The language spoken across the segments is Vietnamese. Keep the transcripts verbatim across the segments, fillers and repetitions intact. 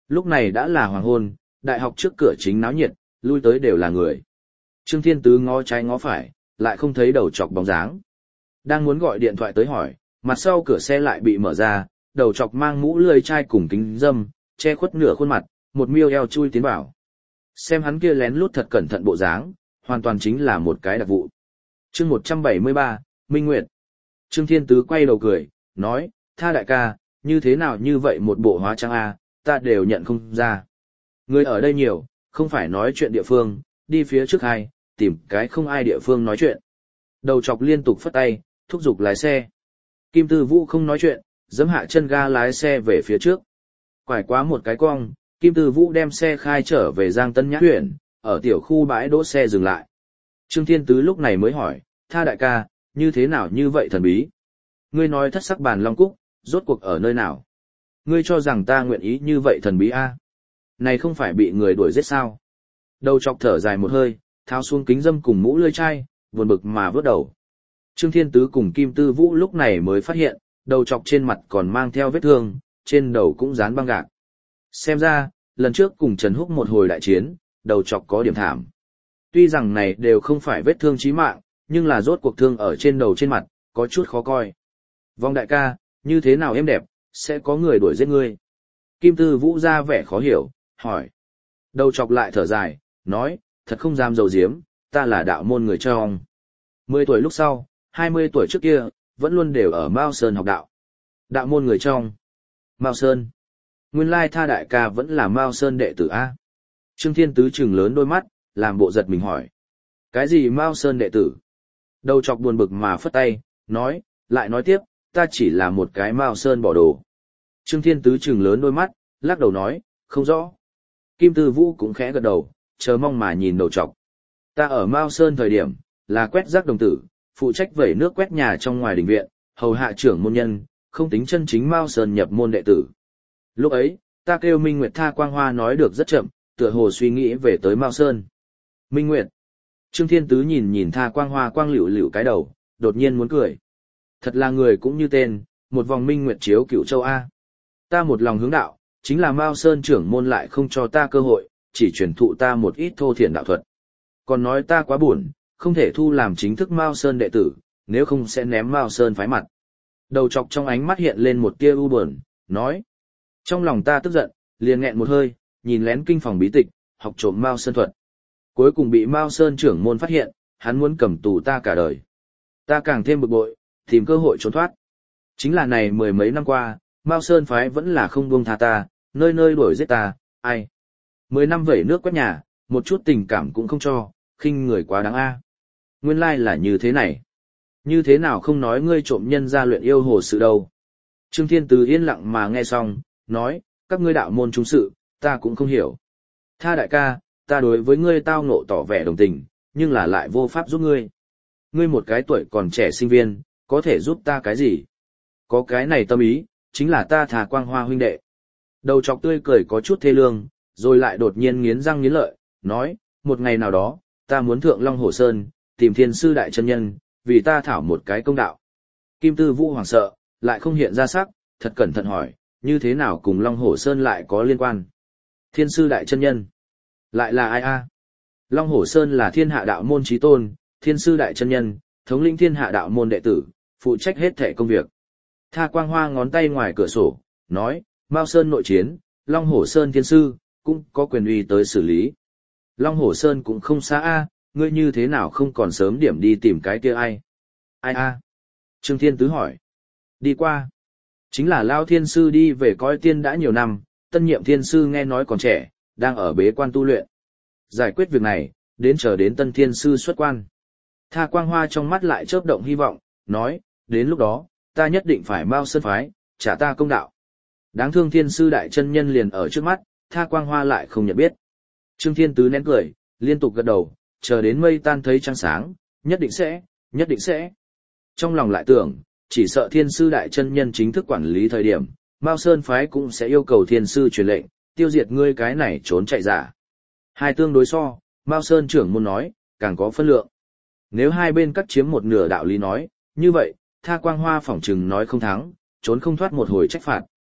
Lúc này đã là hoàng hôn, đại học trước cửa chính náo nhiệt, lui tới đều là người. Trương Thiên Tứ ngó trái ngó phải, lại không thấy đầu chọc bóng dáng. Đang muốn gọi điện thoại tới hỏi, mặt sau cửa xe lại bị mở ra, đầu chọc mang mũ lưỡi chai cùng kính dâm, che khuất nửa khuôn mặt, một miêu eo chui tiến vào. Xem hắn kia lén lút thật cẩn thận bộ dáng, hoàn toàn chính là một cái đặc vụ. Chương một trăm bảy mươi ba, Minh Nguyệt. Trương Thiên Tứ quay đầu cười, nói, Tha đại ca, như thế nào như vậy một bộ hóa trang a, ta đều nhận không ra. Người ở đây nhiều, không phải nói chuyện địa phương, đi phía trước hai, tìm cái không ai địa phương nói chuyện. Đầu chọc liên tục phất tay, thúc giục lái xe. Kim Tư Vũ không nói chuyện, giẫm hạ chân ga lái xe về phía trước. Quải quá một cái cong, Kim Tư Vũ đem xe khai trở về Giang Tân Nhã huyện, ở tiểu khu bãi đỗ xe dừng lại. Trương Thiên Tứ lúc này mới hỏi, Tha đại ca, như thế nào như vậy thần bí? Ngươi nói thất sắc bàn long cúc, rốt cuộc ở nơi nào? Ngươi cho rằng ta nguyện ý như vậy thần bí a? Này không phải bị người đuổi giết sao? Đầu chọc thở dài một hơi, tháo xuống kính dâm cùng mũ lưỡi chai, buồn bực mà vớt đầu. Trương Thiên Tứ cùng Kim Tư Vũ lúc này mới phát hiện, đầu chọc trên mặt còn mang theo vết thương, trên đầu cũng dán băng gạc. Xem ra, lần trước cùng Trần Húc một hồi đại chiến, đầu chọc có điểm thảm. Tuy rằng này đều không phải vết thương chí mạng, nhưng là rốt cuộc thương ở trên đầu trên mặt, có chút khó coi. Vong đại ca, như thế nào em đẹp, sẽ có người đuổi giết ngươi. Kim Tư Vũ ra vẻ khó hiểu, hỏi. Đầu chọc lại thở dài, nói, thật không dám dầu diếm, ta là đạo môn người trong. Mười tuổi lúc sau, hai mươi tuổi trước kia, vẫn luôn đều ở Mao Sơn học đạo. Đạo môn người trong. Mao Sơn. Nguyên lai Tha đại ca vẫn là Mao Sơn đệ tử A. Trương Thiên Tứ trừng lớn đôi mắt, làm bộ giật mình hỏi. Cái gì Mao Sơn đệ tử? Đầu chọc buồn bực mà phất tay, nói, lại nói tiếp, ta chỉ là một cái Mao Sơn bỏ đồ. Trương Thiên Tứ trừng lớn đôi mắt, lắc đầu nói, không rõ. Kim Tư Vũ cũng khẽ gật đầu, chờ mong mà nhìn đầu chọc. Ta ở Mao Sơn thời điểm, là quét rác đồng tử, phụ trách vẩy nước quét nhà trong ngoài đình viện, hầu hạ trưởng môn nhân, không tính chân chính Mao Sơn nhập môn đệ tử. Lúc ấy, ta kêu Minh Nguyệt Tha Quang Hoa nói được rất chậm, tựa hồ suy nghĩ về tới Mao Sơn. Minh Nguyệt. Trương Thiên Tứ nhìn nhìn Tha Quang Hoa quang liễu liễu cái đầu, đột nhiên muốn cười. Thật là người cũng như tên, một vòng Minh Nguyệt chiếu cửu châu A. Ta một lòng hướng đạo, chính là Mao Sơn trưởng môn lại không cho ta cơ hội, chỉ truyền thụ ta một ít thô thiển đạo thuật. Còn nói ta quá buồn, không thể thu làm chính thức Mao Sơn đệ tử, nếu không sẽ ném Mao Sơn phái mặt. Đầu chọc trong ánh mắt hiện lên một tia u buồn, nói. Trong lòng ta tức giận, liền nghẹn một hơi, nhìn lén kinh phòng bí tịch, học trộm Mao Sơn thuật. Cuối cùng bị Mao Sơn trưởng môn phát hiện, hắn muốn cầm tù ta cả đời. Ta càng thêm bực bội, tìm cơ hội trốn thoát. Chính là này mười mấy năm qua, Mao Sơn phái vẫn là không buông tha ta, nơi nơi đuổi giết ta, ai. Mười năm vẩy nước quét nhà, một chút tình cảm cũng không cho, khinh người quá đáng a. Nguyên lai là như thế này. Như thế nào không nói ngươi trộm nhân ra luyện yêu hồ sự đâu. Trương Thiên Tứ yên lặng mà nghe xong, nói, các ngươi đạo môn trung sự, ta cũng không hiểu. Tha đại ca, ta đối với ngươi tao ngộ tỏ vẻ đồng tình, nhưng là lại vô pháp giúp ngươi. Ngươi một cái tuổi còn trẻ sinh viên, có thể giúp ta cái gì? Có cái này tâm ý, chính là ta Thà Quang Hoa huynh đệ. Đầu chọc tươi cười có chút thê lương, rồi lại đột nhiên nghiến răng nghiến lợi, nói, một ngày nào đó, ta muốn thượng Long Hồ Sơn, tìm thiên sư đại chân nhân, vì ta thảo một cái công đạo. Kim Tư Vũ hoảng sợ, lại không hiện ra sắc, thật cẩn thận hỏi, như thế nào cùng Long Hồ Sơn lại có liên quan? Thiên sư đại chân nhân, lại là ai a? Long Hồ Sơn là thiên hạ đạo môn chí tôn, thiên sư đại chân nhân, thống lĩnh thiên hạ đạo môn đệ tử, phụ trách hết thể công việc. Tha Quang Hoa ngón tay ngoài cửa sổ, nói, Mao Sơn nội chiến, Long Hồ Sơn thiên sư, cũng có quyền uy tới xử lý. Long Hồ Sơn cũng không xa a, ngươi như thế nào không còn sớm điểm đi tìm cái kia ai? Ai a? Trương Thiên Tứ hỏi. Đi qua. Chính là Lao Thiên Sư đi về coi tiên đã nhiều năm, tân nhiệm Thiên Sư nghe nói còn trẻ, đang ở bế quan tu luyện. Giải quyết việc này, đến chờ đến tân Thiên Sư xuất quan. Tha Quang Hoa trong mắt lại chớp động hy vọng, nói, đến lúc đó, ta nhất định phải Mao Sơn phái, trả ta công đạo. Đáng thương Thiên Sư đại chân nhân liền ở trước mắt, Tha Quang Hoa lại không nhận biết. Trương Thiên Tứ nén cười, liên tục gật đầu, chờ đến mây tan thấy trăng sáng, nhất định sẽ, nhất định sẽ. Trong lòng lại tưởng, chỉ sợ Thiên Sư đại chân nhân chính thức quản lý thời điểm, Mao Sơn phái cũng sẽ yêu cầu Thiên Sư truyền lệnh, tiêu diệt ngươi cái này trốn chạy giả. Hai tương đối so, Mao Sơn trưởng môn nói, càng có phân lượng. Nếu hai bên cắt chiếm một nửa đạo lý nói, như vậy, Tha Quang Hoa phỏng chừng nói không thắng, trốn không thoát một hồi trách phạt.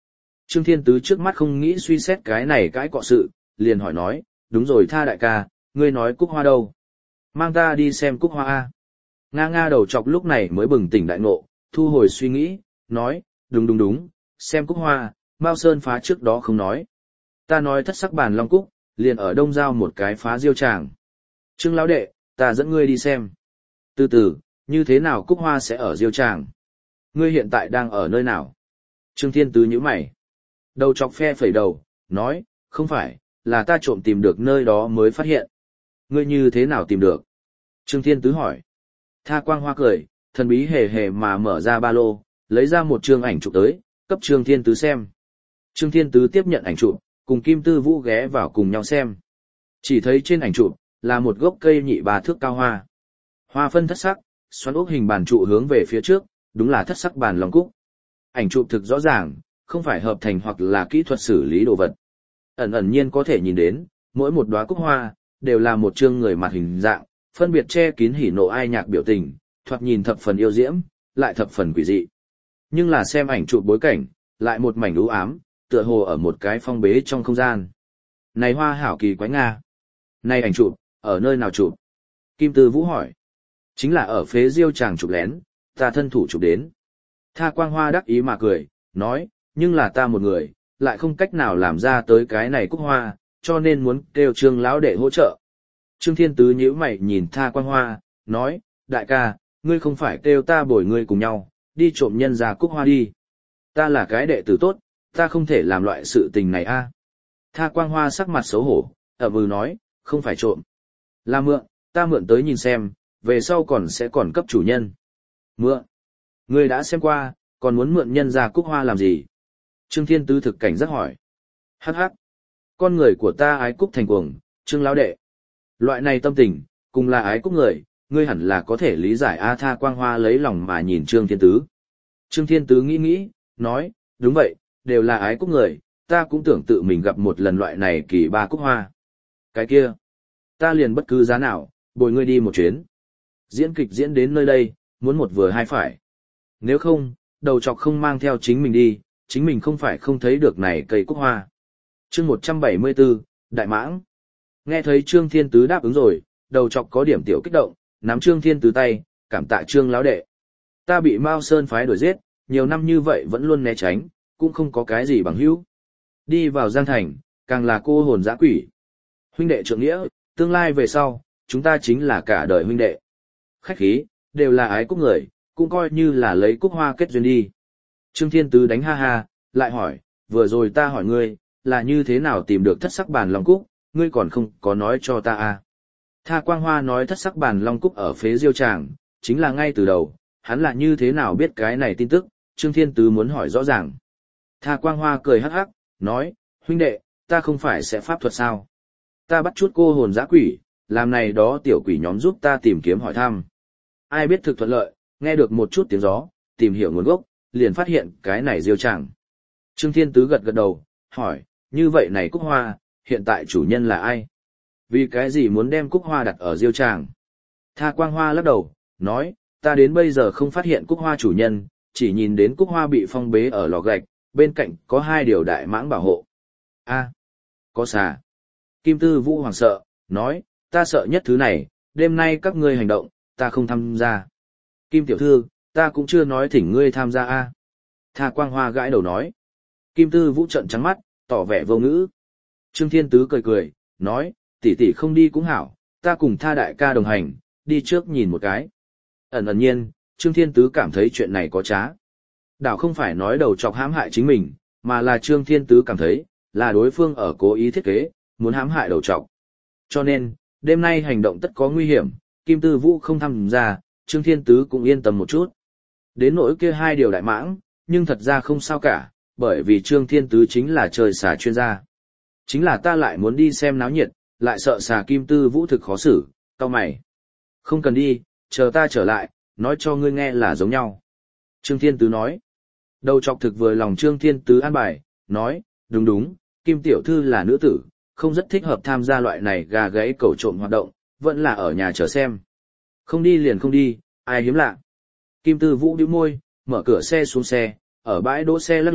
Trương Thiên Tứ trước mắt không nghĩ suy xét cái này cái cọ sự, liền hỏi nói, đúng rồi Tha đại ca, ngươi nói cúc hoa đâu? Mang ta đi xem cúc hoa a. Nga nga đầu chọc lúc này mới bừng tỉnh đại ngộ, thu hồi suy nghĩ, nói, đúng đúng đúng, xem cúc hoa, Mao Sơn phá trước đó không nói. Ta nói thất sắc bàn long cúc, liền ở đông giao một cái phá diêu tràng. Trương lão đệ, ta dẫn ngươi đi xem. Từ từ, như thế nào cúc hoa sẽ ở diêu tràng? Ngươi hiện tại đang ở nơi nào? Trương Thiên Tứ nhíu mày. Đầu chọc phe phẩy đầu, nói, không phải, là ta trộm tìm được nơi đó mới phát hiện. Ngươi như thế nào tìm được? Trương Thiên Tứ hỏi. Tha Quang Hoa cười, thần bí hề hề mà mở ra ba lô, lấy ra một chương ảnh chụp tới, cấp Trương Thiên Tứ xem. Trương Thiên Tứ tiếp nhận ảnh chụp, cùng Kim Tư Vũ ghé vào cùng nhau xem. Chỉ thấy trên ảnh chụp là một gốc cây nhị ba thước cao hoa. Hoa phân thất sắc, xoắn ốc hình bàn trụ hướng về phía trước, đúng là thất sắc bàn long cúc. Ảnh chụp thực rõ ràng, không phải hợp thành hoặc là kỹ thuật xử lý đồ vật. Ẩn ẩn nhiên có thể nhìn đến, mỗi một đóa cúc hoa đều là một chương người mặt hình dạng, phân biệt che kín hỉ nộ ai nhạc biểu tình, thoạt nhìn thập phần yêu diễm, lại thập phần quỷ dị. Nhưng là xem ảnh chụp bối cảnh, lại một mảnh u ám, tựa hồ ở một cái phong bế trong không gian. Này hoa hảo kỳ quái nga. Này ảnh chụp, ở nơi nào chụp? Kim Tư Vũ hỏi. Chính là ở phế diêu chàng chụp lén, ta thân thủ chụp đến. Tha Quang Hoa đắc ý mà cười, nói, nhưng là ta một người, lại không cách nào làm ra tới cái này cúc hoa, cho nên muốn kêu Trương lão đệ hỗ trợ. Trương Thiên Tứ nhíu mày nhìn Tha Quang Hoa, nói, đại ca, ngươi không phải kêu ta bồi ngươi cùng nhau, đi trộm nhân ra cúc hoa đi. Ta là cái đệ tử tốt, ta không thể làm loại sự tình này a. Tha Quang Hoa sắc mặt xấu hổ, ậm ừ nói, không phải trộm. Là mượn, ta mượn tới nhìn xem, về sau còn sẽ còn cấp chủ nhân. Mượn. Ngươi đã xem qua, còn muốn mượn nhân ra cúc hoa làm gì? Trương Thiên Tứ thực cảnh rất hỏi. Hắc hắc. Con người của ta ái cúc thành cuồng, Trương lão đệ. Loại này tâm tình, cùng là ái cúc người, ngươi hẳn là có thể lý giải. A. Tha Quang Hoa lấy lòng mà nhìn Trương Thiên Tứ. Trương Thiên Tứ nghĩ nghĩ, nói, đúng vậy, đều là ái cúc người, ta cũng tưởng tự mình gặp một lần loại này kỳ ba cúc hoa. Cái kia, ta liền bất cứ giá nào, bồi ngươi đi một chuyến. Diễn kịch diễn đến nơi đây, muốn một vừa hai phải. Nếu không, đầu chọc không mang theo chính mình đi, chính mình không phải không thấy được này cây cúc hoa. Chương một trăm bảy mươi tư, Đại Mãng. Nghe thấy Trương Thiên Tứ đáp ứng rồi, đầu chọc có điểm tiểu kích động, nắm Trương Thiên Tứ tay, cảm tạ Trương lão đệ. Ta bị Mao Sơn phái đuổi giết, nhiều năm như vậy vẫn luôn né tránh, cũng không có cái gì bằng hữu. Đi vào Giang Thành, càng là cô hồn dã quỷ. Huynh đệ trượng nghĩa, tương lai về sau, chúng ta chính là cả đời huynh đệ. Khách khí, đều là ái cúc người, cũng coi như là lấy cúc hoa kết duyên đi. Trương Thiên Tứ đánh ha ha, lại hỏi, vừa rồi ta hỏi ngươi, là như thế nào tìm được thất sắc bàn long cúc, ngươi còn không có nói cho ta à. Tha Quang Hoa nói thất sắc bàn long cúc ở phế diêu tràng, chính là ngay từ đầu, hắn là như thế nào biết cái này tin tức, Trương Thiên Tứ muốn hỏi rõ ràng. Tha Quang Hoa cười hắc hắc, nói, huynh đệ, ta không phải sẽ pháp thuật sao? Ta bắt chút cô hồn dã quỷ, làm này đó tiểu quỷ nhóm giúp ta tìm kiếm hỏi thăm. Ai biết thực thuận lợi, nghe được một chút tiếng gió, tìm hiểu nguồn gốc, liền phát hiện cái này diêu tràng. Trương Thiên Tứ gật gật đầu, hỏi, như vậy này cúc hoa, hiện tại chủ nhân là ai? Vì cái gì muốn đem cúc hoa đặt ở diêu tràng? Tha Quang Hoa lắc đầu, nói, ta đến bây giờ không phát hiện cúc hoa chủ nhân, chỉ nhìn đến cúc hoa bị phong bế ở lò gạch, bên cạnh có hai điều đại mãng bảo hộ. A, có xà. Kim Tư Vũ hoảng sợ, nói, ta sợ nhất thứ này, đêm nay các ngươi hành động, ta không tham gia. Kim tiểu thư, ta cũng chưa nói thỉnh ngươi tham gia a. Tha Quang Hoa gãi đầu nói. Kim Tư Vũ trợn trắng mắt, tỏ vẻ vô ngữ. Trương Thiên Tứ cười cười, nói, tỷ tỷ không đi cũng hảo, ta cùng Tha đại ca đồng hành, đi trước nhìn một cái. Ẩn ẩn nhiên, Trương Thiên Tứ cảm thấy chuyện này có trá. Đảo không phải nói đầu chọc hãm hại chính mình, mà là Trương Thiên Tứ cảm thấy, là đối phương ở cố ý thiết kế, muốn hãm hại đầu chọc. Cho nên, đêm nay hành động tất có nguy hiểm, Kim Tư Vũ không tham gia, Trương Thiên Tứ cũng yên tâm một chút. Đến nỗi kia hai điều đại mãng, nhưng thật ra không sao cả, bởi vì Trương Thiên Tứ chính là trời xà chuyên gia. Chính là ta lại muốn đi xem náo nhiệt, lại sợ xà Kim Tư Vũ thực khó xử, cau mày. Không cần đi, chờ ta trở lại, nói cho ngươi nghe là giống nhau. Trương Thiên Tứ nói. Đầu chọc thực vừa lòng Trương Thiên Tứ an bài, nói, đúng đúng, Kim Tiểu Thư là nữ tử, không rất thích hợp tham gia loại này gà gáy cẩu trộm hoạt động, vẫn là ở nhà chờ xem. Không đi liền không đi, ai hiếm lạ. Kim Tư Vũ bĩu môi, mở cửa xe xuống xe, ở bãi đỗ xe lắc lư,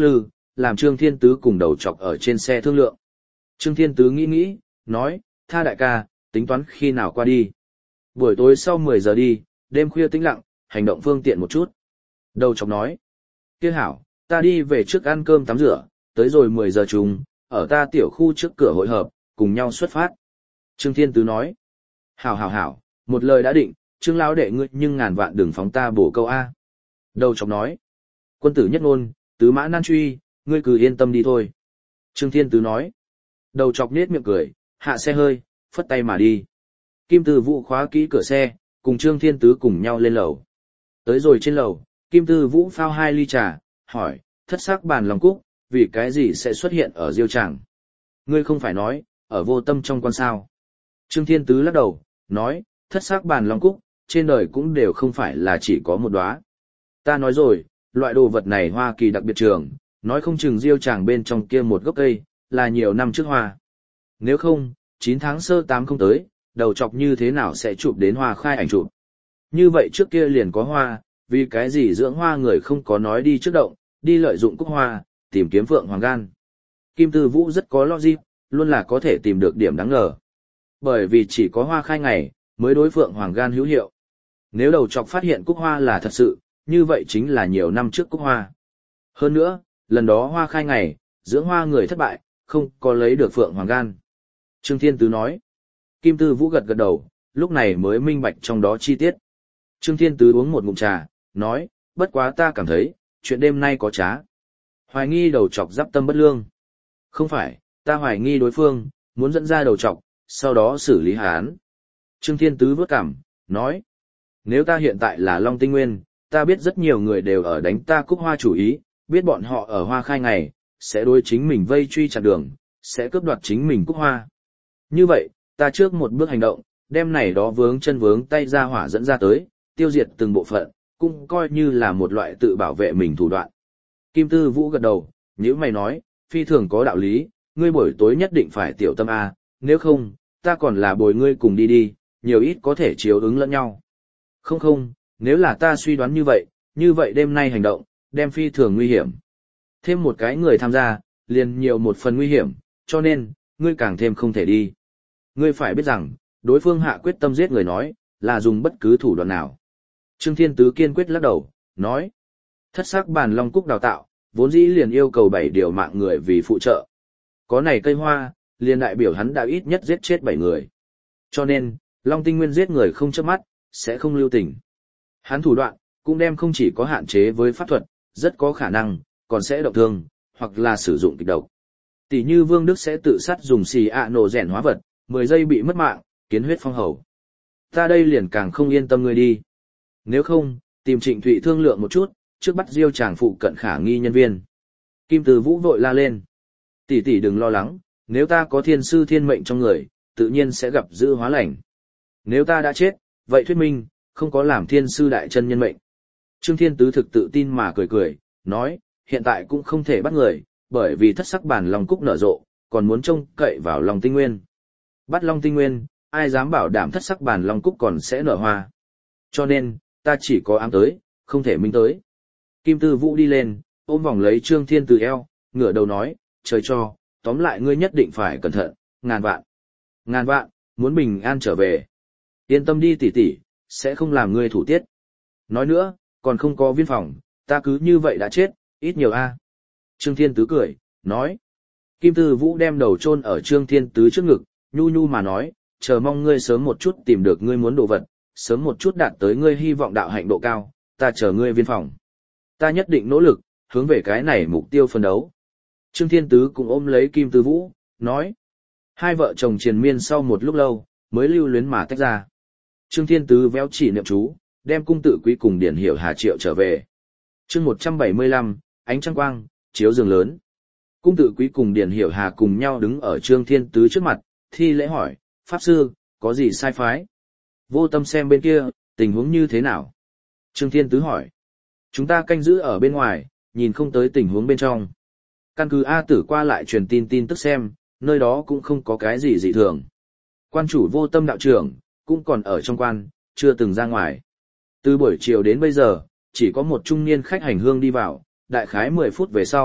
làm Trương Thiên Tứ cùng đầu chọc ở trên xe thương lượng. Trương Thiên Tứ nghĩ nghĩ, nói, tha đại ca, tính toán khi nào qua đi. Buổi tối sau mười giờ đi, đêm khuya tĩnh lặng, hành động phương tiện một chút. Đầu chọc nói, kia hảo, ta đi về trước ăn cơm tắm rửa, tới rồi mười giờ chung, ở ta tiểu khu trước cửa hội hợp, cùng nhau xuất phát. Trương Thiên Tứ nói, hảo hảo hảo, một lời đã định, Trương lão đệ ngươi nhưng ngàn vạn đừng phóng ta bổ câu A. Đầu chọc nói, quân tử nhất ngôn, tứ mã nan truy, ngươi cứ yên tâm đi thôi. Trương Thiên Tứ nói, đầu chọc nết miệng cười, hạ xe hơi, phất tay mà đi. Kim Tư Vũ khóa kỹ cửa xe, cùng Trương Thiên Tứ cùng nhau lên lầu. Tới rồi trên lầu, Kim Tư Vũ phao hai ly trà, hỏi, thất sắc bàn lòng cúc, vì cái gì sẽ xuất hiện ở Diêu Tràng? Ngươi không phải nói, ở vô tâm trong quan sao. Trương Thiên Tứ lắc đầu, nói, thất sắc bàn lòng cúc, trên đời cũng đều không phải là chỉ có một đóa. Ta nói rồi, loại đồ vật này Hoa Kỳ đặc biệt trường, nói không chừng Diêu Tràng bên trong kia một gốc cây, là nhiều năm trước hoa. Nếu không, chín tháng sơ tám không tới, đầu chọc như thế nào sẽ chụp đến hoa khai ảnh chụp. Như vậy trước kia liền có hoa, vì cái gì dưỡng hoa người không có nói đi trước động, đi lợi dụng cúc hoa, tìm kiếm phượng hoàng gan. Kim Tư Vũ rất có logic, luôn là có thể tìm được điểm đáng ngờ. Bởi vì chỉ có hoa khai ngày, mới đối phượng hoàng gan hữu hiệu. Nếu đầu chọc phát hiện cúc hoa là thật sự, như vậy chính là nhiều năm trước cúc hoa. Hơn nữa, lần đó hoa khai ngày, dưỡng hoa người thất bại, không có lấy được phượng hoàng gan. Trương Thiên Tứ nói. Kim Tư Vũ gật gật đầu, lúc này mới minh bạch trong đó chi tiết. Trương Thiên Tứ uống một ngụm trà, nói, bất quá ta cảm thấy, chuyện đêm nay có trá. Hoài nghi đầu chọc giáp tâm bất lương. Không phải, ta hoài nghi đối phương, muốn dẫn ra đầu chọc, sau đó xử lý hắn. Trương Thiên Tứ vớt cảm, nói, nếu ta hiện tại là Long Tinh Nguyên, ta biết rất nhiều người đều ở đánh ta cúc hoa chủ ý, biết bọn họ ở hoa khai ngày, sẽ đối chính mình vây truy chặn đường, sẽ cướp đoạt chính mình cúc hoa. Như vậy, ta trước một bước hành động, đem này đó vướng chân vướng tay ra hỏa dẫn ra tới, tiêu diệt từng bộ phận, cũng coi như là một loại tự bảo vệ mình thủ đoạn. Kim Tư Vũ gật đầu, nếu mày nói, phi thường có đạo lý, ngươi buổi tối nhất định phải tiểu tâm A, nếu không, ta còn là bồi ngươi cùng đi đi, nhiều ít có thể chiếu ứng lẫn nhau. Không không, nếu là ta suy đoán như vậy, như vậy đêm nay hành động, đem phi thường nguy hiểm. Thêm một cái người tham gia, liền nhiều một phần nguy hiểm, cho nên, ngươi càng thêm không thể đi. Ngươi phải biết rằng, đối phương hạ quyết tâm giết người nói, là dùng bất cứ thủ đoạn nào. Trương Thiên Tứ kiên quyết lắc đầu, nói, thất sắc bàn long cúc đào tạo, vốn dĩ liền yêu cầu bảy điều mạng người vì phụ trợ. Có này cây hoa, liền đại biểu hắn đã ít nhất giết chết bảy người. Cho nên, Long Tinh Nguyên giết người không chớp mắt, sẽ không lưu tình. Hắn thủ đoạn, cũng đem không chỉ có hạn chế với pháp thuật, rất có khả năng, còn sẽ động thương, hoặc là sử dụng kịch độc. Tỷ như Vương Đức sẽ tự sát dùng xì ạ nổ rèn hóa vật, mười giây bị mất mạng, kiến huyết phong hầu. Ta đây liền càng không yên tâm ngươi đi. Nếu không, tìm Trịnh Thụy thương lượng một chút, trước bắt Diêu Tràng phụ cận khả nghi nhân viên. Kim Từ Vũ vội la lên. Tỷ tỷ đừng lo lắng, nếu ta có thiên sư thiên mệnh trong người, tự nhiên sẽ gặp dữ hóa lành. Nếu ta đã chết, vậy thuyết minh, không có làm thiên sư đại chân nhân mệnh. Trương Thiên Tứ thực tự tin mà cười cười, nói, hiện tại cũng không thể bắt người, bởi vì thất sắc bản Long Cúc nở rộ, còn muốn trông cậy vào Long Tinh Nguyên. Bắt Long Tinh Nguyên, ai dám bảo đảm thất sắc bản Long Cúc còn sẽ nở hoa. Cho nên, ta chỉ có ám tới, không thể minh tới. Kim Tư Vũ đi lên, ôm vòng lấy Trương Thiên Từ eo, ngửa đầu nói, trời cho, tóm lại ngươi nhất định phải cẩn thận, ngàn vạn. Ngàn vạn, muốn bình an trở về. Yên tâm đi tỷ tỷ, sẽ không làm ngươi thủ tiết. Nói nữa, còn không có viên phòng, ta cứ như vậy đã chết, ít nhiều a. Trương Thiên Tứ cười, nói. Kim Tư Vũ đem đầu chôn ở Trương Thiên Tứ trước ngực, nhu nhu mà nói, chờ mong ngươi sớm một chút tìm được ngươi muốn đồ vật, sớm một chút đạt tới ngươi hy vọng đạo hạnh độ cao, ta chờ ngươi viên phòng. Ta nhất định nỗ lực, hướng về cái này mục tiêu phân đấu. Trương Thiên Tứ cũng ôm lấy Kim Tư Vũ, nói. Hai vợ chồng triền miên sau một lúc lâu, mới lưu luyến mà tách ra. Trương Thiên Tứ véo chỉ niệm chú, đem cung tự quý cùng Điển Hiểu Hà triệu trở về. Chương một trăm bảy mươi lăm, ánh trăng quang, chiếu giường lớn. Cung tự quý cùng Điển Hiểu Hà cùng nhau đứng ở Trương Thiên Tứ trước mặt, thi lễ hỏi, Pháp Sư, có gì sai phái? Vô Tâm xem bên kia, tình huống như thế nào? Trương Thiên Tứ hỏi. Chúng ta canh giữ ở bên ngoài, nhìn không tới tình huống bên trong. Căn cứ A Tử qua lại truyền tin tin tức xem, nơi đó cũng không có cái gì dị thường. Quan chủ Vô Tâm đạo trưởng, cũng còn ở trong quan, chưa từng ra ngoài. Từ buổi chiều đến bây giờ, chỉ có một trung niên khách hành hương đi vào, đại khái mười phút về sau,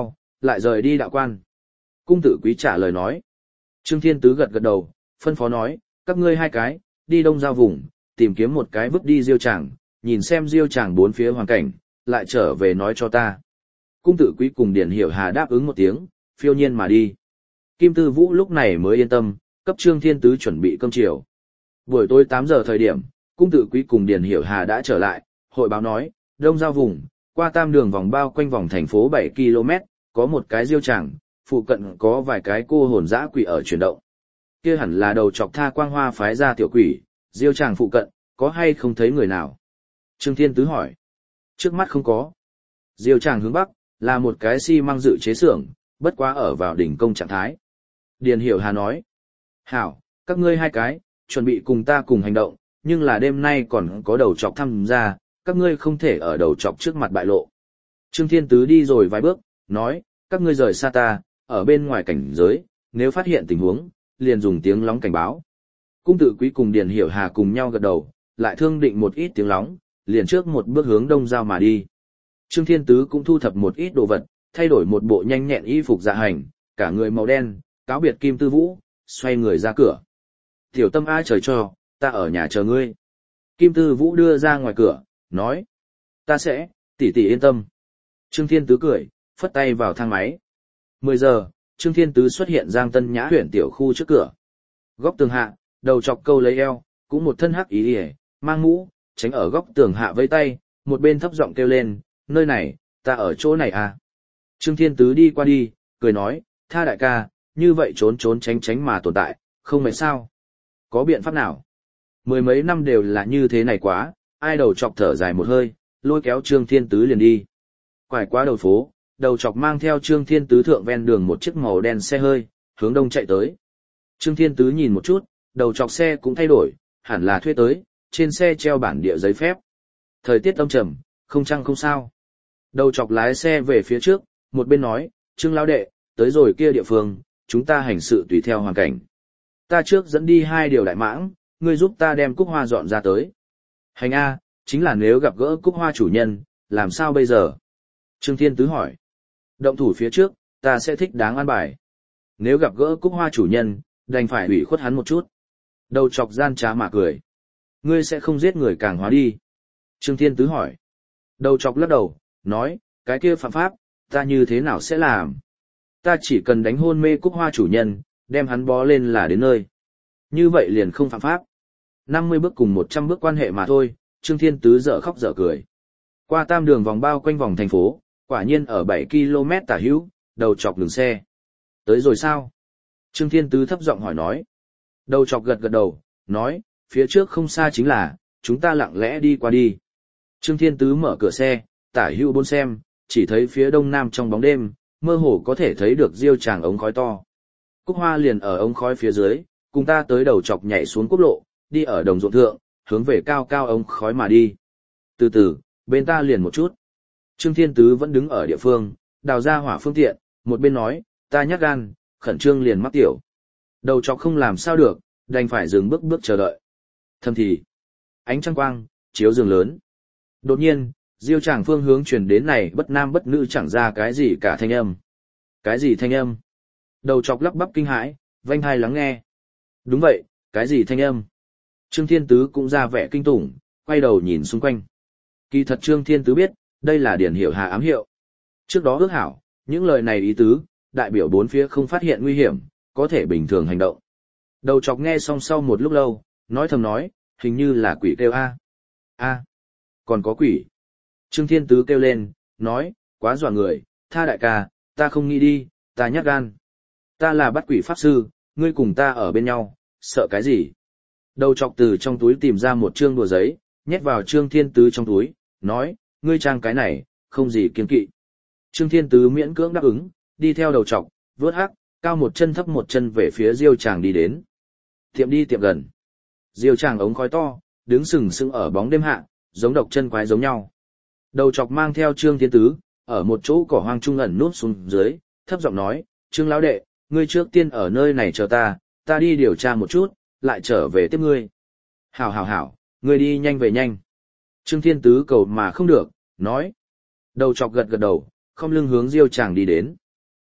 lại rời đi đạo quan. Cung tử quý trả lời nói. Trương Thiên Tứ gật gật đầu, phân phó nói, các ngươi hai cái, đi đông giao vùng, tìm kiếm một cái vứt đi diêu tràng, nhìn xem diêu tràng bốn phía hoàn cảnh, lại trở về nói cho ta. Cung tử quý cùng Điền Hiểu Hà đáp ứng một tiếng, phiêu nhiên mà đi. Kim Tư Vũ lúc này mới yên tâm, cấp Trương Thiên Tứ chuẩn bị cơm chiều. Buổi tối tám giờ thời điểm, cung tử quý cùng Điền Hiểu Hà đã trở lại, hội báo nói, đông giao vùng, qua tam đường vòng bao quanh vòng thành phố bảy ki lô mét, có một cái diêu tràng, phụ cận có vài cái cô hồn dã quỷ ở chuyển động. Kia hẳn là đầu chọc Tha Quang Hoa phái ra tiểu quỷ, diêu tràng phụ cận, có hay không thấy người nào? Trương Thiên Tứ hỏi. Trước mắt không có. Diêu tràng hướng bắc, là một cái xi măng dự chế xưởng, bất quá ở vào đỉnh công trạng thái. Điền Hiểu Hà nói. Hảo, các ngươi hai cái, chuẩn bị cùng ta cùng hành động, nhưng là đêm nay còn có đầu chọc tham gia, các ngươi không thể ở đầu chọc trước mặt bại lộ. Trương Thiên Tứ đi rồi vài bước, nói, các ngươi rời xa ta, ở bên ngoài cảnh giới, nếu phát hiện tình huống, liền dùng tiếng lóng cảnh báo. Cung Tự Quý cùng Điền Hiểu Hà cùng nhau gật đầu, lại thương định một ít tiếng lóng, liền trước một bước hướng đông giao mà đi. Trương Thiên Tứ cũng thu thập một ít đồ vật, thay đổi một bộ nhanh nhẹn y phục dạ hành, cả người màu đen, cáo biệt Kim Tư Vũ, xoay người ra cửa. Tiểu Tâm ai trời cho, ta ở nhà chờ ngươi. Kim Tư Vũ đưa ra ngoài cửa, nói. Ta sẽ, tỷ tỷ yên tâm. Trương Thiên Tứ cười, phất tay vào thang máy. mười giờ, Trương Thiên Tứ xuất hiện Giang Tân Nhã huyện tiểu khu trước cửa. Góc tường hạ, đầu chọc câu lấy eo, cũng một thân hắc ý ỉa, mang mũ, tránh ở góc tường hạ vây tay, một bên thấp giọng kêu lên, nơi này, ta ở chỗ này à. Trương Thiên Tứ đi qua đi, cười nói, Tha đại ca, như vậy trốn trốn tránh tránh mà tồn tại, không mệt sao. Có biện pháp nào? Mười mấy năm đều là như thế này quá, ai đầu chọc thở dài một hơi, lôi kéo Trương Thiên Tứ liền đi. Quải qua đầu phố, đầu chọc mang theo Trương Thiên Tứ thượng ven đường một chiếc màu đen xe hơi, hướng đông chạy tới. Trương Thiên Tứ nhìn một chút, đầu chọc xe cũng thay đổi, hẳn là thuê tới, trên xe treo bản địa giấy phép. Thời tiết âm trầm, không trăng không sao. Đầu chọc lái xe về phía trước, một bên nói, Trương lão đệ, tới rồi kia địa phương, chúng ta hành sự tùy theo hoàn cảnh. Ta trước dẫn đi hai điều đại mãng, ngươi giúp ta đem cúc hoa dọn ra tới. Hành A, chính là nếu gặp gỡ cúc hoa chủ nhân, làm sao bây giờ? Trương Thiên Tứ hỏi. Động thủ phía trước, ta sẽ thích đáng an bài. Nếu gặp gỡ cúc hoa chủ nhân, đành phải ủy khuất hắn một chút. Đầu chọc gian trá mà cười. Ngươi sẽ không giết người càng hóa đi. Trương Thiên Tứ hỏi. Đầu chọc lắc đầu, nói, cái kia phạm pháp, ta như thế nào sẽ làm? Ta chỉ cần đánh hôn mê cúc hoa chủ nhân, đem hắn bó lên là đến nơi. Như vậy liền không phạm pháp. năm mươi bước cùng một trăm bước quan hệ mà thôi, Trương Thiên Tứ dở khóc dở cười. Qua tam đường vòng bao quanh vòng thành phố, quả nhiên ở bảy ki lô mét tả hữu, đầu chọc dừng xe. Tới rồi sao? Trương Thiên Tứ thấp giọng hỏi nói. Đầu chọc gật gật đầu, nói, phía trước không xa chính là, chúng ta lặng lẽ đi qua đi. Trương Thiên Tứ mở cửa xe, tả hữu bốn xem, chỉ thấy phía đông nam trong bóng đêm, mơ hồ có thể thấy được diêu tràng ống khói to. Cúc hoa liền ở ống khói phía dưới, cùng ta tới đầu chọc nhảy xuống quốc lộ, đi ở đồng ruộng thượng, hướng về cao cao ống khói mà đi. Từ từ, bên ta liền một chút. Trương Thiên Tứ vẫn đứng ở địa phương, đào ra hỏa phương tiện, một bên nói, ta nhát gan, khẩn trương liền mắc tiểu. Đầu chọc không làm sao được, đành phải dừng bước bước chờ đợi. Thầm thì, ánh trăng quang, chiếu giường lớn. Đột nhiên, diêu tràng phương hướng truyền đến này bất nam bất nữ chẳng ra cái gì cả thanh âm. Cái gì thanh âm? Đầu chọc lắp bắp kinh hãi, vênh hai lắng nghe. Đúng vậy, cái gì thanh âm? Trương Thiên Tứ cũng ra vẻ kinh tủng, quay đầu nhìn xung quanh. Kỳ thật Trương Thiên Tứ biết, đây là Điền Hiểu Hà ám hiệu. Trước đó ước hảo, những lời này ý tứ, đại biểu bốn phía không phát hiện nguy hiểm, có thể bình thường hành động. Đầu chọc nghe xong sau một lúc lâu, nói thầm nói, hình như là quỷ kêu a. A, còn có quỷ. Trương Thiên Tứ kêu lên, nói, quá dọa người, Tha đại ca, ta không nghĩ đi, ta nhát gan. Ta là bắt quỷ pháp sư, ngươi cùng ta ở bên nhau, sợ cái gì? Đầu chọc từ trong túi tìm ra một trương đùa giấy, nhét vào Trương Thiên Tứ trong túi, nói, ngươi trang cái này, không gì kiên kỵ. Trương Thiên Tứ miễn cưỡng đáp ứng, đi theo đầu chọc, vớt hắc, cao một chân thấp một chân về phía diêu tràng đi đến. Tiệm đi tiệm gần. Diêu tràng ống khói to, đứng sừng sững ở bóng đêm hạ, giống độc chân quái giống nhau. Đầu chọc mang theo Trương Thiên Tứ, ở một chỗ cỏ hoang trung ẩn núp xuống dưới, thấp giọng nói, Trương lão đệ, ngươi trước tiên ở nơi này chờ ta, ta đi điều tra một chút, lại trở về tiếp ngươi. Hảo hảo hảo, ngươi đi nhanh về nhanh. Trương Thiên Tứ cầu mà không được, nói. Đầu chọc gật gật đầu, không lưng hướng diêu tràng đi đến.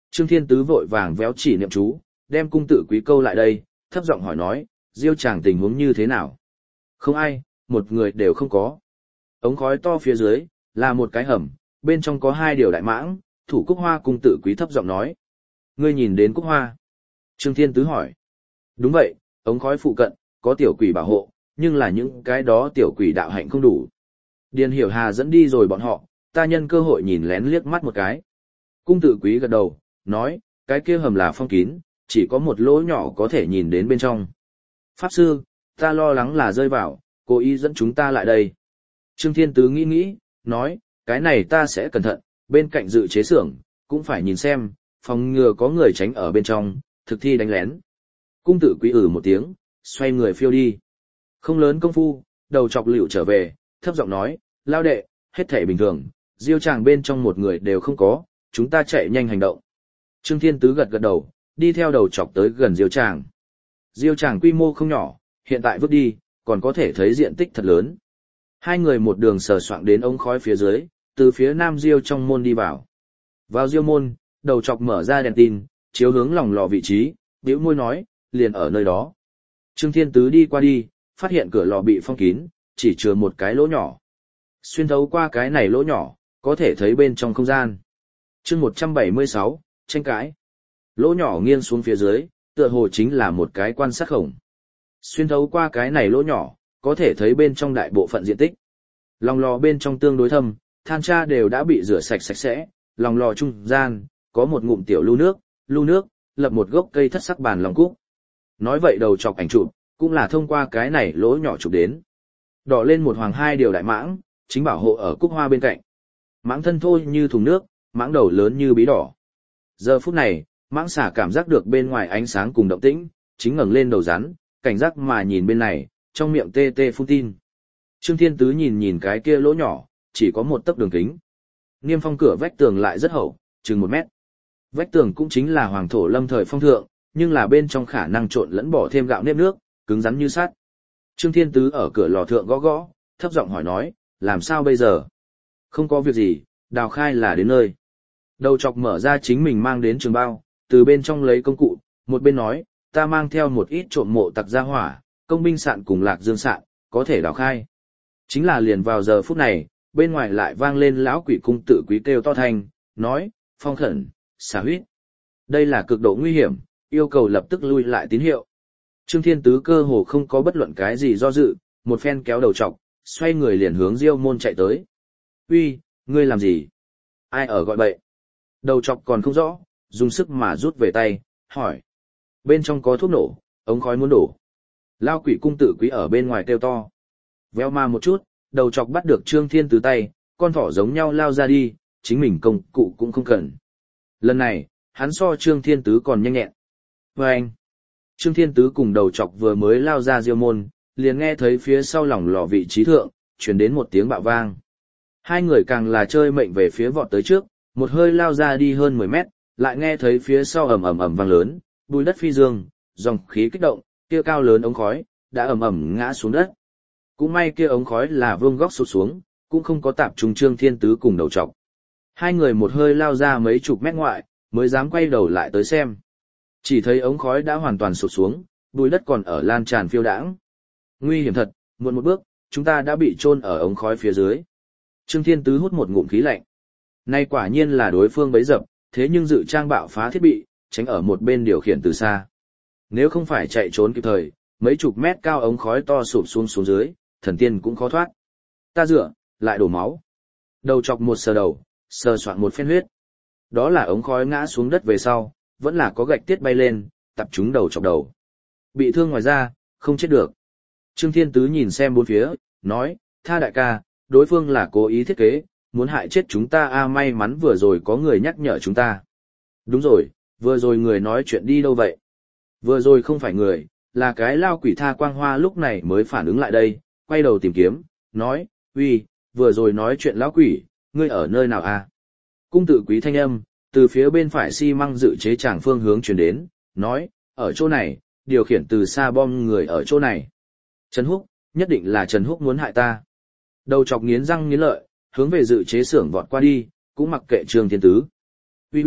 Trương Thiên Tứ vội vàng véo chỉ niệm chú, đem cung tử quý câu lại đây, thấp giọng hỏi nói, Diêu Tràng tình huống như thế nào? Không ai, một người đều không có. Ống khói to phía dưới, là một cái hầm, bên trong có hai điều đại mãng, thủ Cúc Hoa cung tử quý thấp giọng nói. Ngươi nhìn đến Cúc Hoa? Trương Thiên Tứ hỏi. Đúng vậy, ống khói phụ cận, có tiểu quỷ bảo hộ, nhưng là những cái đó tiểu quỷ đạo hạnh không đủ. Điền Hiểu Hà dẫn đi rồi bọn họ, ta nhân cơ hội nhìn lén liếc mắt một cái. Cung tử quý gật đầu, nói, cái kia hầm là phong kín, chỉ có một lỗ nhỏ có thể nhìn đến bên trong. Pháp sư, ta lo lắng là rơi vào, cố ý dẫn chúng ta lại đây. Trương Thiên Tứ nghĩ nghĩ, nói, cái này ta sẽ cẩn thận, bên cạnh dự chế xưởng, cũng phải nhìn xem, phòng ngừa có người tránh ở bên trong, thực thi đánh lén. Cung tử quý ử một tiếng, xoay người phiêu đi. Không lớn công phu, đầu chọc lựu trở về, thấp giọng nói, lao đệ, hết thảy bình thường, Diêu Tràng bên trong một người đều không có, chúng ta chạy nhanh hành động. Trương Thiên Tứ gật gật đầu, đi theo đầu chọc tới gần Diêu Tràng. Diêu Tràng quy mô không nhỏ, hiện tại vứt đi, còn có thể thấy diện tích thật lớn. Hai người một đường sờ soạng đến ống khói phía dưới, từ phía nam Diêu trong môn đi vào. Vào Diêu môn, đầu chọc mở ra đèn tin, chiếu hướng lòng lò vị trí, bĩu môi nói, liền ở nơi đó. Trương Thiên Tứ đi qua đi, phát hiện cửa lò bị phong kín, chỉ chứa một cái lỗ nhỏ. Xuyên thấu qua cái này lỗ nhỏ, có thể thấy bên trong không gian. Chương một trăm bảy mươi sáu, tranh cãi. Lỗ nhỏ nghiêng xuống phía dưới, tựa hồ chính là một cái quan sát khổng. Xuyên thấu qua cái này lỗ nhỏ, có thể thấy bên trong đại bộ phận diện tích. Lòng lò bên trong tương đối thâm, than tra đều đã bị rửa sạch sạch sẽ, lòng lò trung gian, có một ngụm tiểu lưu nước, lưu nước, lập một gốc cây thất sắc bàn lòng cúc. Nói vậy đầu chọc ảnh chụp, cũng là thông qua cái này lỗ nhỏ chụp đến. Đỏ lên một hoàng hai điều đại mãng, chính bảo hộ ở cúc hoa bên cạnh. Mãng thân thôi như thùng nước, mãng đầu lớn như bí đỏ. Giờ phút này, mãng xả cảm giác được bên ngoài ánh sáng cùng động tĩnh, chính ngẩng lên đầu rắn, cảnh giác mà nhìn bên này, trong miệng tê tê phun tin. Trương Thiên Tứ nhìn nhìn cái kia lỗ nhỏ, chỉ có một tấc đường kính. Niêm phong cửa vách tường lại rất hậu, chừng một mét. Vách tường cũng chính là hoàng thổ lâm thời phong thượng, nhưng là bên trong khả năng trộn lẫn bỏ thêm gạo nếp nước, cứng rắn như sắt. Trương Thiên Tứ ở cửa lò thượng gõ gõ, thấp giọng hỏi nói, làm sao bây giờ? Không có việc gì, đào khai là đến nơi. Đầu chọc mở ra chính mình mang đến trường bao, từ bên trong lấy công cụ, một bên nói, ta mang theo một ít trộm mộ tặc gia hỏa, công binh sạn cùng lạc dương sạn, có thể đào khai. Chính là liền vào giờ phút này, bên ngoài lại vang lên lão quỷ cung tự quý kêu to thanh, nói, phong khẩn, xả huyết. Đây là cực độ nguy hiểm, yêu cầu lập tức lui lại tín hiệu. Trương Thiên Tứ cơ hồ không có bất luận cái gì do dự, một phen kéo đầu trọc, xoay người liền hướng Diêu môn chạy tới. Uy, ngươi làm gì? Ai ở gọi bậy? Đầu trọc còn không rõ, dùng sức mà rút về tay, hỏi. Bên trong có thuốc nổ, ống khói muốn đổ. Lao quỷ cung tự quý ở bên ngoài kêu to. Véo ma một chút, đầu chọc bắt được Trương Thiên Tứ tay, con thỏ giống nhau lao ra đi, chính mình công cụ cũng không cần. Lần này, hắn so Trương Thiên Tứ còn nhanh nhẹn. Và anh, Trương Thiên Tứ cùng đầu chọc vừa mới lao ra Diêu môn, liền nghe thấy phía sau lòng lò vị trí thượng, truyền đến một tiếng bạo vang. Hai người càng là chơi mệnh về phía vọt tới trước, một hơi lao ra đi hơn mười mét, lại nghe thấy phía sau ầm ầm ầm vang lớn, bùi đất phi dương, dòng khí kích động, kia cao lớn ống khói, đã ầm ầm ngã xuống đất. Cũng may kia ống khói là vương góc sụt xuống, cũng không có tạp trùng Trương Thiên Tứ cùng đầu trọc. Hai người một hơi lao ra mấy chục mét ngoại, mới dám quay đầu lại tới xem. Chỉ thấy ống khói đã hoàn toàn sụt xuống, bùi đất còn ở lan tràn phiêu đãng. Nguy hiểm thật, muộn một bước, chúng ta đã bị chôn ở ống khói phía dưới. Trương Thiên Tứ hút một ngụm khí lạnh. Nay quả nhiên là đối phương bấy dập, thế nhưng dự trang bạo phá thiết bị, tránh ở một bên điều khiển từ xa. Nếu không phải chạy trốn kịp thời, mấy chục mét cao ống khói to sụp xuống xuống dưới, thần tiên cũng khó thoát. Ta dựa, lại đổ máu. Đầu chọc một sờ đầu, sờ soạn một phen huyết. Đó là ống khói ngã xuống đất về sau, vẫn là có gạch tiết bay lên, tập trúng đầu chọc đầu. Bị thương ngoài ra, không chết được. Trương Thiên Tứ nhìn xem bốn phía, nói, tha đại ca, đối phương là cố ý thiết kế, muốn hại chết chúng ta a à, may mắn vừa rồi có người nhắc nhở chúng ta. Đúng rồi, vừa rồi người nói chuyện đi đâu vậy? Vừa rồi không phải người, là cái lao quỷ Tha Quang Hoa lúc này mới phản ứng lại đây, quay đầu tìm kiếm, nói, uy, vừa rồi nói chuyện lão quỷ, ngươi ở nơi nào à? Cung tự quý thanh âm, từ phía bên phải xi măng dự chế tràng phương hướng truyền đến, nói, ở chỗ này, điều khiển từ xa bom người ở chỗ này. Trần Húc, nhất định là Trần Húc muốn hại ta. Đầu chọc nghiến răng nghiến lợi, hướng về dự chế xưởng vọt qua đi, cũng mặc kệ Trương Thiên Tứ. Uy uy,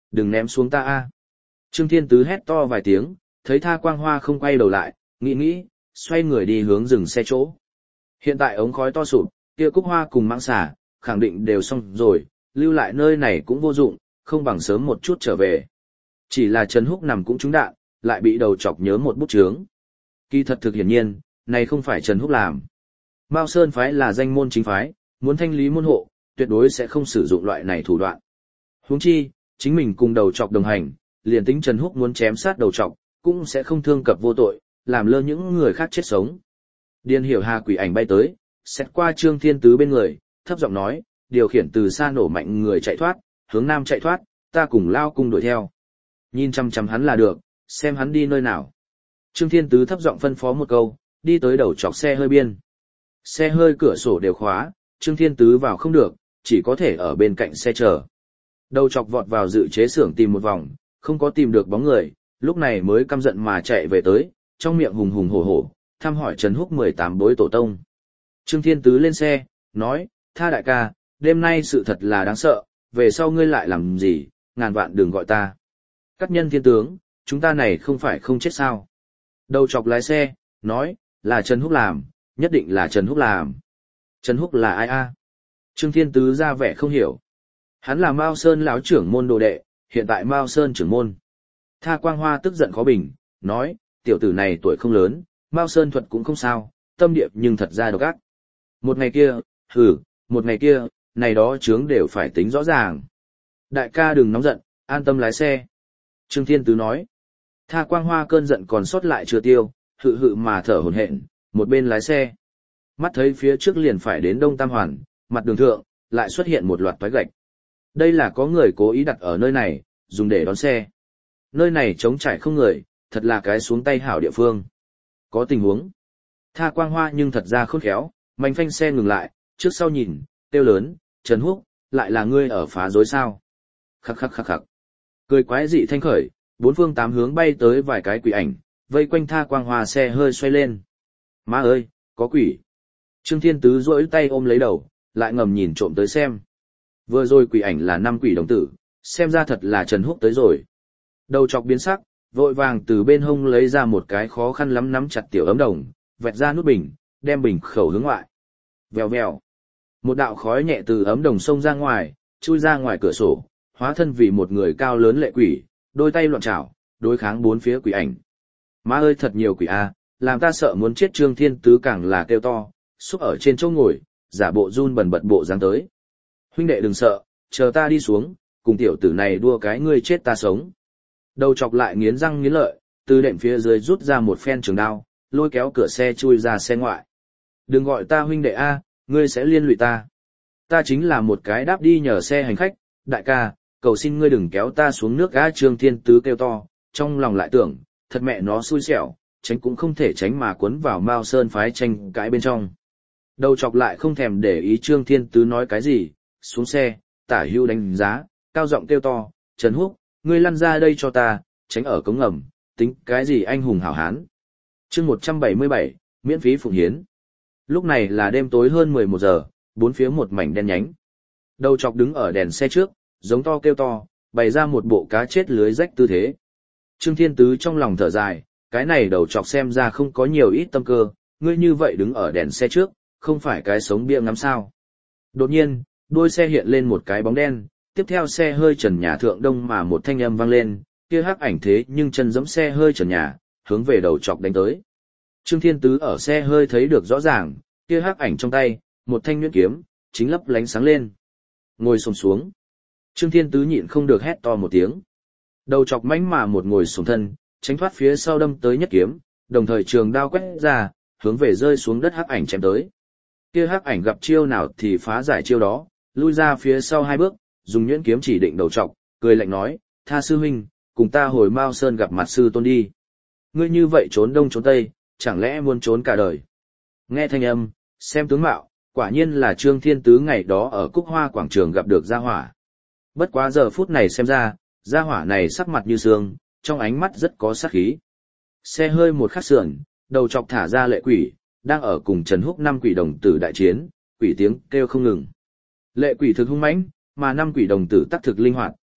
đừng ném xuống ta a. Trương Thiên Tứ hét to vài tiếng, thấy Tha Quang Hoa không quay đầu lại, nghĩ nghĩ, xoay người đi hướng dừng xe chỗ. Hiện tại ống khói to sụp, kia Cúc Hoa cùng Mãng Xà, khẳng định đều xong rồi, lưu lại nơi này cũng vô dụng, không bằng sớm một chút trở về. Chỉ là Trần Húc nằm cũng trúng đạn, lại bị đầu chọc nhớ một bút chướng. Kỳ thật thực hiển nhiên, này không phải Trần Húc làm. Mao Sơn phái là danh môn chính phái, muốn thanh lý môn hộ, tuyệt đối sẽ không sử dụng loại này thủ đoạn. Huống chi, chính mình cùng đầu chọc đồng hành, liền tính Trần Húc muốn chém sát đầu chọc, cũng sẽ không thương cập vô tội, làm lơ những người khác chết sống. Điền Hiểu Hà quỷ ảnh bay tới, xét qua Trương Thiên Tứ bên người, thấp giọng nói, điều khiển từ xa nổ mạnh người chạy thoát, hướng nam chạy thoát, ta cùng lao cung đuổi theo. Nhìn chăm chăm hắn là được, xem hắn đi nơi nào. Trương Thiên Tứ thấp giọng phân phó một câu, đi tới đầu chọc xe hơi biên. Xe hơi cửa sổ đều khóa, Trương Thiên Tứ vào không được, chỉ có thể ở bên cạnh xe chờ. Đầu chọc vọt vào dự chế xưởng tìm một vòng, không có tìm được bóng người, lúc này mới căm giận mà chạy về tới, trong miệng hùng hùng hổ hổ, thăm hỏi Trần Húc mười tám bối tổ tông. Trương Thiên Tứ lên xe, nói, Tha đại ca, đêm nay sự thật là đáng sợ, về sau ngươi lại làm gì, ngàn vạn đừng gọi ta. Cắt nhân thiên tướng, chúng ta này không phải không chết sao. Đầu chọc lái xe, nói, là Trần Húc làm, nhất định là Trần Húc làm. Trần Húc là ai a? Trương Thiên Tứ ra vẻ không hiểu. Hắn là Mao Sơn lão trưởng môn đồ đệ, hiện tại Mao Sơn trưởng môn. Tha Quang Hoa tức giận khó bình, nói, tiểu tử này tuổi không lớn, Mao Sơn thuật cũng không sao, tâm địa nhưng thật ra độc ác. Một ngày kia, hừ, một ngày kia, này đó chướng đều phải tính rõ ràng. Đại ca đừng nóng giận, an tâm lái xe. Trương Thiên Tứ nói. Tha Quang Hoa cơn giận còn sót lại chưa tiêu, hự hự mà thở hổn hển, một bên lái xe. Mắt thấy phía trước liền phải đến Đông Tam Hoàn, mặt đường thượng, lại xuất hiện một loạt toái gạch. Đây là có người cố ý đặt ở nơi này, dùng để đón xe. Nơi này trống trải không người, thật là cái xuống tay hảo địa phương. Có tình huống. Tha Quang Hoa nhưng thật ra khôn khéo, mạnh phanh xe ngừng lại, trước sau nhìn, kêu lớn, Trần Húc, lại là ngươi ở phá rối sao. Khắc khắc khắc khắc. Cười quái dị thanh khởi, bốn phương tám hướng bay tới vài cái quỷ ảnh, vây quanh Tha Quang Hoa xe hơi xoay lên. Má ơi, có quỷ. Trương Thiên Tứ duỗi tay ôm lấy đầu, lại ngầm nhìn trộm tới xem. Vừa rồi quỷ ảnh là năm quỷ đồng tử, xem ra thật là Trần Húc tới rồi. Đầu chọc biến sắc, vội vàng từ bên hông lấy ra một cái khó khăn lắm nắm chặt tiểu ấm đồng, vẹt ra nút bình, đem bình khẩu hướng ngoại. Vèo vèo. Một đạo khói nhẹ từ ấm đồng xông ra ngoài, chui ra ngoài cửa sổ, hóa thân vì một người cao lớn lệ quỷ, đôi tay loạn trảo, đối kháng bốn phía quỷ ảnh. Má ơi thật nhiều quỷ a, làm ta sợ muốn chết. Trương Thiên Tứ càng là kêu to, xúc ở trên chỗ ngồi, giả bộ run bần bật bộ dáng tới. Huynh đệ đừng sợ, chờ ta đi xuống, cùng tiểu tử này đua cái ngươi chết ta sống. Đầu chọc lại nghiến răng nghiến lợi, từ đệm phía dưới rút ra một phen trường đao, lôi kéo cửa xe chui ra xe ngoại. Đừng gọi ta huynh đệ a, ngươi sẽ liên lụy ta. Ta chính là một cái đáp đi nhờ xe hành khách, đại ca, cầu xin ngươi đừng kéo ta xuống nước. Á Trương Thiên Tứ kêu to, trong lòng lại tưởng, thật mẹ nó xui xẻo, tránh cũng không thể tránh mà cuốn vào Mao Sơn phái tranh cãi bên trong. Đầu chọc lại không thèm để ý Trương Thiên Tứ nói cái gì, xuống xe, tả hưu đánh giá, cao giọng kêu to, Trần Húc, ngươi lăn ra đây cho ta, tránh ở cống ngầm, tính cái gì anh hùng hảo hán. Chương một trăm bảy mươi bảy, miễn phí phụng hiến. Lúc này là đêm tối hơn mười một giờ, bốn phía một mảnh đen nhánh. Đầu chọc đứng ở đèn xe trước, giống to kêu to, bày ra một bộ cá chết lưới rách tư thế. Trương Thiên Tứ trong lòng thở dài, cái này đầu chọc xem ra không có nhiều ít tâm cơ, ngươi như vậy đứng ở đèn xe trước, không phải cái sống bia ngắm sao. Đột nhiên, đuôi xe hiện lên một cái bóng đen, tiếp theo xe hơi trần nhà thượng đông mà một thanh âm vang lên, kia hắc ảnh thế nhưng chân giẫm xe hơi trần nhà, hướng về đầu chọc đánh tới. Trương Thiên Tứ ở xe hơi thấy được rõ ràng, kia hắc ảnh trong tay, một thanh nhuyễn kiếm, chính lấp lánh sáng lên. Ngồi xổm xuống. Trương Thiên Tứ nhịn không được hét to một tiếng. Đầu chọc mãnh mà một ngồi xổm thân, tránh thoát phía sau đâm tới nhất kiếm, đồng thời trường đao quét ra, hướng về rơi xuống đất hắc ảnh chém tới. Kia hắc ảnh gặp chiêu nào thì phá giải chiêu đó, lui ra phía sau hai bước, dùng nhuyễn kiếm chỉ định đầu trọc, cười lạnh nói, Tha sư huynh, cùng ta hồi Mao Sơn gặp mặt sư tôn đi. Ngươi như vậy trốn đông trốn tây, chẳng lẽ muốn trốn cả đời. Nghe thanh âm, xem tướng mạo, quả nhiên là Trương Thiên Tứ ngày đó ở Cúc Hoa quảng trường gặp được Gia Hỏa. Bất quá giờ phút này xem ra, Gia Hỏa này sắc mặt như sương, trong ánh mắt rất có sát khí. Xe hơi một khắc sườn, đầu chọc thả ra lệ quỷ, đang ở cùng Trần Húc năm quỷ đồng tử đại chiến, quỷ tiếng kêu không ngừng. Lệ quỷ thực hung mãnh, mà năm quỷ đồng tử tác thực linh hoạt,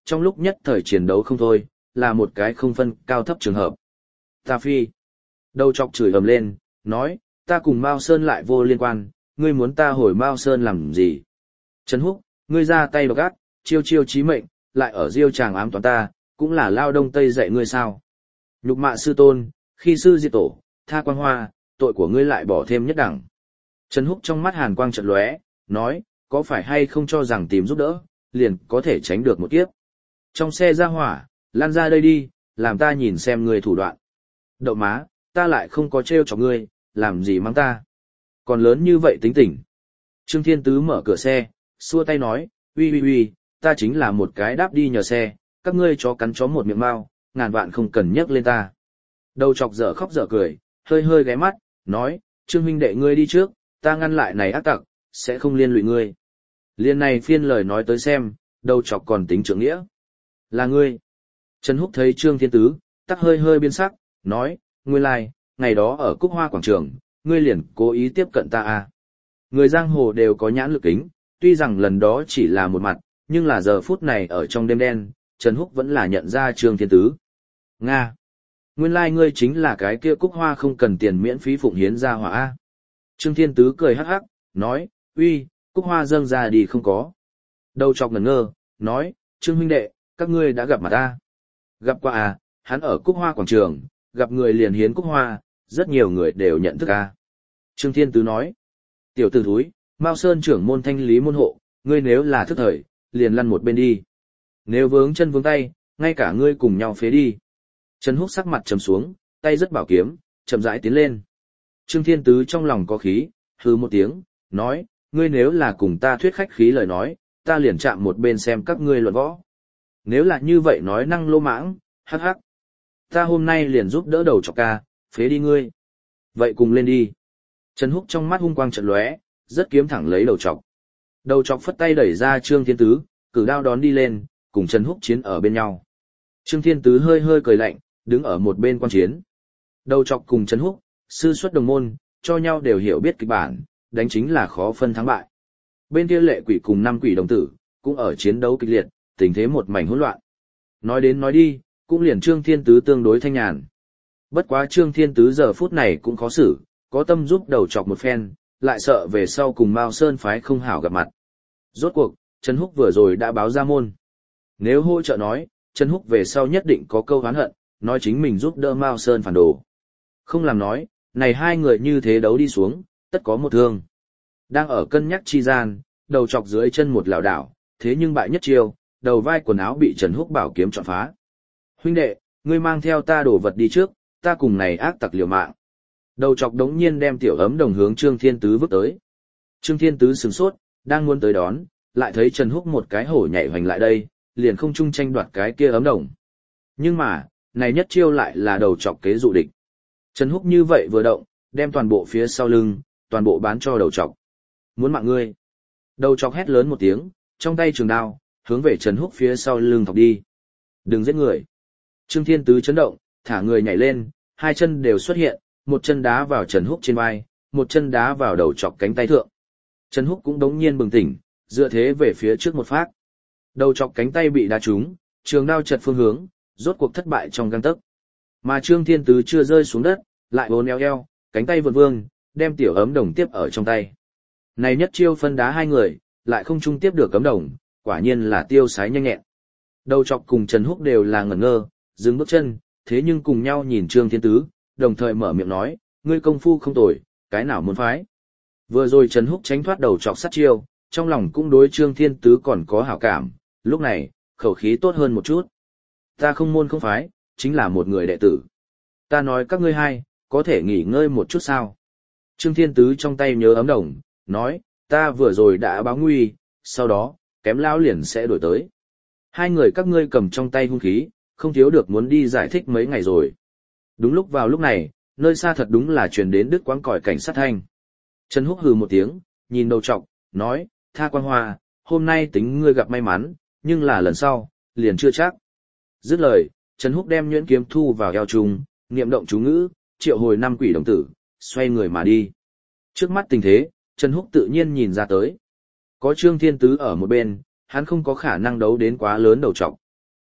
trong lúc nhất thời chiến đấu không thôi, là một cái không phân cao thấp trường hợp. Ta phi. Đầu chọc chửi ầm lên, nói, ta cùng Mao Sơn lại vô liên quan, ngươi muốn ta hồi Mao Sơn làm gì? Trần Húc, ngươi ra tay độc ác, chiêu chiêu chí mệnh, lại ở diêu tràng ám toán ta, cũng là lao đông tây dạy ngươi sao? Nhục mạ sư tôn, khi sư diệt tổ, tha quang hoa, tội của ngươi lại bỏ thêm nhất đẳng. Trần Húc trong mắt hàn quang chợt lóe, nói, có phải hay không cho rằng tìm giúp đỡ, liền có thể tránh được một kiếp. Trong xe ra hỏa, lan ra đây đi, làm ta nhìn xem ngươi thủ đoạn. Đậu má, ta lại không có trêu chọc ngươi, làm gì mang ta. Còn lớn như vậy tính tình. Trương Thiên Tứ mở cửa xe, xua tay nói, uy uy uy, ta chính là một cái đáp đi nhờ xe, các ngươi chó cắn chó một miệng mau, ngàn vạn không cần nhắc lên ta. Đầu chọc dở khóc dở cười, hơi hơi ghé mắt, nói, Trương huynh đệ ngươi đi trước, ta ngăn lại này ác tặc, sẽ không liên lụy ngươi. Liên này phiên lời nói tới xem, đầu chọc còn tính trưởng nghĩa. Là ngươi. Trần Húc thấy Trương Thiên Tứ, tắc hơi hơi biến sắc, nói, nguyên lai, like, ngày đó ở Cúc Hoa Quảng Trường, ngươi liền cố ý tiếp cận ta à. Người giang hồ đều có nhãn lực kính, tuy rằng lần đó chỉ là một mặt, nhưng là giờ phút này ở trong đêm đen, Trần Húc vẫn là nhận ra Trương Thiên Tứ. Nga! Nguyên lai like ngươi chính là cái kia Cúc Hoa không cần tiền miễn phí phụng hiến ra hỏa a. Trương Thiên Tứ cười hắc hắc, nói, uy, Cúc Hoa dâng ra đi không có. Đầu chọc ngẩn ngơ, nói, Trương huynh đệ, các ngươi đã gặp mặt ta. Gặp qua à, hắn ở Cúc Hoa Quảng Trường, gặp người liền hiến Cúc Hoa, rất nhiều người đều nhận thức a. Trương Thiên Tứ nói, tiểu tử thúi, Mao Sơn trưởng môn thanh lý môn hộ, ngươi nếu là thức thời, liền lăn một bên đi. Nếu vướng chân vướng tay, ngay cả ngươi cùng nhau phế đi. Trần Húc sắc mặt trầm xuống, tay rất bảo kiếm, chậm rãi tiến lên. Trương Thiên Tứ trong lòng có khí, hừ một tiếng, nói, ngươi nếu là cùng ta thuyết khách khí lời nói, ta liền chạm một bên xem các ngươi luận võ. Nếu là như vậy nói năng lô mãng, hắc hắc. Ta hôm nay liền giúp đỡ đầu chọc ca, phế đi ngươi. Vậy cùng lên đi. Trần Húc trong mắt hung quang trận lóe, rất kiếm thẳng lấy đầu chọc. Đầu chọc phất tay đẩy ra Trương Thiên Tứ, cử đao đón đi lên, cùng Trần Húc chiến ở bên nhau. Trương Thiên Tứ hơi hơi cười lạnh, đứng ở một bên quan chiến. Đầu chọc cùng Trần Húc, sư xuất đồng môn, cho nhau đều hiểu biết kịch bản, đánh chính là khó phân thắng bại. Bên kia Lệ Quỷ cùng năm quỷ đồng tử, cũng ở chiến đấu kịch liệt, tình thế một mảnh hỗn loạn. Nói đến nói đi, cũng liền Trương Thiên Tứ tương đối thanh nhàn. Bất quá Trương Thiên Tứ giờ phút này cũng khó xử, có tâm giúp đầu chọc một phen, lại sợ về sau cùng Mao Sơn phái không hảo gặp mặt. Rốt cuộc, Trần Húc vừa rồi đã báo ra môn. Nếu hỗ trợ nói, Trần Húc về sau nhất định có câu oán hận, nói chính mình giúp đỡ Mao Sơn phản đồ. Không làm nói, này hai người như thế đấu đi xuống, tất có một thương. Đang ở cân nhắc chi gian, đầu chọc dưới chân một lảo đảo, thế nhưng bại nhất chiêu, đầu vai quần áo bị Trần Húc bảo kiếm chọn phá. Huynh đệ, ngươi mang theo ta đổ vật đi trước, ta cùng này ác tặc liều mạng. Đầu chọc đống nhiên đem tiểu ấm đồng hướng Trương Thiên Tứ vứt tới. Trương Thiên Tứ sửng sốt, đang muốn tới đón, lại thấy Trần Húc một cái hổ nhảy hoành lại đây, liền không chung tranh đoạt cái kia ấm đồng. Nhưng mà, này nhất chiêu lại là đầu chọc kế dụ địch. Trần Húc như vậy vừa động, đem toàn bộ phía sau lưng, toàn bộ bán cho đầu chọc. Muốn mạng ngươi. Đầu chọc hét lớn một tiếng, trong tay trường đao, hướng về Trần Húc phía sau lưng thọc đi. Đừng giết người. Trương Thiên Tứ chấn động, thả người nhảy lên, hai chân đều xuất hiện, một chân đá vào Trần Húc trên vai, một chân đá vào đầu chọc cánh tay thượng. Trần Húc cũng đống nhiên bừng tỉnh, dựa thế về phía trước một phát. Đầu chọc cánh tay bị đá trúng, trường đao chật phương hướng, rốt cuộc thất bại trong gang tấc. Mà Trương Thiên Tứ chưa rơi xuống đất, lại uốn éo eo, cánh tay vượt vương, đem tiểu ấm đồng tiếp ở trong tay. Này nhất chiêu phân đá hai người, lại không chung tiếp được cấm đồng, quả nhiên là tiêu sái nhanh nhẹn. Đầu chọc cùng Trần Húc đều là ngẩn ngơ, dừng bước chân, thế nhưng cùng nhau nhìn Trương Thiên Tứ, đồng thời mở miệng nói, ngươi công phu không tồi, cái nào muốn phái. Vừa rồi Trần Húc tránh thoát đầu chọc sát chiêu, trong lòng cũng đối Trương Thiên Tứ còn có hảo cảm, lúc này, khẩu khí tốt hơn một chút. Ta không môn không phái, chính là một người đệ tử. Ta nói các ngươi hai, có thể nghỉ ngơi một chút sao. Trương Thiên Tứ trong tay nhớ ấm đồng, nói, ta vừa rồi đã báo nguy, sau đó, kém lão liền sẽ đổi tới. Hai người các ngươi cầm trong tay hung khí, không thiếu được muốn đi giải thích mấy ngày rồi. Đúng lúc vào lúc này, nơi xa thật đúng là truyền đến đứt quãng còi cảnh sát thanh. Trần Húc hừ một tiếng, nhìn đầu trọc, nói, Tha Quan Hoa, hôm nay tính ngươi gặp may mắn, nhưng là lần sau, liền chưa chắc. Dứt lời, Trần Húc đem nhuyễn kiếm thu vào eo trùng, niệm động chú ngữ, triệu hồi năm quỷ đồng tử, xoay người mà đi. Trước mắt tình thế, Trần Húc tự nhiên nhìn ra tới. Có Trương Thiên Tứ ở một bên, hắn không có khả năng đấu đến quá lớn đầu trọc.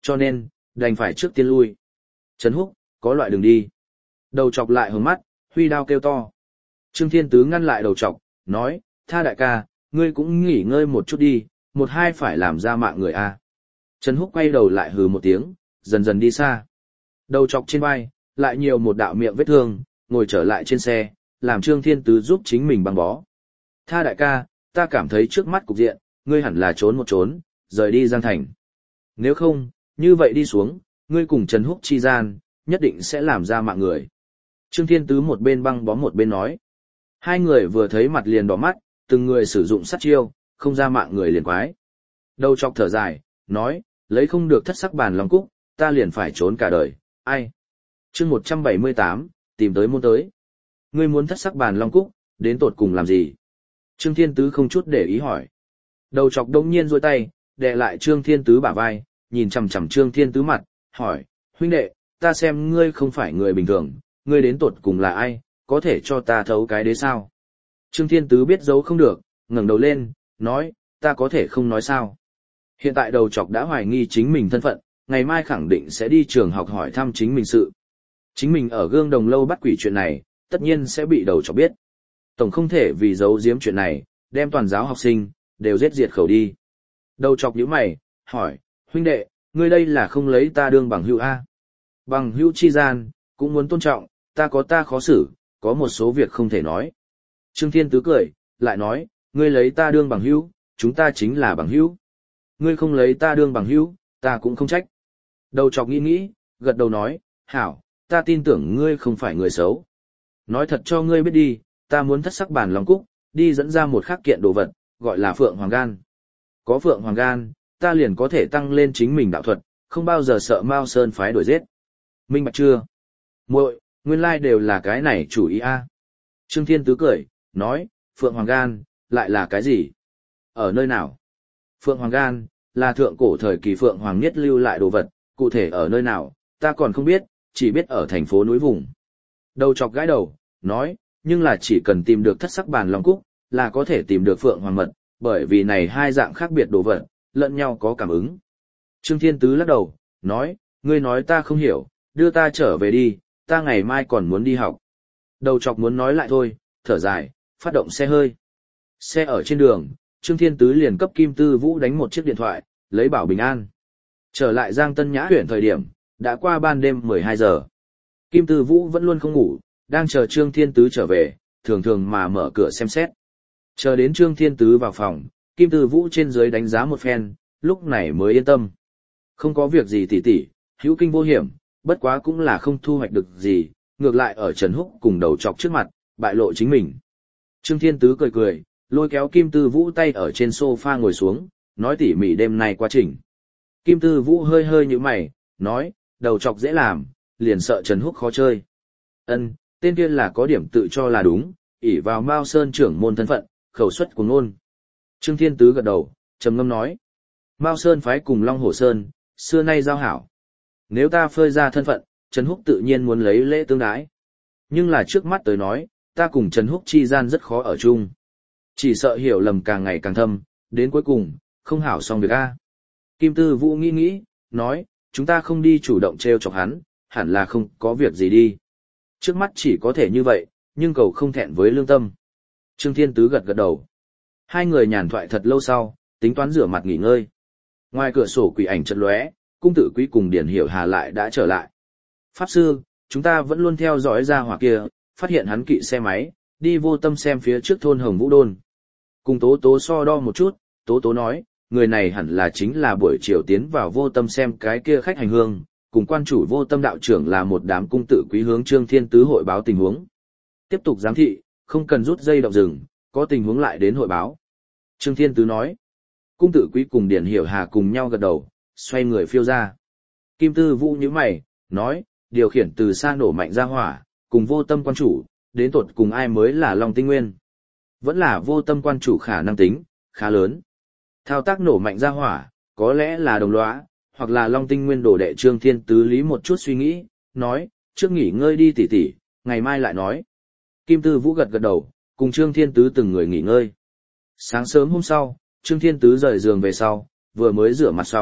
Cho nên, đành phải trước tiên lui. Trấn Húc, có loại đường đi. Đầu chọc lại hướng mắt, huy đao kêu to. Trương Thiên Tứ ngăn lại đầu chọc, nói, tha đại ca, ngươi cũng nghỉ ngơi một chút đi, một hai phải làm ra mạng người a. Trấn Húc quay đầu lại hừ một tiếng, dần dần đi xa. Đầu chọc trên vai, lại nhiều một đạo miệng vết thương, ngồi trở lại trên xe, làm Trương Thiên Tứ giúp chính mình băng bó. Tha đại ca, ta cảm thấy trước mắt cục diện, ngươi hẳn là trốn một trốn, rời đi Giang Thành. Nếu không, như vậy đi xuống, ngươi cùng Trần Húc chi gian, nhất định sẽ làm ra mạng người. Trương Thiên Tứ một bên băng bó một bên nói. Hai người vừa thấy mặt liền đỏ mắt, từng người sử dụng sát chiêu, không ra mạng người liền quái. Đầu chọc thở dài, nói, lấy không được thất sắc bàn long cúc, ta liền phải trốn cả đời, ai? Chương một trăm bảy mươi tám, tìm tới môn tới. Ngươi muốn thất sắc bàn long cúc, đến tột cùng làm gì? Trương Thiên Tứ không chút để ý hỏi. Đầu chọc đông nhiên duỗi tay, đè lại Trương Thiên Tứ bả vai, nhìn chằm chằm Trương Thiên Tứ mặt, hỏi, huynh đệ, ta xem ngươi không phải người bình thường, ngươi đến tột cùng là ai, có thể cho ta thấu cái đế sao? Trương Thiên Tứ biết giấu không được, ngẩng đầu lên, nói, ta có thể không nói sao. Hiện tại đầu chọc đã hoài nghi chính mình thân phận, ngày mai khẳng định sẽ đi trường học hỏi thăm chính mình sự. Chính mình ở gương đồng lâu bắt quỷ chuyện này, tất nhiên sẽ bị đầu chọc biết. Tổng không thể vì giấu giếm chuyện này, đem toàn giáo học sinh, đều giết diệt khẩu đi. Đầu chọc nhíu mày, hỏi, huynh đệ, ngươi đây là không lấy ta đương bằng hữu A. Bằng hữu chi gian, cũng muốn tôn trọng, ta có ta khó xử, có một số việc không thể nói. Trương Thiên Tứ cười, lại nói, ngươi lấy ta đương bằng hữu, chúng ta chính là bằng hữu. Ngươi không lấy ta đương bằng hữu, ta cũng không trách. Đầu chọc nghĩ nghĩ, gật đầu nói, hảo, ta tin tưởng ngươi không phải người xấu. Nói thật cho ngươi biết đi, ta muốn thất sắc bản long cúc, đi dẫn ra một khắc kiện đồ vật, gọi là Phượng Hoàng Gan. Có Phượng Hoàng Gan, ta liền có thể tăng lên chính mình đạo thuật, không bao giờ sợ Mao Sơn phái đuổi giết. Minh bạch chưa? Muội, nguyên lai đều là cái này chủ ý a. Trương Thiên Tứ cười, nói, Phượng Hoàng Gan, lại là cái gì? Ở nơi nào? Phượng Hoàng Gan, là thượng cổ thời kỳ Phượng Hoàng Niết lưu lại đồ vật, cụ thể ở nơi nào, ta còn không biết, chỉ biết ở thành phố núi vùng. Đầu chọc gãi đầu, nói, nhưng là chỉ cần tìm được thất sắc bàn long cúc, là có thể tìm được Phượng Hoàng Mật, bởi vì này hai dạng khác biệt đồ vật, lẫn nhau có cảm ứng. Trương Thiên Tứ lắc đầu, nói, ngươi nói ta không hiểu, đưa ta trở về đi, ta ngày mai còn muốn đi học. Đầu chọc muốn nói lại thôi, thở dài, phát động xe hơi. Xe ở trên đường, Trương Thiên Tứ liền cấp Kim Tư Vũ đánh một chiếc điện thoại, lấy bảo bình an. Trở lại Giang Tân Nhã huyện thời điểm, đã qua ban đêm mười hai giờ. Kim Tư Vũ vẫn luôn không ngủ, đang chờ Trương Thiên Tứ trở về, thường thường mà mở cửa xem xét. Chờ đến Trương Thiên Tứ vào phòng, Kim Tư Vũ trên dưới đánh giá một phen, lúc này mới yên tâm. Không có việc gì tỉ tỉ, hữu kinh vô hiểm, bất quá cũng là không thu hoạch được gì, ngược lại ở Trần Húc cùng đầu chọc trước mặt, bại lộ chính mình. Trương Thiên Tứ cười cười, lôi kéo Kim Tư Vũ tay ở trên sofa ngồi xuống, nói tỉ mỉ đêm nay quá trình. Kim Tư Vũ hơi hơi như mày, nói, đầu chọc dễ làm, liền sợ Trần Húc khó chơi. Ân, tên kia là có điểm tự cho là đúng, ỷ vào Mao Sơn trưởng môn thân phận, khẩu suất của ngôn. Trương Thiên Tứ gật đầu, trầm ngâm nói, Mao Sơn phái cùng Long Hồ Sơn, xưa nay giao hảo. Nếu ta phơi ra thân phận, Trần Húc tự nhiên muốn lấy lễ tương đái. Nhưng là trước mắt tới nói, ta cùng Trần Húc chi gian rất khó ở chung. Chỉ sợ hiểu lầm càng ngày càng thâm, đến cuối cùng, không hảo xong việc a. Kim Tư Vũ nghĩ nghĩ, nói, chúng ta không đi chủ động treo chọc hắn, hẳn là không có việc gì đi. Trước mắt chỉ có thể như vậy, nhưng cầu không thẹn với lương tâm. Trương Thiên Tứ gật gật đầu. Hai người nhàn thoại thật lâu sau, tính toán rửa mặt nghỉ ngơi. Ngoài cửa sổ quỷ ảnh chợt lóe, cung tử quý cùng Điển Hiểu Hà lại đã trở lại. Pháp sư, chúng ta vẫn luôn theo dõi ra hỏa kia, phát hiện hắn kỵ xe máy, đi vô tâm xem phía trước thôn Hồng Vũ Đôn. Cùng Tố Tố so đo một chút, Tố Tố nói, người này hẳn là chính là buổi chiều tiến vào vô tâm xem cái kia khách hành hương, cùng quan chủ vô tâm đạo trưởng là một đám cung tử quý hướng Trương Thiên Tứ hội báo tình huống. Tiếp tục giám thị, không cần rút dây động rừng, có tình huống lại đến hội báo. Trương Thiên Tứ nói, cung tử quý cùng Điển Hiểu Hà cùng nhau gật đầu, xoay người phiêu ra. Kim Tư Vũ nhíu mày, nói, điều khiển từ xa nổ mạnh ra hỏa, cùng vô tâm quan chủ, đến tột cùng ai mới là Long Tinh Nguyên. Vẫn là vô tâm quan chủ khả năng tính, khá lớn. Thao tác nổ mạnh ra hỏa, có lẽ là đồng lõa, hoặc là Long Tinh Nguyên đổ đệ. Trương Thiên Tứ lý một chút suy nghĩ, nói, trước nghỉ ngơi đi tỉ tỉ, ngày mai lại nói. Kim Tư Vũ gật gật đầu, cùng Trương Thiên Tứ từng người nghỉ ngơi. Sáng sớm hôm sau, Trương Thiên Tứ rời giường về sau, vừa mới rửa mặt xong,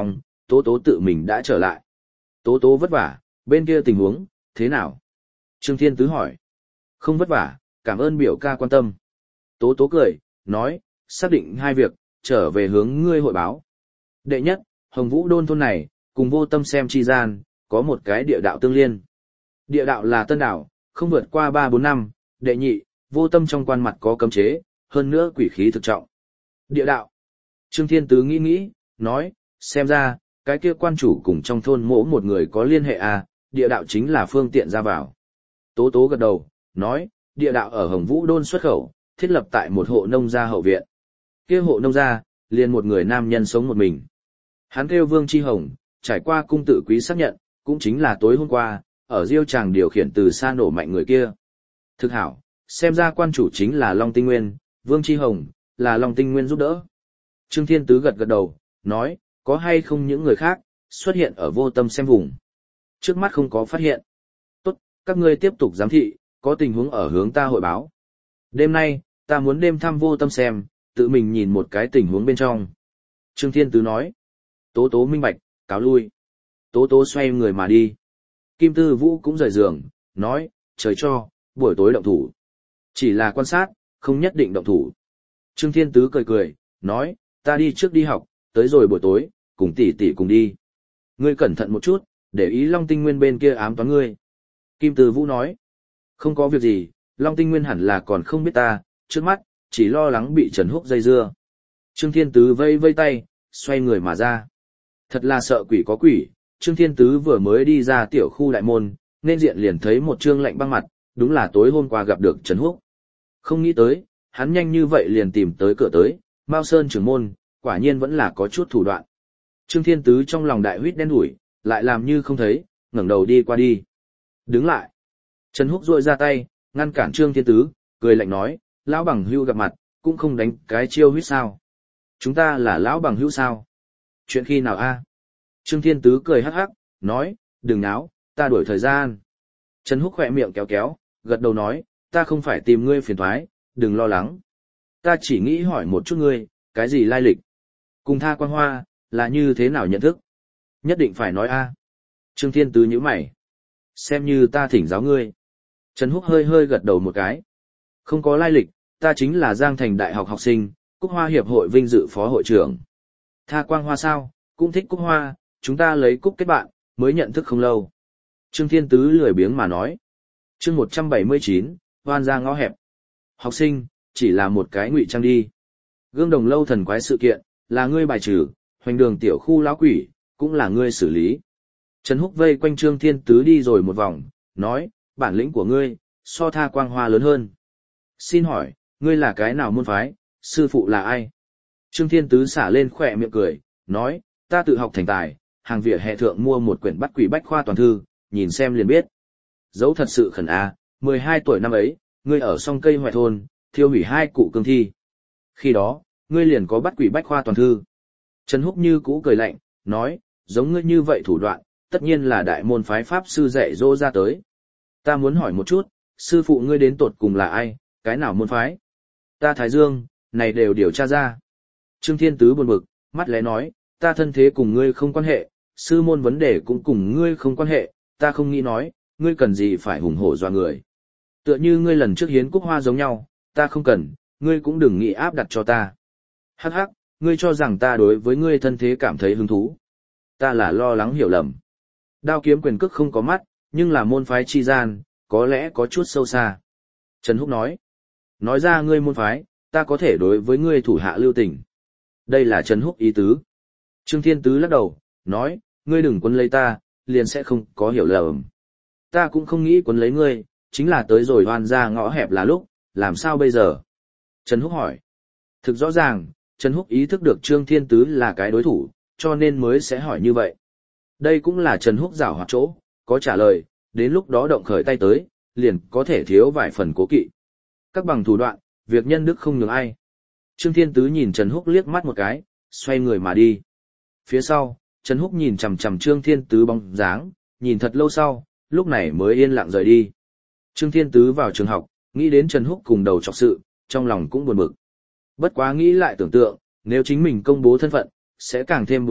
Tố Tố tự mình đã trở lại. Tố Tố vất vả, bên kia tình huống, thế nào? Trương Thiên Tứ hỏi. Không vất vả, cảm ơn biểu ca quan tâm. Tố Tố cười, nói, xác định hai việc, trở về hướng ngươi hội báo. Đệ nhất, Hồng Vũ Đôn thôn này, cùng Vô Tâm xem chi gian, có một cái địa đạo tương liên. Địa đạo là tân đảo, không vượt qua ba bốn năm. Đệ nhị, Vô Tâm trong quan mặt có cấm chế, hơn nữa quỷ khí thực trọng. Địa đạo. Trương Thiên Tứ nghĩ nghĩ, nói, xem ra, cái kia quan chủ cùng trong thôn mỗi một người có liên hệ à, địa đạo chính là phương tiện ra vào. Tố Tố gật đầu, nói, địa đạo ở Hồng Vũ Đôn xuất khẩu, thiết lập tại một hộ nông gia hậu viện. Kia hộ nông gia, liền một người nam nhân sống một mình. Hắn kêu Vương Chi Hồng, trải qua cung tự quý xác nhận, cũng chính là tối hôm qua, ở Diêu Tràng điều khiển từ xa nổ mạnh người kia. Thực hảo, xem ra quan chủ chính là Long Tinh Nguyên, Vương Chi Hồng, là Long Tinh Nguyên giúp đỡ. Trương Thiên Tứ gật gật đầu, nói, có hay không những người khác, xuất hiện ở Vô Tâm xem vùng. Trước mắt không có phát hiện. Tốt, các ngươi tiếp tục giám thị, có tình huống ở hướng ta hội báo. Đêm nay, ta muốn đêm thăm Vô Tâm xem, tự mình nhìn một cái tình huống bên trong. Trương Thiên Tứ nói. Tố Tố minh bạch, cáo lui. Tố Tố xoay người mà đi. Kim Tư Vũ cũng rời giường, nói, trời cho, buổi tối động thủ. Chỉ là quan sát, không nhất định động thủ. Trương Thiên Tứ cười cười, nói, ta đi trước đi học, tới rồi buổi tối, cùng tỷ tỷ cùng đi. Ngươi cẩn thận một chút, để ý Long Tinh Nguyên bên kia ám toán ngươi. Kim Tư Vũ nói, không có việc gì, Long Tinh Nguyên hẳn là còn không biết ta, trước mắt, chỉ lo lắng bị Trần Húc dây dưa. Trương Thiên Tứ vây vây tay, xoay người mà ra. Thật là sợ quỷ có quỷ, Trương Thiên Tứ vừa mới đi ra tiểu khu đại môn, nên diện liền thấy một trương lạnh băng mặt, đúng là tối hôm qua gặp được Trần Húc. Không nghĩ tới, hắn nhanh như vậy liền tìm tới cửa tới, Mao Sơn trưởng môn, quả nhiên vẫn là có chút thủ đoạn. Trương Thiên Tứ trong lòng đại huyết đen đủi, lại làm như không thấy, ngẩng đầu đi qua đi. Đứng lại. Trần Húc duỗi ra tay, ngăn cản Trương Thiên Tứ, cười lạnh nói, lão bằng hữu gặp mặt, cũng không đánh cái chiêu huyết sao. Chúng ta là lão bằng hữu sao? Chuyện khi nào a? Trương Thiên Tứ cười hắc hắc, nói, đừng náo, ta đuổi thời gian. Trần Húc khỏe miệng kéo kéo, gật đầu nói, ta không phải tìm ngươi phiền toái, đừng lo lắng. Ta chỉ nghĩ hỏi một chút ngươi, cái gì lai lịch? Cùng Tha Quan Hoa, là như thế nào nhận thức? Nhất định phải nói a. Trương Thiên Tứ nhíu mày. Xem như ta thỉnh giáo ngươi. Trần Húc hơi hơi gật đầu một cái. Không có lai lịch, ta chính là Giang Thành Đại học học sinh, Cúc Hoa Hiệp hội vinh dự phó hội trưởng. Tha Quang Hoa sao, cũng thích Cúc Hoa, chúng ta lấy Cúc kết bạn, mới nhận thức không lâu. Trương Thiên Tứ lười biếng mà nói. Chương một trăm bảy mươi chín, hoan ra ngõ hẹp. Học sinh, chỉ là một cái ngụy trang đi. Gương Đồng lâu thần quái sự kiện, là ngươi bài trừ, hoành đường tiểu khu lão quỷ, cũng là ngươi xử lý. Trần Húc vây quanh Trương Thiên Tứ đi rồi một vòng, nói, bản lĩnh của ngươi, so Tha Quang Hoa lớn hơn. Xin hỏi, ngươi là cái nào môn phái, sư phụ là ai? Trương Thiên Tứ xả lên khỏe miệng cười, nói, ta tự học thành tài, hàng vỉa hè thượng mua một quyển bắt quỷ bách khoa toàn thư, nhìn xem liền biết. Dẫu thật sự khẩn a, mười hai tuổi năm ấy, ngươi ở song cây hoại thôn, thiêu hủy hai cụ cương thi. Khi đó, ngươi liền có bắt quỷ bách khoa toàn thư. Trần Húc như cũ cười lạnh, nói, giống ngươi như vậy thủ đoạn, tất nhiên là đại môn phái pháp sư dạy dỗ ra tới. Ta muốn hỏi một chút, sư phụ ngươi đến tột cùng là ai, cái nào môn phái? Ta Thái Dương, này đều điều tra ra. Trương Thiên Tứ buồn bực, mắt lẽ nói, ta thân thế cùng ngươi không quan hệ, sư môn vấn đề cũng cùng ngươi không quan hệ, ta không nghĩ nói, ngươi cần gì phải hùng hổ doa người. Tựa như ngươi lần trước hiến Cúc Hoa giống nhau, ta không cần, ngươi cũng đừng nghĩ áp đặt cho ta. Hắc hắc, ngươi cho rằng ta đối với ngươi thân thế cảm thấy hứng thú. Ta là lo lắng hiểu lầm. Đao kiếm quyền cước không có mắt, nhưng là môn phái chi gian, có lẽ có chút sâu xa. Trần Húc nói, nói ra ngươi môn phái, ta có thể đối với ngươi thủ hạ lưu tình. Đây là Trần Húc ý tứ. Trương Thiên Tứ lắc đầu, nói, ngươi đừng quấn lấy ta, liền sẽ không có hiểu lầm. Ta cũng không nghĩ quấn lấy ngươi, chính là tới rồi hoan ra ngõ hẹp là lúc, làm sao bây giờ? Trần Húc hỏi. Thực rõ ràng, Trần Húc ý thức được Trương Thiên Tứ là cái đối thủ, cho nên mới sẽ hỏi như vậy. Đây cũng là Trần Húc giảo hoạt chỗ, có trả lời, đến lúc đó động khởi tay tới, liền có thể thiếu vài phần cố kỵ. Các bằng thủ đoạn, việc nhân đức không nhường ai. Trương Thiên Tứ nhìn Trần Húc liếc mắt một cái, xoay người mà đi. Phía sau, Trần Húc nhìn chằm chằm Trương Thiên Tứ bóng dáng, nhìn thật lâu sau, lúc này mới yên lặng rời đi. Trương Thiên Tứ vào trường học, nghĩ đến Trần Húc cùng đầu trọc sự, trong lòng cũng buồn bực. Bất quá nghĩ lại tưởng tượng, nếu chính mình công bố thân phận, sẽ càng thêm buồn bực,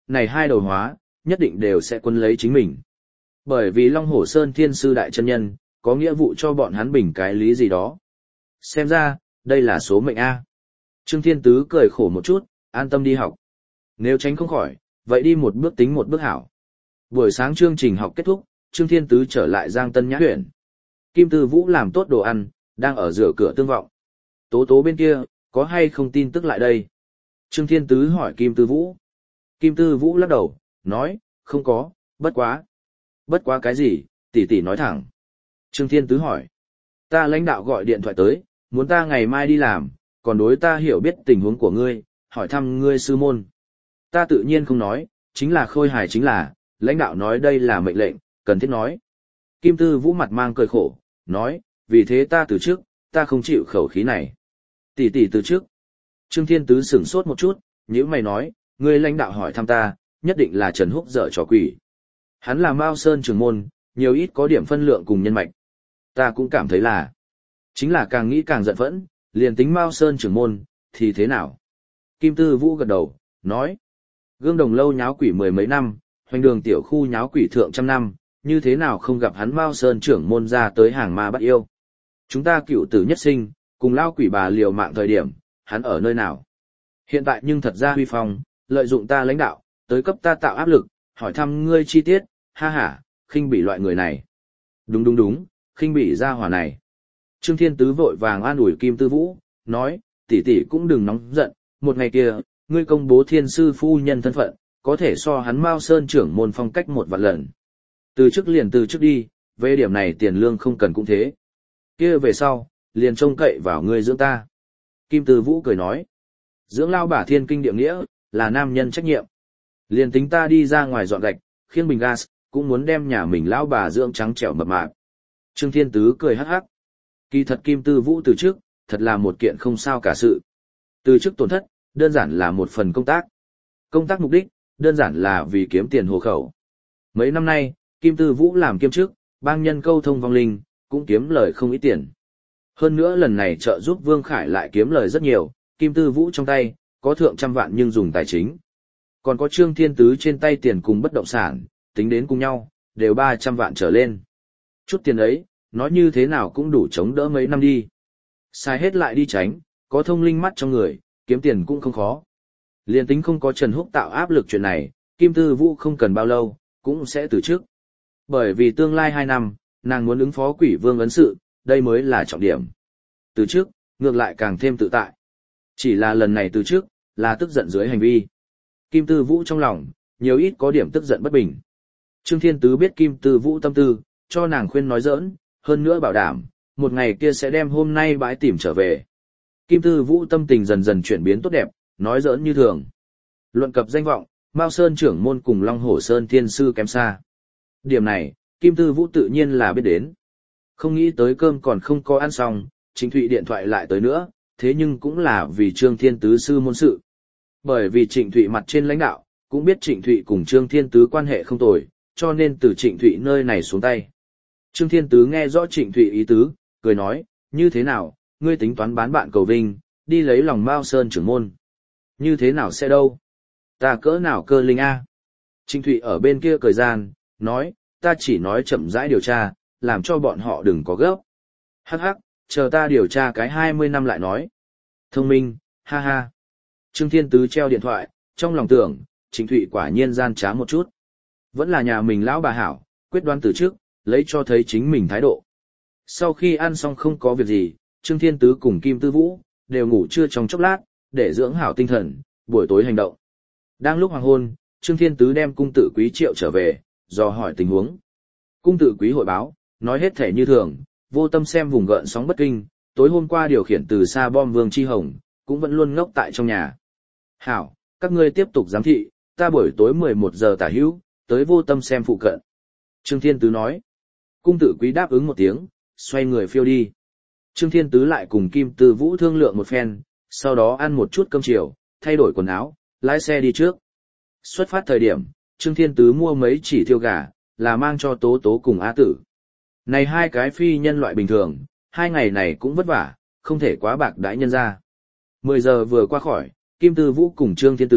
này hai đầu hóa, nhất định đều sẽ quân lấy chính mình. Bởi vì Long Hổ Sơn Thiên Sư Đại Chân Nhân, có nghĩa vụ cho bọn hắn bình cái lý gì đó. Xem ra, đây là số mệnh A. Trương Thiên Tứ cười khổ một chút, an tâm đi học. Nếu tránh không khỏi, vậy đi một bước tính một bước hảo. Buổi sáng chương trình học kết thúc, Trương Thiên Tứ trở lại Giang Tân Nhã huyện. Kim Tư Vũ làm tốt đồ ăn, đang ở rửa cửa tương vọng. Tố tố bên kia, có hay không tin tức lại đây? Trương Thiên Tứ hỏi Kim Tư Vũ. Kim Tư Vũ lắc đầu, nói, không có, bất quá. Bất quá cái gì, tỷ tỷ nói thẳng. Trương Thiên Tứ hỏi. Ta lãnh đạo gọi điện thoại tới, muốn ta ngày mai đi làm, còn đối ta hiểu biết tình huống của ngươi, hỏi thăm ngươi sư môn. Ta tự nhiên không nói, chính là khôi hài chính là, lãnh đạo nói đây là mệnh lệnh, cần thiết nói. Kim Tư Vũ mặt mang cười khổ, nói, vì thế ta từ trước, ta không chịu khẩu khí này. Tỷ tỷ từ trước. Trương Thiên Tứ sửng sốt một chút, nhíu mày nói, ngươi lãnh đạo hỏi thăm ta, nhất định là Trần Húc dở trò quỷ. Hắn là Mao Sơn trưởng môn, nhiều ít có điểm phân lượng cùng nhân mạch. Ta cũng cảm thấy là, chính là càng nghĩ càng giận phẫn, liền tính Mao Sơn trưởng môn, thì thế nào? Kim Tư Vũ gật đầu, nói, Gương Đồng lâu nháo quỷ mười mấy năm, Hoành Đường tiểu khu nháo quỷ thượng trăm năm, như thế nào không gặp hắn Mao Sơn trưởng môn ra tới hàng ma bắt yêu. Chúng ta cựu tử nhất sinh, cùng lao quỷ bà liều mạng thời điểm, hắn ở nơi nào? Hiện tại nhưng thật ra huy phong, lợi dụng ta lãnh đạo, tới cấp ta tạo áp lực, hỏi thăm ngươi chi tiết, ha ha, khinh bỉ loại người này. Đúng đúng đúng, khinh bỉ gia hỏa này. Trương Thiên Tứ vội vàng an ủi Kim Tư Vũ, nói, tỷ tỷ cũng đừng nóng giận, một ngày kia, ngươi công bố thiên sư phu nhân thân phận, có thể so hắn Mao Sơn trưởng môn phong cách một vạn lần. Từ trước liền từ trước đi, về điểm này tiền lương không cần cũng thế. Kia về sau, liền trông cậy vào ngươi dưỡng ta. Kim Tư Vũ cười nói, dưỡng lao bả thiên kinh địa nghĩa, là nam nhân trách nhiệm. Liền tính ta đi ra ngoài dọn gạch, khiêng bình gas, cũng muốn đem nhà mình lão bà dưỡng trắng trẻo mập mạp. Trương Thiên Tứ cười hắc hắc. Kỳ thật Kim Tư Vũ từ trước, thật là một kiện không sao cả sự. Từ trước tổn thất, đơn giản là một phần công tác. Công tác mục đích, đơn giản là vì kiếm tiền hộ khẩu. Mấy năm nay, Kim Tư Vũ làm kiêm chức, bang nhân câu thông vong linh, cũng kiếm lời không ít tiền. Hơn nữa lần này trợ giúp Vương Khải lại kiếm lời rất nhiều, Kim Tư Vũ trong tay, có thượng trăm vạn nhưng dùng tài chính. Còn có Trương Thiên Tứ trên tay tiền cùng bất động sản, tính đến cùng nhau, đều ba trăm vạn trở lên. Chút tiền ấy, nói như thế nào cũng đủ chống đỡ mấy năm đi. Sai hết lại đi tránh, có thông linh mắt trong người, kiếm tiền cũng không khó. Liên tính không có Trần Húc tạo áp lực chuyện này, Kim Tư Vũ không cần bao lâu, cũng sẽ từ chức. Bởi vì tương lai hai năm, nàng muốn ứng phó quỷ vương ấn sự, đây mới là trọng điểm. Từ trước, ngược lại càng thêm tự tại. Chỉ là lần này từ trước, là tức giận dưới hành vi. Kim Tư Vũ trong lòng, nhiều ít có điểm tức giận bất bình. Trương Thiên Tứ biết Kim Tư Vũ tâm tư, cho nàng khuyên nói giỡn, hơn nữa bảo đảm, một ngày kia sẽ đem hôm nay bãi tìm trở về. Kim Tư Vũ tâm tình dần dần chuyển biến tốt đẹp, nói giỡn như thường. Luận cập danh vọng, Mao Sơn trưởng môn cùng Long Hổ Sơn Thiên Sư kém xa. Điểm này, Kim Tư Vũ tự nhiên là biết đến. Không nghĩ tới cơm còn không có ăn xong, Trịnh Thụy điện thoại lại tới nữa, thế nhưng cũng là vì Trương Thiên Tứ sư môn sự. Bởi vì Trịnh Thụy mặt trên lãnh đạo, cũng biết Trịnh Thụy cùng Trương Thiên Tứ quan hệ không tồi, cho nên từ Trịnh Thụy nơi này xuống tay. Trương Thiên Tứ nghe rõ Trịnh Thụy ý tứ, cười nói, như thế nào, ngươi tính toán bán bạn cầu vinh, đi lấy lòng Mao Sơn trưởng môn. Như thế nào sẽ đâu? Ta cỡ nào cơ linh a? Trịnh Thụy ở bên kia cười gian, nói, ta chỉ nói chậm rãi điều tra, làm cho bọn họ đừng có gấp. Hắc hắc, chờ ta điều tra cái hai mươi năm lại nói. Thông minh, ha ha. Trương Thiên Tứ treo điện thoại, trong lòng tưởng, Trịnh Thụy quả nhiên gian trá một chút. Vẫn là nhà mình lão bà hảo, quyết đoán từ trước, lấy cho thấy chính mình thái độ. Sau khi ăn xong không có việc gì, Trương Thiên Tứ cùng Kim Tư Vũ, đều ngủ trưa trong chốc lát, để dưỡng hảo tinh thần, buổi tối hành động. Đang lúc hoàng hôn, Trương Thiên Tứ đem cung tử quý triệu trở về, dò hỏi tình huống. Cung tử quý hội báo, nói hết thể như thường, vô tâm xem vùng gợn sóng bất kinh, tối hôm qua điều khiển từ xa bom Vương Chi Hồng, cũng vẫn luôn ngốc tại trong nhà. Hảo, các ngươi tiếp tục giám thị, ta buổi tối mười một giờ tả hữu, tới vô tâm xem phụ cận. Trương Thiên Tứ nói. Cung tử quý đáp ứng một tiếng, xoay người phiêu đi. Trương Thiên Tứ lại cùng Kim Tư Vũ thương lượng một phen, sau đó ăn một chút cơm chiều, thay đổi quần áo, lái xe đi trước. Xuất phát thời điểm, Trương Thiên Tứ mua mấy chỉ thiêu gà, là mang cho Tố Tố cùng Á Tử. Này hai cái phi nhân loại bình thường, hai ngày này cũng vất vả, không thể quá bạc đãi nhân ra. Mười giờ vừa qua khỏi, Kim Tư Vũ cùng Trương Thiên Tứ,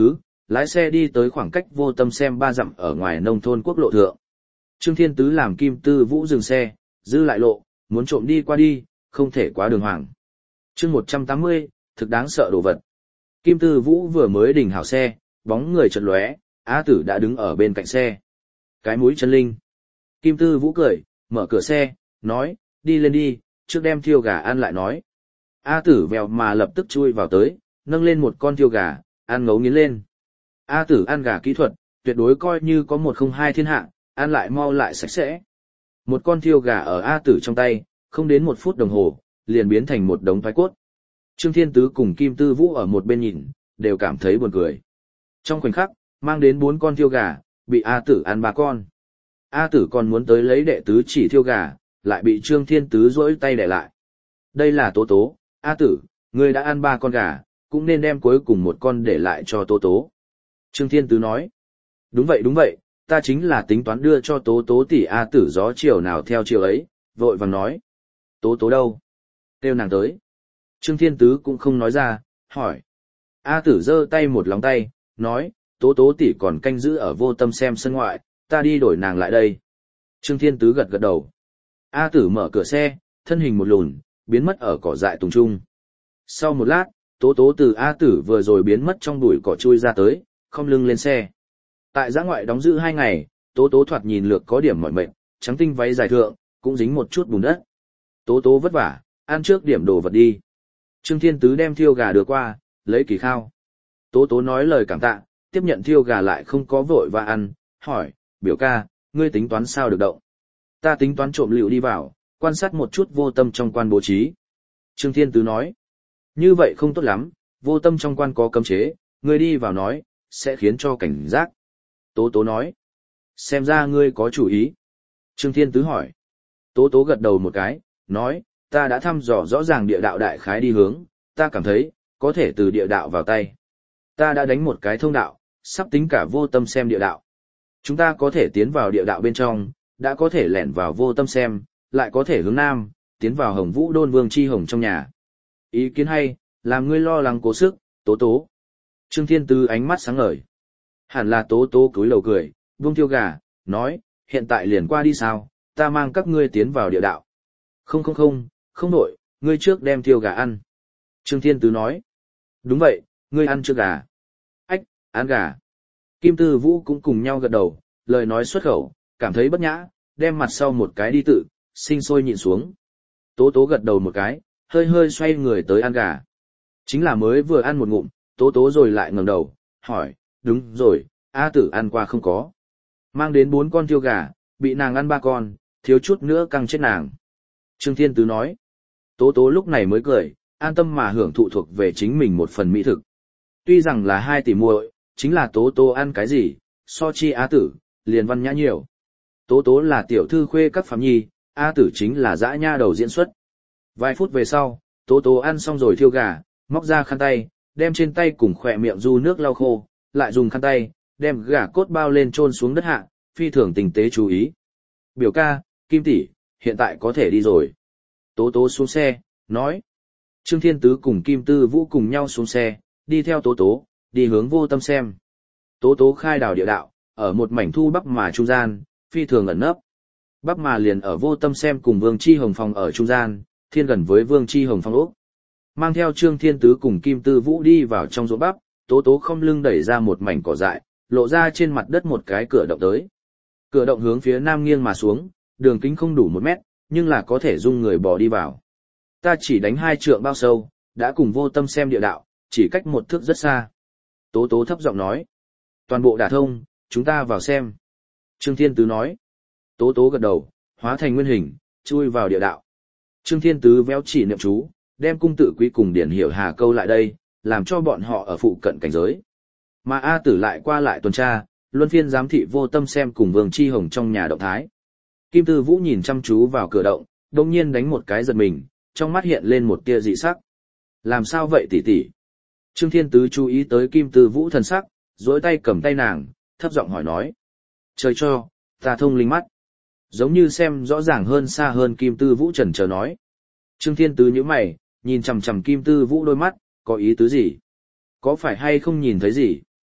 lái xe đi tới khoảng cách Vô Tâm xem ba dặm ở ngoài nông thôn quốc lộ thượng. Trương Thiên Tứ làm Kim Tư Vũ dừng xe, giữ lại lộ, muốn trộm đi qua đi, không thể quá đường hoàng. Chương một trăm tám mươi, thực đáng sợ đồ vật. Kim Tư Vũ vừa mới đình hảo xe, bóng người chợt lóe, A Tử đã đứng ở bên cạnh xe. Cái mũi chân linh. Kim Tư Vũ cười, mở cửa xe, nói, đi lên đi, trước đem thiêu gà ăn lại nói. A Tử vèo mà lập tức chui vào tới, nâng lên một con thiêu gà, ăn ngấu nghiến lên. A Tử ăn gà kỹ thuật, tuyệt đối coi như có một không hai thiên hạ, ăn lại mau lại sạch sẽ. Một con thiêu gà ở A Tử trong tay, không đến một phút đồng hồ, liền biến thành một đống thoái cốt. Trương Thiên Tứ cùng Kim Tư Vũ ở một bên nhìn, đều cảm thấy buồn cười. Trong khoảnh khắc, mang đến bốn con thiêu gà, bị A Tử ăn ba con. A Tử còn muốn tới lấy đệ tứ chỉ thiêu gà, lại bị Trương Thiên Tứ rỗi tay để lại. Đây là Tố Tố, A Tử, ngươi đã ăn ba con gà, cũng nên đem cuối cùng một con để lại cho Tố Tố. Trương Thiên Tứ nói, đúng vậy đúng vậy, ta chính là tính toán đưa cho Tố Tố tỷ. A Tử gió chiều nào theo chiều ấy, vội vàng nói. Tố Tố đâu? Kêu nàng tới. Trương Thiên Tứ cũng không nói ra, hỏi. A Tử giơ tay một lòng tay, nói, Tố Tố tỷ còn canh giữ ở Vô Tâm xem sân ngoại, ta đi đổi nàng lại đây. Trương Thiên Tứ gật gật đầu. A Tử mở cửa xe, thân hình một lùn, biến mất ở cỏ dại tùng trung. Sau một lát, Tố Tố từ A Tử vừa rồi biến mất trong bụi cỏ chui ra tới, không lưng lên xe. Tại giã ngoại đóng giữ hai ngày, Tố Tố thoạt nhìn lược có điểm mỏi mệt, trắng tinh váy dài thượng, cũng dính một chút bùn đất. Tố Tố vất vả, ăn trước điểm đồ vật đi. Trương Thiên Tứ đem thiêu gà đưa qua, lấy kỳ khao. Tố Tố nói lời cảm tạ, tiếp nhận thiêu gà lại không có vội và ăn, hỏi, biểu ca, ngươi tính toán sao được động? Ta tính toán trộm lựu đi vào, quan sát một chút Vô Tâm trong quan bố trí. Trương Thiên Tứ nói, như vậy không tốt lắm, Vô Tâm trong quan có cấm chế, ngươi đi vào nói, sẽ khiến cho cảnh giác. Tố Tố nói, xem ra ngươi có chủ ý. Trương Thiên Tứ hỏi, Tố Tố gật đầu một cái, nói, ta đã thăm dò rõ ràng địa đạo đại khái đi hướng, ta cảm thấy, có thể từ địa đạo vào tay. Ta đã đánh một cái thông đạo, sắp tính cả Vô Tâm xem địa đạo. Chúng ta có thể tiến vào địa đạo bên trong, đã có thể lẻn vào Vô Tâm xem, lại có thể hướng nam, tiến vào Hồng Vũ Đôn Vương Chi Hồng trong nhà. Ý kiến hay, làm ngươi lo lắng cố sức, Tố Tố. Trương Thiên Tứ ánh mắt sáng ngời. Hẳn là Tố Tố cúi đầu cười, vung thiêu gà, nói, hiện tại liền qua đi sao, ta mang các ngươi tiến vào địa đạo. Không không không, không nổi, ngươi trước đem thiêu gà ăn. Trương Thiên Tứ nói, đúng vậy, ngươi ăn chưa gà. Ách, ăn gà. Kim Tư Vũ cũng cùng nhau gật đầu, lời nói xuất khẩu, cảm thấy bất nhã, đem mặt sau một cái đi tự, sinh sôi nhịn xuống. Tố Tố gật đầu một cái, hơi hơi xoay người tới ăn gà. Chính là mới vừa ăn một ngụm, Tố Tố rồi lại ngẩng đầu, hỏi, đúng rồi, A Tử ăn qua không có. Mang đến bốn con thiêu gà, bị nàng ăn ba con, thiếu chút nữa căng chết nàng. Trương Thiên Tứ nói, Tố Tố lúc này mới cười, an tâm mà hưởng thụ thuộc về chính mình một phần mỹ thực. Tuy rằng là hai tỷ muội, chính là Tố Tố ăn cái gì, so chi A Tử, liền văn nhã nhiều. Tố Tố là tiểu thư khuê các phạm nhi, A Tử chính là dã nha đầu diễn xuất. Vài phút về sau, Tố Tố ăn xong rồi thiêu gà, móc ra khăn tay, đem trên tay cùng khỏe miệng du nước lau khô, lại dùng khăn tay, đem gà cốt bao lên chôn xuống đất hạ, phi thường tình tế chú ý. Biểu ca, Kim tỷ, hiện tại có thể đi rồi. Tố Tố xuống xe, nói. Trương Thiên Tứ cùng Kim Tư Vũ cùng nhau xuống xe, đi theo Tố Tố, đi hướng Vô Tâm xem. Tố Tố khai đào địa đạo, ở một mảnh thu bắp mà trung gian, phi thường ẩn nấp. Bắp mà liền ở Vô Tâm xem cùng Vương Chi Hồng phòng ở trung gian, thiên gần với Vương Chi Hồng phòng ốc. Mang theo Trương Thiên Tứ cùng Kim Tư Vũ đi vào trong ruộng bắp, Tố Tố không lưng đẩy ra một mảnh cỏ dại, lộ ra trên mặt đất một cái cửa động tới. Cửa động hướng phía nam nghiêng mà xuống, đường kính không đủ một mét, nhưng là có thể dung người bò đi vào. Ta chỉ đánh hai trượng bao sâu, đã cùng Vô Tâm xem địa đạo, chỉ cách một thước rất xa. Tố Tố thấp giọng nói. Toàn bộ đả thông, chúng ta vào xem. Trương Thiên Tứ nói. Tố Tố gật đầu, hóa thành nguyên hình, chui vào địa đạo. Trương Thiên Tứ véo chỉ niệm chú, đem cung tự quý cùng Điển Hiểu Hà câu lại đây, làm cho bọn họ ở phụ cận cảnh giới. Mà A Tử lại qua lại tuần tra, luân phiên giám thị Vô Tâm xem cùng Vương Chi Hồng trong nhà động thái. Kim Tư Vũ nhìn chăm chú vào cửa động, đồng nhiên đánh một cái giật mình, trong mắt hiện lên một tia dị sắc. Làm sao vậy tỷ tỷ? Trương Thiên Tứ chú ý tới Kim Tư Vũ thần sắc, duỗi tay cầm tay nàng, thấp giọng hỏi nói. Trời cho, ta thông linh mắt. Giống như xem rõ ràng hơn xa hơn Kim Tư Vũ chần chờ nói. Trương Thiên Tứ nhíu mày, nhìn chằm chằm Kim Tư Vũ đôi mắt, có ý tứ gì? Có phải hay không nhìn thấy gì?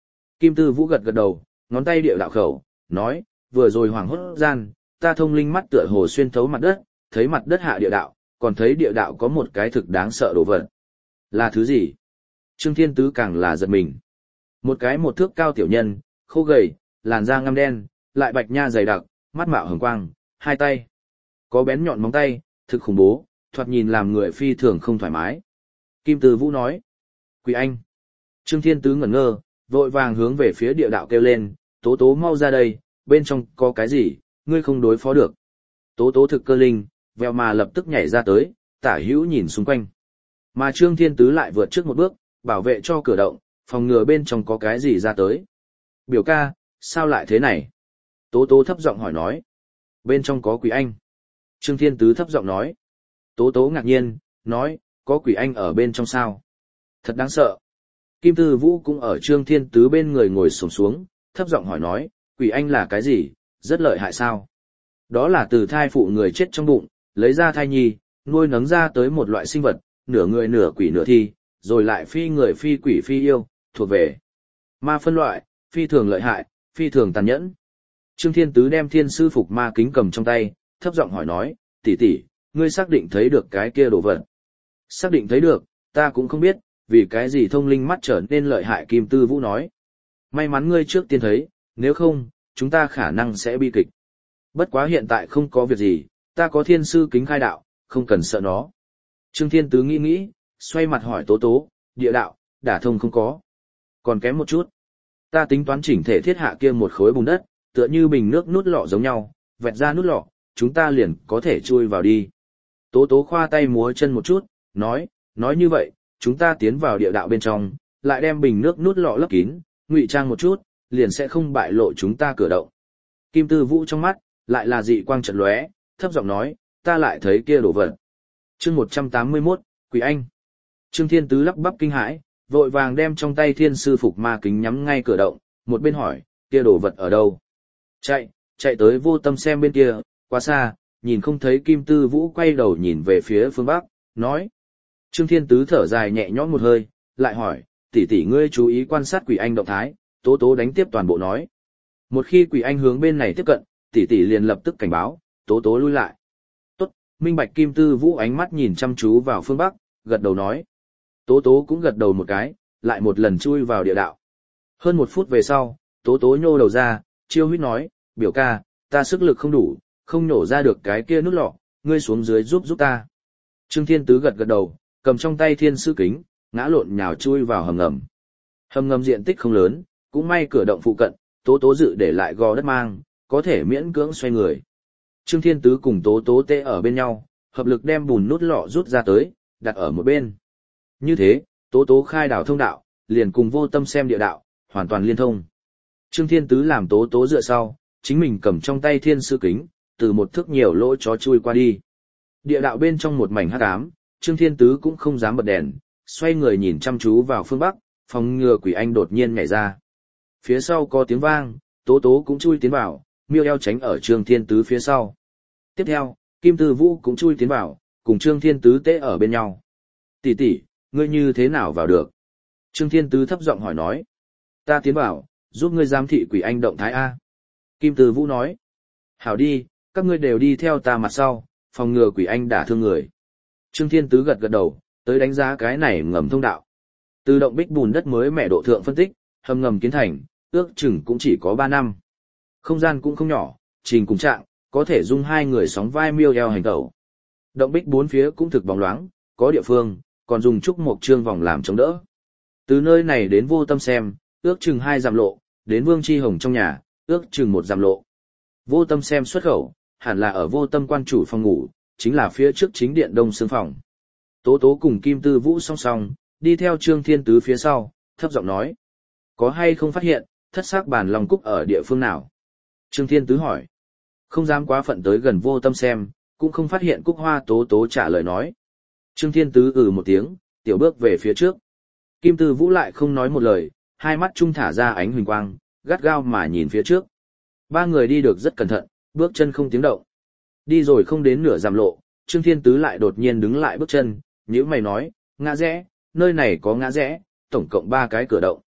Kim Tư Vũ gật gật đầu, ngón tay địa đạo khẩu, nói, vừa rồi hoàng hốt gian, ta thông linh mắt tựa hồ xuyên thấu mặt đất, thấy mặt đất hạ địa đạo, còn thấy địa đạo có một cái thực đáng sợ đồ vật. Là thứ gì? Trương Thiên Tứ càng là giật mình. Một cái một thước cao tiểu nhân, khô gầy, làn da ngăm đen, lại bạch nha dày đặc, mắt mạo hồng quang, hai tay. Có bén nhọn móng tay, thực khủng bố, thoạt nhìn làm người phi thường không thoải mái. Kim Tư Vũ nói. Quỷ Anh. Trương Thiên Tứ ngẩn ngơ, vội vàng hướng về phía địa đạo kêu lên, Tố Tố mau ra đây, bên trong có cái gì, ngươi không đối phó được. Tố Tố thực cơ linh, vèo mà lập tức nhảy ra tới, tả hữu nhìn xung quanh. Mà Trương Thiên Tứ lại vượt trước một bước, bảo vệ cho cửa động, phòng ngừa bên trong có cái gì ra tới. Biểu ca, sao lại thế này? Tố Tố thấp giọng hỏi nói. Bên trong có quỷ anh. Trương Thiên Tứ thấp giọng nói. Tố Tố ngạc nhiên, nói, có quỷ anh ở bên trong sao? Thật đáng sợ. Kim Tư Vũ cũng ở Trương Thiên Tứ bên người ngồi xổm xuống, thấp giọng hỏi nói, quỷ anh là cái gì, rất lợi hại sao? Đó là từ thai phụ người chết trong bụng, lấy ra thai nhi, nuôi nấng ra tới một loại sinh vật, nửa người nửa quỷ nửa thi, rồi lại phi người phi quỷ phi yêu, thuộc về ma phân loại, phi thường lợi hại, phi thường tàn nhẫn. Trương Thiên Tứ đem thiên sư phục ma kính cầm trong tay, thấp giọng hỏi nói, tỷ tỷ, ngươi xác định thấy được cái kia đồ vật? Xác định thấy được, ta cũng không biết, vì cái gì thông linh mắt trở nên lợi hại. Kim Tư Vũ nói. May mắn ngươi trước tiên thấy, nếu không, chúng ta khả năng sẽ bi kịch. Bất quá hiện tại không có việc gì, ta có thiên sư kính khai đạo, không cần sợ nó. Trương Thiên Tứ nghĩ nghĩ, xoay mặt hỏi Tố Tố, địa đạo, đả thông không có. Còn kém một chút. Ta tính toán chỉnh thể thiết hạ kia một khối bùn đất, tựa như bình nước nút lọ giống nhau, vẹt ra nút lọ, chúng ta liền có thể chui vào đi. Tố Tố khoa tay múa chân một chút, nói, nói như vậy, chúng ta tiến vào địa đạo bên trong, lại đem bình nước nút lọ lấp kín, ngụy trang một chút, liền sẽ không bại lộ chúng ta cửa động. Kim Tư Vũ trong mắt, lại là dị quang trận lóe, thấp giọng nói, ta lại thấy kia đồ vật. Chương một trăm tám mươi mốt, Quỷ Anh. Trương Thiên Tứ lắp bắp kinh hãi, vội vàng đem trong tay thiên sư phục ma kính nhắm ngay cửa động, một bên hỏi, kia đồ vật ở đâu? Chạy, chạy tới Vô Tâm xem bên kia, quá xa, nhìn không thấy. Kim Tư Vũ quay đầu nhìn về phía phương Bắc, nói. Trương Thiên Tứ thở dài nhẹ nhõm một hơi, lại hỏi, tỷ tỷ ngươi chú ý quan sát quỷ anh động thái. Tố Tố đánh tiếp toàn bộ nói. Một khi quỷ anh hướng bên này tiếp cận, tỷ tỷ liền lập tức cảnh báo, Tố Tố lui lại. Tốt, minh bạch. Kim Tư Vũ ánh mắt nhìn chăm chú vào phương Bắc, gật đầu nói. Tố Tố cũng gật đầu một cái, lại một lần chui vào địa đạo. Hơn một phút về sau, Tố Tố nhô đầu ra, chiêu huýt nói, biểu ca, ta sức lực không đủ, không nổ ra được cái kia nút lọ, ngươi xuống dưới giúp giúp ta. Trương Thiên Tứ gật gật đầu, cầm trong tay thiên sư kính, ngã lộn nhào chui vào hầm ngầm. Hầm ngầm diện tích không lớn, cũng may cửa động phụ cận, Tố Tố dự để lại gò đất mang, có thể miễn cưỡng xoay người. Trương Thiên Tứ cùng Tố Tố tê ở bên nhau, hợp lực đem bùn nút lọ rút ra tới, đặt ở một bên. Như thế, Tố Tố khai đảo thông đạo, liền cùng Vô Tâm xem địa đạo, hoàn toàn liên thông. Trương Thiên Tứ làm Tố Tố dựa sau, chính mình cầm trong tay thiên sư kính, từ một thước nhiều lỗ chó chui qua đi. Địa đạo bên trong một mảnh hắc ám, Trương Thiên Tứ cũng không dám bật đèn, xoay người nhìn chăm chú vào phương Bắc, phòng ngừa quỷ anh đột nhiên nhảy ra. Phía sau có tiếng vang, Tố Tố cũng chui tiến vào, miêu eo tránh ở Trương Thiên Tứ phía sau. Tiếp theo, Kim Tư Vũ cũng chui tiến vào, cùng Trương Thiên Tứ tê ở bên nhau. Tỷ tỷ, ngươi như thế nào vào được? Trương Thiên Tứ thấp giọng hỏi nói. Ta tiến vào, giúp ngươi giám thị quỷ anh động thái A. Kim Tư Vũ nói. Hảo đi, các ngươi đều đi theo ta mặt sau, phòng ngừa quỷ anh đả thương người. Trương Thiên Tứ gật gật đầu, tới đánh giá cái này ngầm thông đạo. Từ động bích bùn đất mới mẹ độ thượng phân tích, hầm ngầm kiến thành, ước chừng cũng chỉ có ba năm. Không gian cũng không nhỏ, trình cùng trạng, có thể dung hai người sóng vai miêu eo hành tẩu. Động bích bốn phía cũng thực bóng loáng, có địa phương, còn dùng trúc mộc trương vòng làm chống đỡ. Từ nơi này đến Vô Tâm xem, ước chừng hai dặm lộ, đến Vương Chi Hồng trong nhà, ước chừng một dặm lộ. Vô Tâm xem xuất khẩu, hẳn là ở Vô Tâm quan chủ phòng ngủ, chính là phía trước chính điện đông xương phòng. Tố Tố cùng Kim Tư Vũ song song, đi theo Trương Thiên Tứ phía sau, thấp giọng nói. Có hay không phát hiện, thất sắc bàn long cúc ở địa phương nào? Trương Thiên Tứ hỏi. Không dám quá phận tới gần Vô Tâm xem, cũng không phát hiện cúc hoa. Tố Tố trả lời nói. Trương Thiên Tứ ừ một tiếng, tiểu bước về phía trước. Kim Tư Vũ lại không nói một lời, hai mắt trung thả ra ánh huỳnh quang, gắt gao mà nhìn phía trước. Ba người đi được rất cẩn thận, bước chân không tiếng động. Đi rồi không đến nửa dặm lộ, Trương Thiên Tứ lại đột nhiên đứng lại bước chân, nhíu mày nói, ngã rẽ, nơi này có ngã rẽ, tổng cộng ba cái cửa động.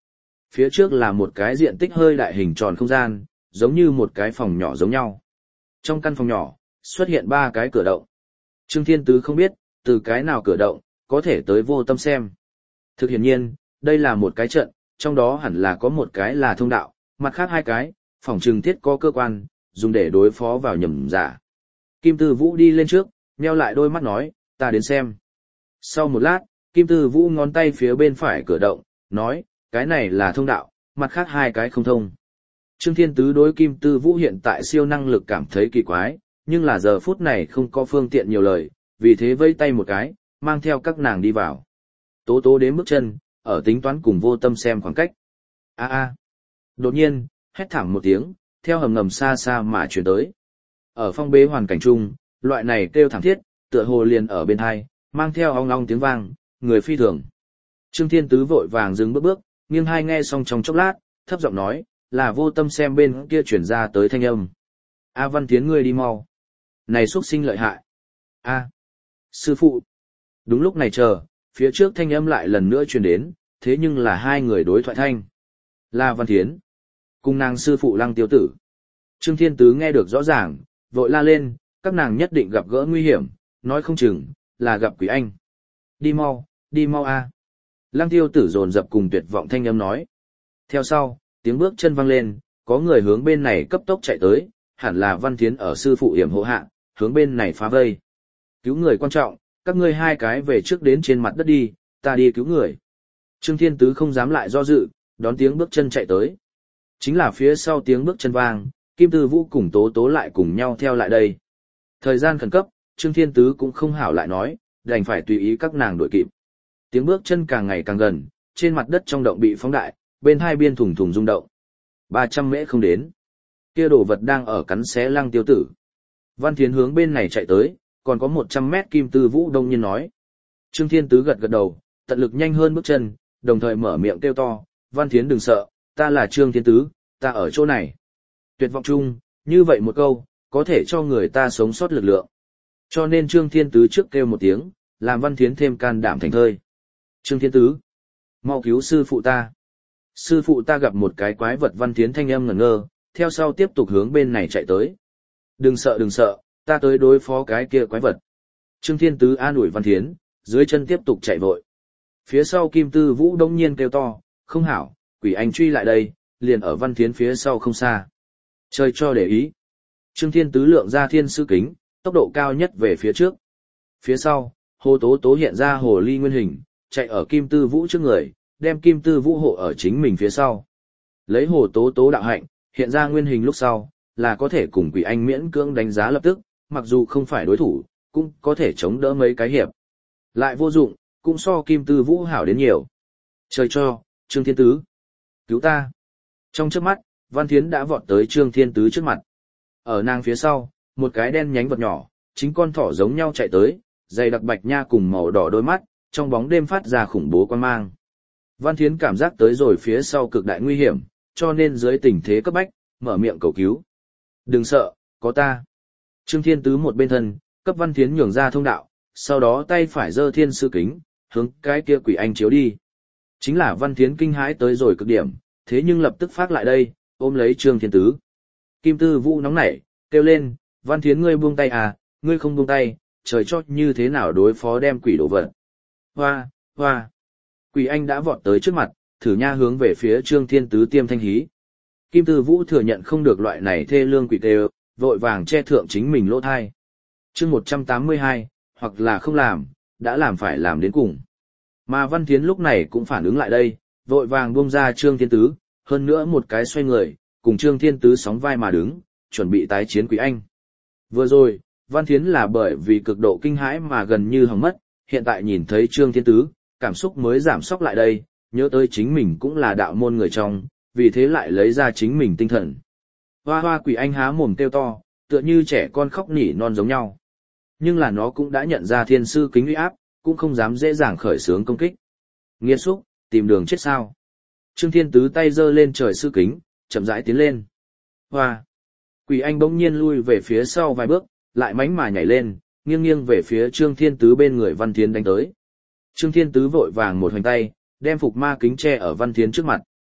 Phía trước là một cái diện tích hơi đại hình tròn không gian, giống như một cái phòng nhỏ giống nhau. Trong căn phòng nhỏ, xuất hiện ba cái cửa động. Trương Thiên Tứ không biết, từ cái nào cửa động, có thể tới vô tâm xem. Thực hiện nhiên, đây là một cái trận, trong đó hẳn là có một cái là thông đạo, mặt khác hai cái, phòng trừng thiết có cơ quan, dùng để đối phó vào nhầm giả. Kim Tư Vũ đi lên trước, nheo lại đôi mắt nói, ta đến xem. Sau một lát, Kim Tư Vũ ngón tay phía bên phải cửa động, nói, cái này là thông đạo, mặt khác hai cái không thông. Trương Thiên Tứ đối Kim Tư Vũ hiện tại siêu năng lực cảm thấy kỳ quái, nhưng là giờ phút này không có phương tiện nhiều lời, vì thế vây tay một cái, mang theo các nàng đi vào. Tố tố đến bước chân, ở tính toán cùng vô tâm xem khoảng cách. A a. Đột nhiên, hét thảm một tiếng, theo hầm ngầm xa xa mà chuyển tới. Ở phong bế hoàn cảnh chung, loại này kêu thảm thiết, tựa hồ liền ở bên hai, mang theo ong ong tiếng vang, người phi thường. Trương Thiên Tứ vội vàng dừng bước bước, nghiêng hai nghe xong trong chốc lát, thấp giọng nói, là vô tâm xem bên kia chuyển ra tới thanh âm. A Văn Tiến ngươi đi mau. Này xuất sinh lợi hại. A. Sư phụ. Đúng lúc này chờ, phía trước thanh âm lại lần nữa truyền đến, thế nhưng là hai người đối thoại thanh. Là Văn Thiến. Cùng nàng sư phụ Lăng Tiêu Tử. Trương Thiên Tứ nghe được rõ ràng, vội la lên, các nàng nhất định gặp gỡ nguy hiểm, nói không chừng, là gặp quỷ anh. Đi mau, đi mau a. Lăng Tiêu Tử dồn dập cùng tuyệt vọng thanh âm nói. Theo sau, tiếng bước chân vang lên, có người hướng bên này cấp tốc chạy tới, hẳn là Văn Thiến ở sư phụ yểm hộ hạ, hướng bên này phá vây. Cứu người quan trọng, các ngươi hai cái về trước đến trên mặt đất đi, ta đi cứu người. Trương Thiên Tứ không dám lại do dự, đón tiếng bước chân chạy tới. Chính là phía sau tiếng bước chân vang, Kim Tư Vũ cùng Tố Tố lại cùng nhau theo lại đây. Thời gian khẩn cấp, Trương Thiên Tứ cũng không hảo lại nói, đành phải tùy ý các nàng đuổi kịp. Tiếng bước chân càng ngày càng gần, trên mặt đất trong động bị phóng đại, bên hai biên thùng thùng rung động. ba trăm mễ không đến. Kia đồ vật đang ở cắn xé Lăng Tiêu Tử. Văn Thiến hướng bên này chạy tới, còn có một trăm mét. Kim Tư Vũ đông nhiên nói. Trương Thiên Tứ gật gật đầu, tận lực nhanh hơn bước chân, đồng thời mở miệng kêu to, Văn Thiến đừng sợ, ta là Trương Thiên Tứ, ta ở chỗ này. Tuyệt vọng chung, như vậy một câu, có thể cho người ta sống sót lực lượng. Cho nên Trương Thiên Tứ trước kêu một tiếng, làm Văn Thiến thêm can đảm thành thơi. Trương Thiên Tứ, mau cứu sư phụ ta. Sư phụ ta gặp một cái quái vật. Văn Thiến thanh âm ngẩn ngơ, theo sau tiếp tục hướng bên này chạy tới. Đừng sợ đừng sợ, ta tới đối phó cái kia quái vật. Trương Thiên Tứ an ủi Văn Thiến, dưới chân tiếp tục chạy vội. Phía sau Kim Tư Vũ đông nhiên kêu to, không hảo, quỷ anh truy lại đây, liền ở Văn Thiến phía sau không xa. Chơi cho để ý. Trương Thiên Tứ lượng ra thiên sư kính, tốc độ cao nhất về phía trước. Phía sau, Hồ Tố Tố hiện ra hồ ly nguyên hình, chạy ở Kim Tư Vũ trước người, đem Kim Tư Vũ hộ ở chính mình phía sau. Lấy Hồ Tố Tố đạo hạnh, hiện ra nguyên hình lúc sau, là có thể cùng quỷ anh miễn cưỡng đánh giá lập tức, mặc dù không phải đối thủ, cũng có thể chống đỡ mấy cái hiệp. Lại vô dụng, cũng so Kim Tư Vũ hảo đến nhiều. Trời cho, Trương Thiên Tứ. Cứu ta. Trong trước mắt, Văn Thiến đã vọt tới Trương Thiên Tứ trước mặt. Ở nàng phía sau, một cái đen nhánh vật nhỏ, chính con thỏ giống nhau chạy tới, dày đặc bạch nha cùng màu đỏ đôi mắt, trong bóng đêm phát ra khủng bố quan mang. Văn Thiến cảm giác tới rồi phía sau cực đại nguy hiểm, cho nên dưới tình thế cấp bách, mở miệng cầu cứu. Đừng sợ, có ta. Trương Thiên Tứ một bên thân, cấp Văn Thiến nhường ra thông đạo, sau đó tay phải giơ thiên sư kính, hướng cái kia quỷ anh chiếu đi. Chính là Văn Thiến kinh hãi tới rồi cực điểm, thế nhưng lập tức phát lại đây, ôm lấy Trương Thiên Tứ. Kim Tư Vũ nóng nảy, kêu lên, Văn Thiến ngươi buông tay à, ngươi không buông tay, trời cho như thế nào đối phó đem quỷ đổ vật. Hoa, hoa. Quỷ anh đã vọt tới trước mặt, thử nha hướng về phía Trương Thiên Tứ tiêm thanh hí. Kim Tư Vũ thừa nhận không được loại này thê lương quỷ tê, vội vàng che thượng chính mình lỗ thai. Chương một trăm tám mươi hai, hoặc là không làm, đã làm phải làm đến cùng. Mà Văn Thiến lúc này cũng phản ứng lại đây, vội vàng buông ra Trương Thiên Tứ, hơn nữa một cái xoay người, cùng Trương Thiên Tứ sóng vai mà đứng, chuẩn bị tái chiến quỷ anh. Vừa rồi, Văn Thiến là bởi vì cực độ kinh hãi mà gần như hỏng mất, hiện tại nhìn thấy Trương Thiên Tứ, cảm xúc mới giảm sóc lại đây, nhớ tới chính mình cũng là đạo môn người trong, vì thế lại lấy ra chính mình tinh thần. Hoa hoa quỷ anh há mồm kêu to, tựa như trẻ con khóc nỉ non giống nhau. Nhưng là nó cũng đã nhận ra thiên sư kính uy áp, cũng không dám dễ dàng khởi xướng công kích. Nghiệt xúc, tìm đường chết sao. Trương Thiên Tứ tay giơ lên trời sư kính, chậm rãi tiến lên. Hoa! Quỷ anh bỗng nhiên lui về phía sau vài bước, lại mánh mà nhảy lên, nghiêng nghiêng về phía Trương Thiên Tứ bên người Văn Thiến đánh tới. Trương Thiên Tứ vội vàng một hoành tay, đem phục ma kính che ở Văn Thiến trước mặt.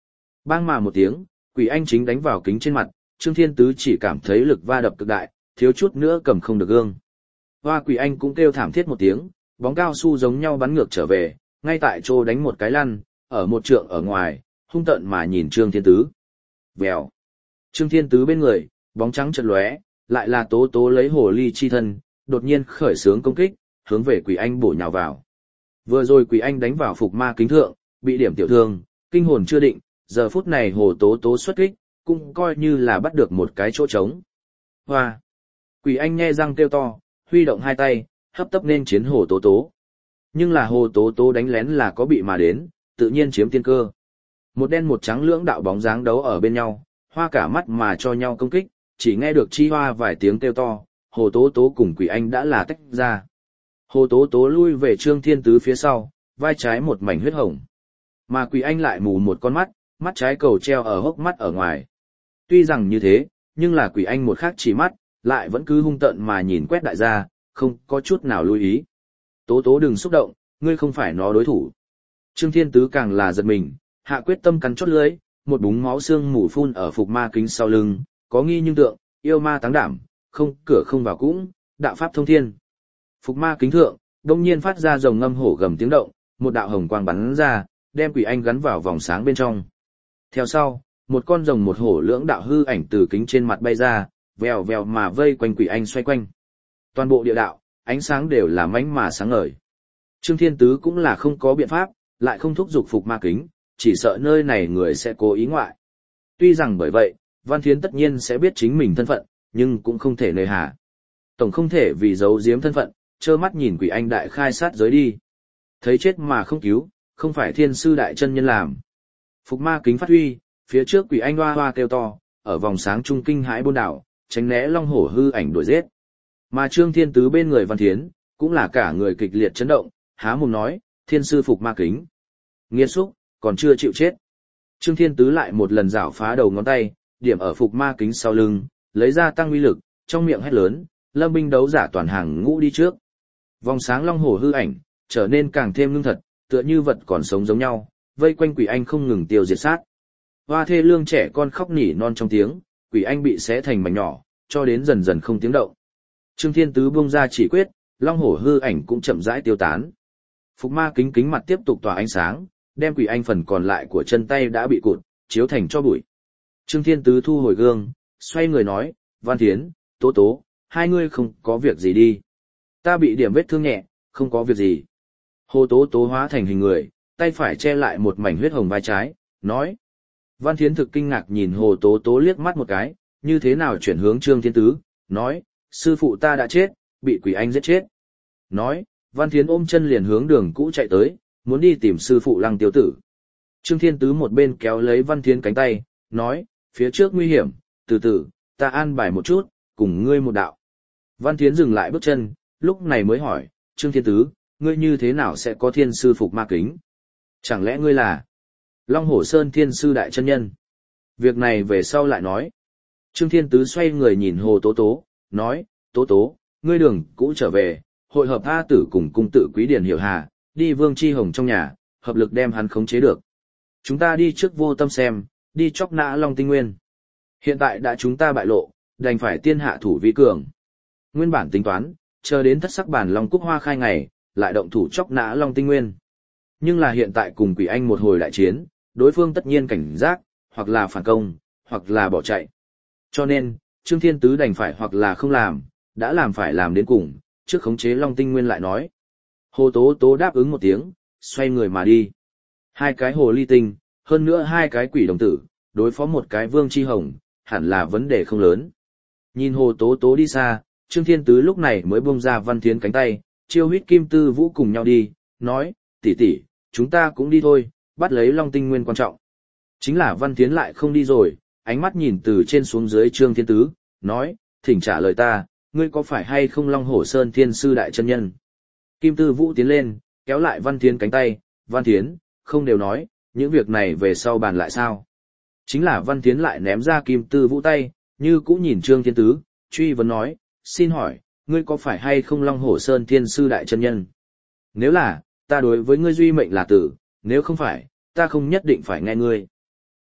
Bang mà một tiếng, quỷ anh chính đánh vào kính trên mặt, Trương Thiên Tứ chỉ cảm thấy lực va đập cực đại, thiếu chút nữa cầm không được gương. Hoa quỷ anh cũng kêu thảm thiết một tiếng, bóng cao su giống nhau bắn ngược trở về, ngay tại chỗ đánh một cái lăn, ở một trượng ở ngoài, hung tợn mà nhìn Trương Thiên Tứ. Vèo. Trương Thiên Tứ bên người, bóng trắng chợt lóe, lại là Tố Tố lấy hồ ly chi thân, đột nhiên khởi xướng công kích, hướng về quỷ anh bổ nhào vào. Vừa rồi quỷ anh đánh vào phục ma kính thượng, bị điểm tiểu thương, kinh hồn chưa định, giờ phút này hồ Tố Tố xuất kích, cũng coi như là bắt được một cái chỗ trống. Hoa! Quỷ anh nhe răng kêu to, huy động hai tay, hấp tấp nên chiến hồ Tố Tố. Nhưng là hồ Tố Tố đánh lén là có bị mà đến, tự nhiên chiếm tiên cơ. Một đen một trắng lưỡng đạo bóng dáng đấu ở bên nhau, hoa cả mắt mà cho nhau công kích, chỉ nghe được chi hoa vài tiếng kêu to, hồ Tố Tố cùng quỷ anh đã là tách ra. Hồ Tố Tố lui về Trương Thiên Tứ phía sau, vai trái một mảnh huyết hồng. Mà quỷ anh lại mù một con mắt, mắt trái cầu treo ở hốc mắt ở ngoài. Tuy rằng như thế, nhưng là quỷ anh một khắc chỉ mắt, lại vẫn cứ hung tợn mà nhìn quét đại gia, không có chút nào lưu ý. Tố Tố đừng xúc động, ngươi không phải nó đối thủ. Trương Thiên Tứ càng là giật mình, hạ quyết tâm cắn chốt lưỡi, một búng máu xương mù phun ở phục ma kính sau lưng, có nghi nhưng tượng, yêu ma táng đảm, không cửa không vào cũng, đạo pháp thông thiên. Phục ma kính thượng, đông nhiên phát ra rồng ngâm hổ gầm tiếng động, một đạo hồng quang bắn ra, đem quỷ anh gắn vào vòng sáng bên trong. Theo sau, một con rồng một hổ lưỡng đạo hư ảnh từ kính trên mặt bay ra, vèo vèo mà vây quanh quỷ anh xoay quanh. Toàn bộ địa đạo, ánh sáng đều là mánh mà sáng ngời. Trương Thiên Tứ cũng là không có biện pháp, lại không thúc giục phục ma kính, chỉ sợ nơi này người sẽ cố ý ngoại. Tuy rằng bởi vậy, Văn Thiến tất nhiên sẽ biết chính mình thân phận, nhưng cũng không thể nơi hà. Tổng không thể vì giấu giếm thân phận, trơ mắt nhìn quỷ anh đại khai sát giới đi. Thấy chết mà không cứu, không phải thiên sư đại chân nhân làm. Phục ma kính phát huy, phía trước quỷ anh hoa hoa kêu to, ở vòng sáng trung kinh hãi bôn đảo, tránh né long hổ hư ảnh đuổi giết. Mà Trương Thiên Tứ bên người Văn Thiến, cũng là cả người kịch liệt chấn động, há mồm nói, thiên sư phục ma kính. Nghiệt xúc, còn chưa chịu chết. Trương Thiên Tứ lại một lần rảo phá đầu ngón tay, điểm ở phục ma kính sau lưng, lấy ra tăng uy lực, trong miệng hét lớn, lâm binh đấu giả toàn hàng ngũ đi trước. Vòng sáng long hổ hư ảnh, trở nên càng thêm ngưng thật, tựa như vật còn sống giống nhau, vây quanh quỷ anh không ngừng tiêu diệt sát. Hoa thê lương trẻ con khóc nỉ non trong tiếng, quỷ anh bị xé thành mảnh nhỏ, cho đến dần dần không tiếng động. Trương Thiên Tứ buông ra chỉ quyết, long hổ hư ảnh cũng chậm rãi tiêu tán. Phục ma kính kính mặt tiếp tục tỏa ánh sáng, đem quỷ anh phần còn lại của chân tay đã bị cụt, chiếu thành cho bụi. Trương Thiên Tứ thu hồi gương, xoay người nói, Văn Thiến, Tố Tố, hai ngươi không có việc gì đi. Ta bị điểm vết thương nhẹ, không có việc gì. Hồ Tố Tố hóa thành hình người, tay phải che lại một mảnh huyết hồng vai trái, nói. Văn Thiến thực kinh ngạc nhìn Hồ Tố Tố liếc mắt một cái, như thế nào chuyển hướng Trương Thiên Tứ, nói, sư phụ ta đã chết, bị quỷ anh giết chết. Nói, Văn Thiến ôm chân liền hướng đường cũ chạy tới, muốn đi tìm sư phụ Lăng Tiêu Tử. Trương Thiên Tứ một bên kéo lấy Văn Thiến cánh tay, nói, phía trước nguy hiểm, từ từ, ta an bài một chút, cùng ngươi một đạo. Văn Thiến dừng lại bước chân, lúc này mới hỏi, Trương Thiên Tứ, ngươi như thế nào sẽ có thiên sư phục ma kính? Chẳng lẽ ngươi là Long Hổ Sơn thiên sư đại chân nhân? Việc này về sau lại nói. Trương Thiên Tứ xoay người nhìn Hồ Tố Tố, nói, Tố Tố, ngươi đường cũ trở về, hội hợp A Tử cùng cung tự Quý Điển Hiểu Hà, đi Vương Chi Hồng trong nhà, hợp lực đem hắn khống chế được. Chúng ta đi trước vô tâm xem, đi chóc nã Long Tinh Nguyên. Hiện tại đã chúng ta bại lộ, đành phải tiên hạ thủ vi cường. Nguyên bản tính toán, chờ đến thất sắc bản Long Cúc Hoa khai ngày, lại động thủ chóc nã Long Tinh Nguyên. Nhưng là hiện tại cùng quỷ anh một hồi đại chiến, đối phương tất nhiên cảnh giác, hoặc là phản công, hoặc là bỏ chạy. Cho nên, Trương Thiên Tứ đành phải hoặc là không làm, đã làm phải làm đến cùng, trước khống chế Long Tinh Nguyên lại nói. Hồ Tố Tố đáp ứng một tiếng, xoay người mà đi. Hai cái hồ ly tinh, hơn nữa hai cái quỷ đồng tử, đối phó một cái Vương Chi Hồng, hẳn là vấn đề không lớn. Nhìn Hồ Tố Tố đi xa, Trương Thiên Tứ lúc này mới buông ra Văn Thiến cánh tay, chiêu huyết kim tư vũ cùng nhau đi, nói, tỷ tỷ, chúng ta cũng đi thôi, bắt lấy Long Tinh Nguyên quan trọng. Chính là Văn Thiến lại không đi rồi, ánh mắt nhìn từ trên xuống dưới Trương Thiên Tứ, nói, thỉnh trả lời ta, ngươi có phải hay không Long Hổ Sơn thiên sư đại chân nhân? Kim tư vũ tiến lên, kéo lại Văn Thiến cánh tay, Văn Thiến, không đều nói, những việc này về sau bàn lại sao? Chính là Văn Thiến lại ném ra Kim tư vũ tay, như cũ nhìn Trương Thiên Tứ, truy vấn nói, xin hỏi, ngươi có phải hay không Long Hổ Sơn thiên sư đại chân nhân? Nếu là, ta đối với ngươi duy mệnh là tử, nếu không phải, ta không nhất định phải nghe ngươi.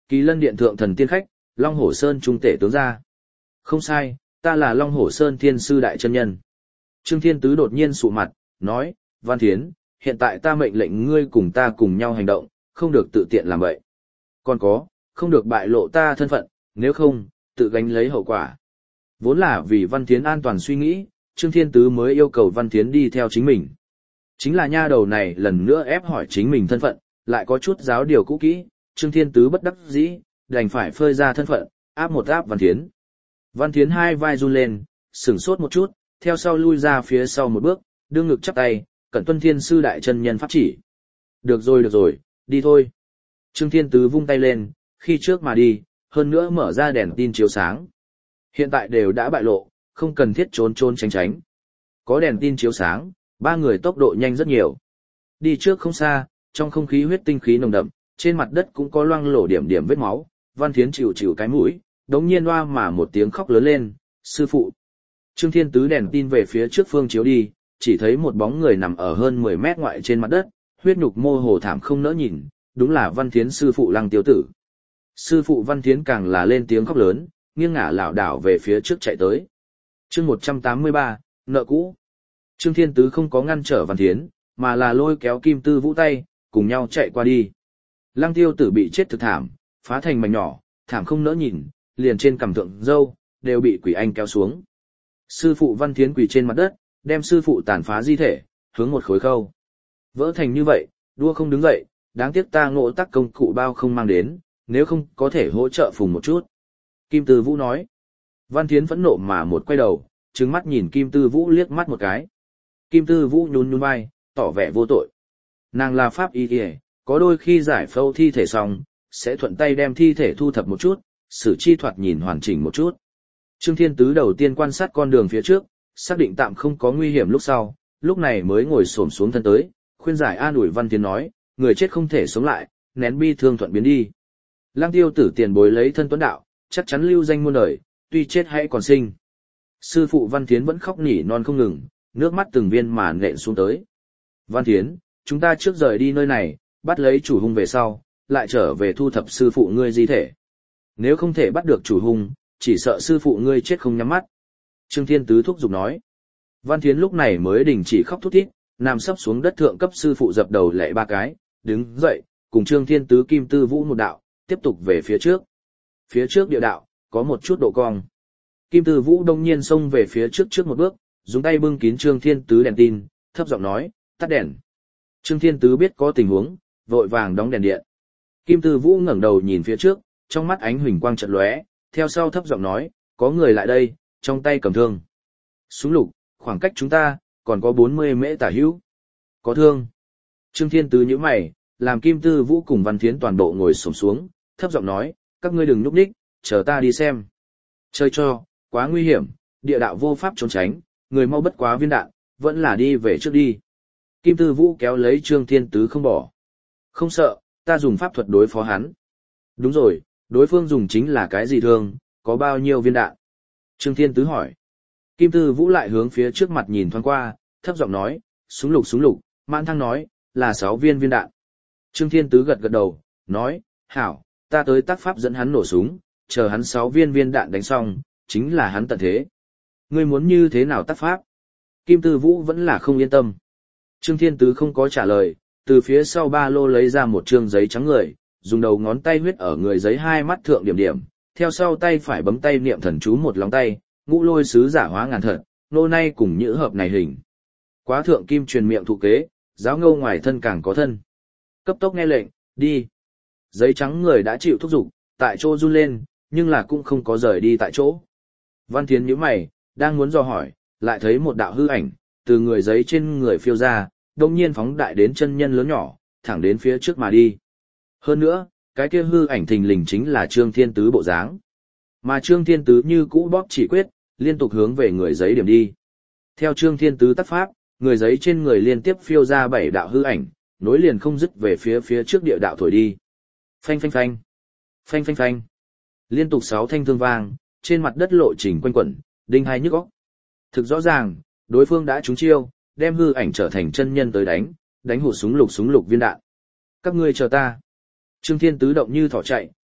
Kỳ Lân Điện thượng thần tiên khách, Long Hổ Sơn trung tể tướng gia. Không sai, ta là Long Hổ Sơn Thiên Sư Đại Chân Nhân. Trương Thiên Tứ đột nhiên sụ mặt, nói, Văn Thiến, hiện tại ta mệnh lệnh ngươi cùng ta cùng nhau hành động, không được tự tiện làm vậy. Còn có, không được bại lộ ta thân phận, nếu không, tự gánh lấy hậu quả. Vốn là vì Văn Thiến an toàn suy nghĩ, Trương Thiên Tứ mới yêu cầu Văn Thiến đi theo chính mình. Chính là nha đầu này lần nữa ép hỏi chính mình thân phận, lại có chút giáo điều cũ kỹ, Trương Thiên Tứ bất đắc dĩ, đành phải phơi ra thân phận, áp một áp Văn Thiến. Văn Thiến hai vai run lên, sửng sốt một chút, theo sau lui ra phía sau một bước, đưa ngực chắp tay, cẩn tuân Thiên Sư Đại Chân Nhân pháp chỉ. Được rồi được rồi, đi thôi. Trương Thiên Tứ vung tay lên, khi trước mà đi, hơn nữa mở ra đèn tin chiếu sáng. Hiện tại đều đã bại lộ, không cần thiết trốn trốn tránh tránh. Có đèn tin chiếu sáng, ba người tốc độ nhanh rất nhiều. Đi trước không xa, trong không khí huyết tinh khí nồng đậm, trên mặt đất cũng có loang lổ điểm điểm vết máu. Văn Thiến chịu chịu cái mũi, đống nhiên oa mà một tiếng khóc lớn lên, sư phụ. Trương Thiên Tứ đèn tin về phía trước phương chiếu đi, chỉ thấy một bóng người nằm ở hơn mười mét ngoại trên mặt đất, huyết nhục mô hồ thảm không nỡ nhìn, đúng là Văn Thiến sư phụ Lăng Tiêu Tử. Sư phụ Văn Thiến càng là lên tiếng khóc lớn, nghiêng ngả lảo đảo về phía trước chạy tới. Chương một trăm tám mươi ba, nợ cũ. Trương Thiên Tứ không có ngăn trở Văn Thiến, mà là lôi kéo Kim Tư Vũ tay, cùng nhau chạy qua đi. Lăng Tiêu Tử bị chết thực thảm, phá thành mảnh nhỏ, thảm không nỡ nhìn, liền trên cằm thượng râu đều bị quỷ anh kéo xuống. Sư phụ Văn Thiến quỳ trên mặt đất, đem sư phụ tàn phá di thể, hướng một khối khâu. Vỡ thành như vậy, đua không đứng dậy, đáng tiếc ta ngộ tắc công cụ bao không mang đến, nếu không có thể hỗ trợ phùng một chút. Kim Tư Vũ nói. Văn Thiến phẫn nộ mà một quay đầu, trừng mắt nhìn Kim Tư Vũ liếc mắt một cái. Kim Tư Vũ nhún nhún vai, tỏ vẻ vô tội. Nàng là pháp y y, có đôi khi giải phẫu thi thể xong, sẽ thuận tay đem thi thể thu thập một chút, xử chi thoạt nhìn hoàn chỉnh một chút. Trương Thiên Tứ đầu tiên quan sát con đường phía trước, xác định tạm không có nguy hiểm lúc sau, lúc này mới ngồi xổm xuống thân tới, khuyên giải an ủi Văn Thiến nói, người chết không thể sống lại, nén bi thương thuận biến đi. Lăng Tiêu Tử tiền bối lấy thân tuấn đạo, chắc chắn lưu danh muôn đời, tuy chết hãy còn sinh. Sư phụ Văn Thiến vẫn khóc nỉ non không ngừng, nước mắt từng viên mà nện xuống tới. Văn Thiến, chúng ta trước rời đi nơi này, bắt lấy chủ hung về sau, lại trở về thu thập sư phụ ngươi di thể. Nếu không thể bắt được chủ hung, chỉ sợ sư phụ ngươi chết không nhắm mắt. Trương Thiên Tứ thúc giục nói. Văn Thiến lúc này mới đình chỉ khóc thút thít, nằm sấp xuống đất thượng cấp sư phụ dập đầu lạy ba cái, đứng dậy, cùng Trương Thiên Tứ Kim Tư Vũ một đạo, tiếp tục về phía trước. Phía trước địa đạo, có một chút độ cong. Kim Tư Vũ đông nhiên xông về phía trước trước một bước, dùng tay bưng kín Trương Thiên Tứ đèn tin, thấp giọng nói, tắt đèn. Trương Thiên Tứ biết có tình huống, vội vàng đóng đèn điện. Kim Tư Vũ ngẩng đầu nhìn phía trước, trong mắt ánh huỳnh quang chợt lóe, theo sau thấp giọng nói, có người lại đây, trong tay cầm thương. Súng lục, khoảng cách chúng ta, còn có bốn mươi mễ tả hữu. Có thương. Trương Thiên Tứ nhíu mày, làm Kim Tư Vũ cùng Văn Thiến toàn bộ ngồi xổm xuống, thấp giọng nói, các ngươi đừng núp đích, chờ ta đi xem. Chơi cho, quá nguy hiểm, địa đạo vô pháp trốn tránh, người mau bất quá viên đạn, vẫn là đi về trước đi. Kim Tư Vũ kéo lấy Trương Thiên Tứ không bỏ. Không sợ, ta dùng pháp thuật đối phó hắn. Đúng rồi, đối phương dùng chính là cái gì thương, có bao nhiêu viên đạn? Trương Thiên Tứ hỏi. Kim Tư Vũ lại hướng phía trước mặt nhìn thoáng qua, thấp giọng nói, súng lục súng lục, mãn thăng nói, là sáu viên viên đạn. Trương Thiên Tứ gật gật đầu, nói, hảo, ta tới tác pháp dẫn hắn nổ súng, chờ hắn sáu viên viên đạn đánh xong, chính là hắn tận thế. Ngươi muốn như thế nào tác pháp? Kim Tư Vũ vẫn là không yên tâm. Trương Thiên Tứ không có trả lời, từ phía sau ba lô lấy ra một trương giấy trắng người, dùng đầu ngón tay huyết ở người giấy hai mắt thượng điểm điểm, theo sau tay phải bấm tay niệm thần chú một lòng tay, ngũ lôi sứ giả hóa ngàn thật, nô nay cùng nhữ hợp này hình. Quá thượng kim truyền miệng thụ kế, giáo ngâu ngoài thân càng có thân. Cấp tốc nghe lệnh, đi. Giấy trắng người đã chịu thúc giục, tại chỗ run lên, nhưng là cũng không có rời đi tại chỗ. Văn Thiến nhíu mày, đang muốn dò hỏi, lại thấy một đạo hư ảnh, từ người giấy trên người phiêu ra, đồng nhiên phóng đại đến chân nhân lớn nhỏ, thẳng đến phía trước mà đi. Hơn nữa, cái kia hư ảnh thình lình chính là Trương Thiên Tứ bộ dáng. Mà Trương Thiên Tứ như cũ bóp chỉ quyết, liên tục hướng về người giấy điểm đi. Theo Trương Thiên Tứ tác pháp, người giấy trên người liên tiếp phiêu ra bảy đạo hư ảnh, nối liền không dứt về phía phía trước địa đạo thổi đi. Phanh phanh phanh, phanh phanh phanh. Liên tục sáu thanh thương vang, trên mặt đất lộ trình quanh quẩn, đinh hai nhức óc. Thực rõ ràng, đối phương đã trúng chiêu, đem hư ảnh trở thành chân nhân tới đánh, đánh hụt súng lục súng lục viên đạn. Các ngươi chờ ta. Trương Thiên Tứ động như thỏ chạy,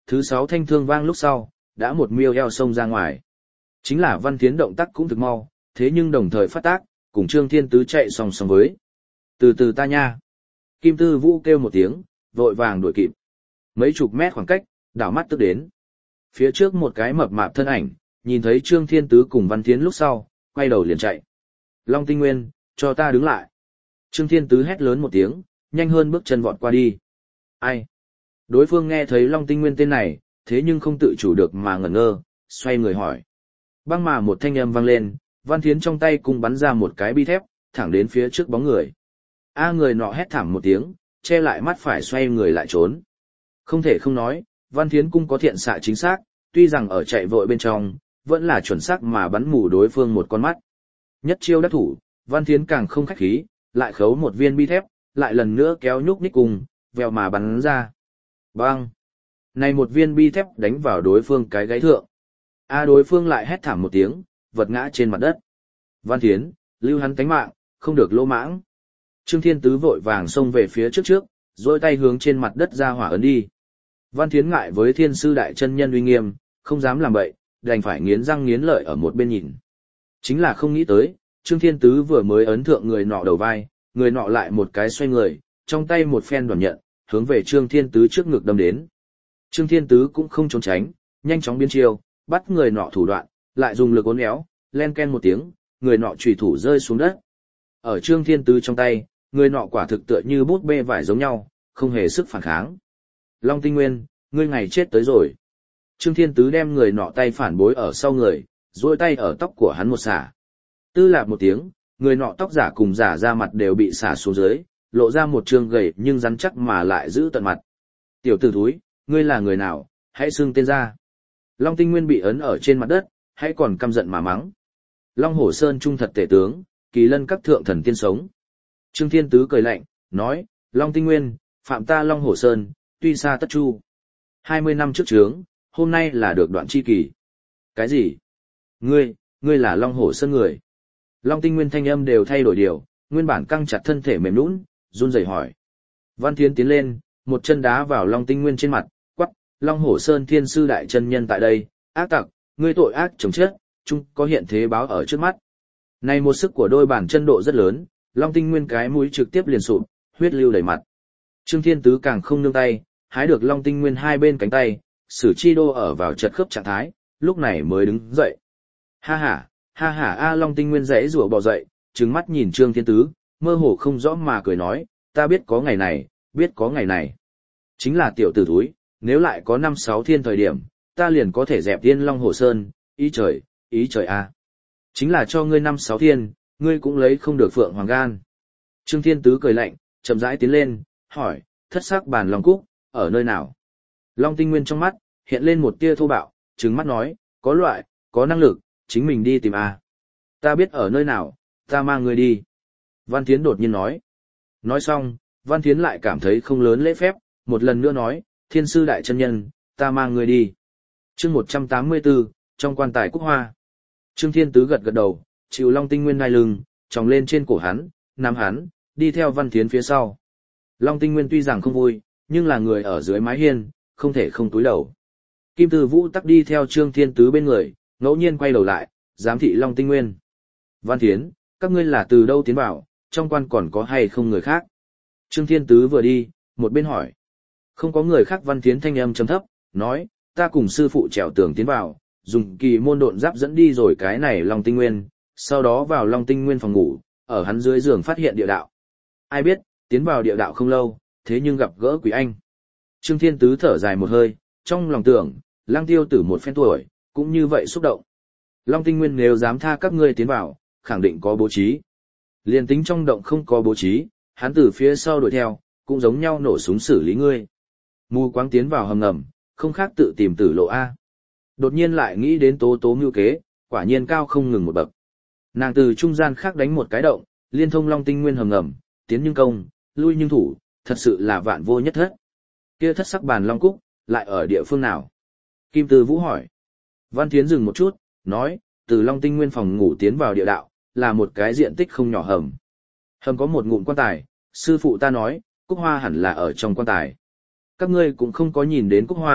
thứ sáu thanh thương vang lúc sau, đã một miêu eo sông ra ngoài. Chính là Văn Thiến động tác cũng thực mau, thế nhưng đồng thời phát tác, cùng Trương Thiên Tứ chạy song song với. Từ từ ta nha. Kim Tư Vũ kêu một tiếng, vội vàng đuổi kịp. Mấy chục mét khoảng cách, đảo mắt tức đến. Phía trước một cái mập mạp thân ảnh, nhìn thấy Trương Thiên Tứ cùng Văn Thiến lúc sau, quay đầu liền chạy. Long Tinh Nguyên, cho ta đứng lại. Trương Thiên Tứ hét lớn một tiếng, nhanh hơn bước chân vọt qua đi. Ai? Đối phương nghe thấy Long Tinh Nguyên tên này, thế nhưng không tự chủ được mà ngẩn ngơ, xoay người hỏi. Băng mà một thanh âm vang lên, Văn Thiến trong tay cùng bắn ra một cái bi thép, thẳng đến phía trước bóng người. A người nọ hét thảm một tiếng, che lại mắt phải xoay người lại trốn. Không thể không nói, Văn Thiến cung có thiện xạ chính xác, tuy rằng ở chạy vội bên trong, vẫn là chuẩn xác mà bắn mù đối phương một con mắt. Nhất chiêu đắc thủ, Văn Thiến càng không khách khí, lại khấu một viên bi thép, lại lần nữa kéo nhúc nhích cùng, vèo mà bắn ra. Bang! Này một viên bi thép đánh vào đối phương cái gáy thượng. A đối phương lại hét thảm một tiếng, vật ngã trên mặt đất. Văn Thiến, lưu hắn tánh mạng, không được lỗ mãng. Trương Thiên Tứ vội vàng xông về phía trước trước, rồi tay hướng trên mặt đất ra hỏa ấn đi. Văn Thiến ngại với thiên sư đại chân nhân uy nghiêm, không dám làm bậy, đành phải nghiến răng nghiến lợi ở một bên nhìn. Chính là không nghĩ tới, Trương Thiên Tứ vừa mới ấn thượng người nọ đầu vai, người nọ lại một cái xoay người, trong tay một phen đoản nhận, hướng về Trương Thiên Tứ trước ngực đâm đến. Trương Thiên Tứ cũng không trốn tránh, nhanh chóng biến chiêu, bắt người nọ thủ đoạn, lại dùng lực uốn éo, len ken một tiếng, người nọ chủy thủ rơi xuống đất. Ở Trương Thiên Tứ trong tay, người nọ quả thực tựa như bút bê vải giống nhau, không hề sức phản kháng. Long Tinh Nguyên, ngươi ngày chết tới rồi. Trương Thiên Tứ đem người nọ tay phản bối ở sau người, duỗi tay ở tóc của hắn một xả. Tư lạp một tiếng, người nọ tóc giả cùng giả ra mặt đều bị xả xuống dưới, lộ ra một trương gầy nhưng rắn chắc mà lại giữ tận mặt. Tiểu tử thúi, ngươi là người nào, hãy xưng tên ra. Long Tinh Nguyên bị ấn ở trên mặt đất, hãy còn căm giận mà mắng. Long Hổ Sơn trung thật tể tướng, Kỳ Lân các thượng thần tiên sống. Trương Thiên Tứ cười lạnh, nói, Long Tinh Nguyên, phạm ta Long Hổ Sơn, tuy xa tất chu. Hai mươi năm trước trướng, hôm nay là được đoạn chi kỳ. Cái gì? Ngươi, ngươi là Long Hổ Sơn người. Long Tinh Nguyên thanh âm đều thay đổi điều, nguyên bản căng chặt thân thể mềm nhũn, run rẩy hỏi. Văn Thiến tiến lên, một chân đá vào Long Tinh Nguyên trên mặt, quắc, Long Hổ Sơn thiên sư đại chân nhân tại đây, ác tặc, ngươi tội ác chồng chết, chung có hiện thế báo ở trước mắt. Này một sức của đôi bàn chân độ rất lớn, Long Tinh Nguyên cái mũi trực tiếp liền sụp, huyết lưu đầy mặt. Trương Thiên Tứ càng không nương tay, hái được Long Tinh Nguyên hai bên cánh tay, Sử Chi Đô ở vào chật khớp trạng thái, lúc này mới đứng dậy. Ha ha, ha ha a Long Tinh Nguyên rẽ rủa bò dậy, trừng mắt nhìn Trương Thiên Tứ, mơ hồ không rõ mà cười nói, ta biết có ngày này, biết có ngày này. Chính là tiểu tử thúi, nếu lại có năm sáu thiên thời điểm, ta liền có thể dẹp Tiên Long Hồ Sơn, ý trời, ý trời a. Chính là cho ngươi năm sáu thiên, ngươi cũng lấy không được Phượng Hoàng gan. Trương Thiên Tứ cười lạnh, chậm rãi tiến lên, hỏi, thất sắc bàn Long Cúc, ở nơi nào? Long Tinh Nguyên trong mắt, hiện lên một tia thô bạo, trừng mắt nói, có loại, có năng lực, chính mình đi tìm a. Ta biết ở nơi nào, ta mang ngươi đi. Văn Thiến đột nhiên nói. Nói xong, Văn Thiến lại cảm thấy không lớn lễ phép, một lần nữa nói, thiên sư đại chân nhân, ta mang ngươi đi. Chương một trăm tám mươi tư, trong quan tài Cúc Hoa. Trương Thiên Tứ gật gật đầu, chịu Long Tinh Nguyên ngai lưng, tròng lên trên cổ hắn, nắm hắn, đi theo Văn Thiến phía sau. Long Tinh Nguyên tuy rằng không vui, nhưng là người ở dưới mái hiên, không thể không túi đầu. Kim Từ Vũ tắc đi theo Trương Thiên Tứ bên người, ngẫu nhiên quay đầu lại, giám thị Long Tinh Nguyên. Văn Thiến, các ngươi là từ đâu tiến vào, trong quan còn có hay không người khác? Trương Thiên Tứ vừa đi, một bên hỏi. Không có người khác. Văn Thiến thanh âm trầm thấp, nói, ta cùng sư phụ trèo tường tiến vào, dùng kỳ môn độn giáp dẫn đi rồi cái này Long Tinh Nguyên, sau đó vào Long Tinh Nguyên phòng ngủ, ở hắn dưới giường phát hiện địa đạo. Ai biết, tiến vào địa đạo không lâu, thế nhưng gặp gỡ Quỷ Anh. Trương Thiên Tứ thở dài một hơi, trong lòng tưởng, Lang Tiêu Tử một phen tuổi, cũng như vậy xúc động. Long Tinh Nguyên nếu dám tha các ngươi tiến vào, khẳng định có bố trí. Liên tính trong động không có bố trí, hắn từ phía sau đuổi theo, cũng giống nhau nổ súng xử lý ngươi. Mù quáng tiến vào hầm ngầm, không khác tự tìm tử lộ A. Đột nhiên lại nghĩ đến tố tố mưu kế, quả nhiên cao không ngừng một bậc. Nàng từ trung gian khác đánh một cái động, liên thông Long Tinh Nguyên hầm ngầm, tiến nhưng công, lui nhưng thủ, thật sự là vạn vô nhất thất. Kia thất sắc bàn Long Cúc, lại ở địa phương nào? Kim Từ Vũ hỏi. Văn Thiến dừng một chút, nói, từ Long Tinh Nguyên phòng ngủ tiến vào địa đạo, là một cái diện tích không nhỏ hầm. Hầm có một ngụm quan tài, sư phụ ta nói, Cúc Hoa hẳn là ở trong quan tài. Các ngươi cũng không có nhìn đến Cúc Hoa,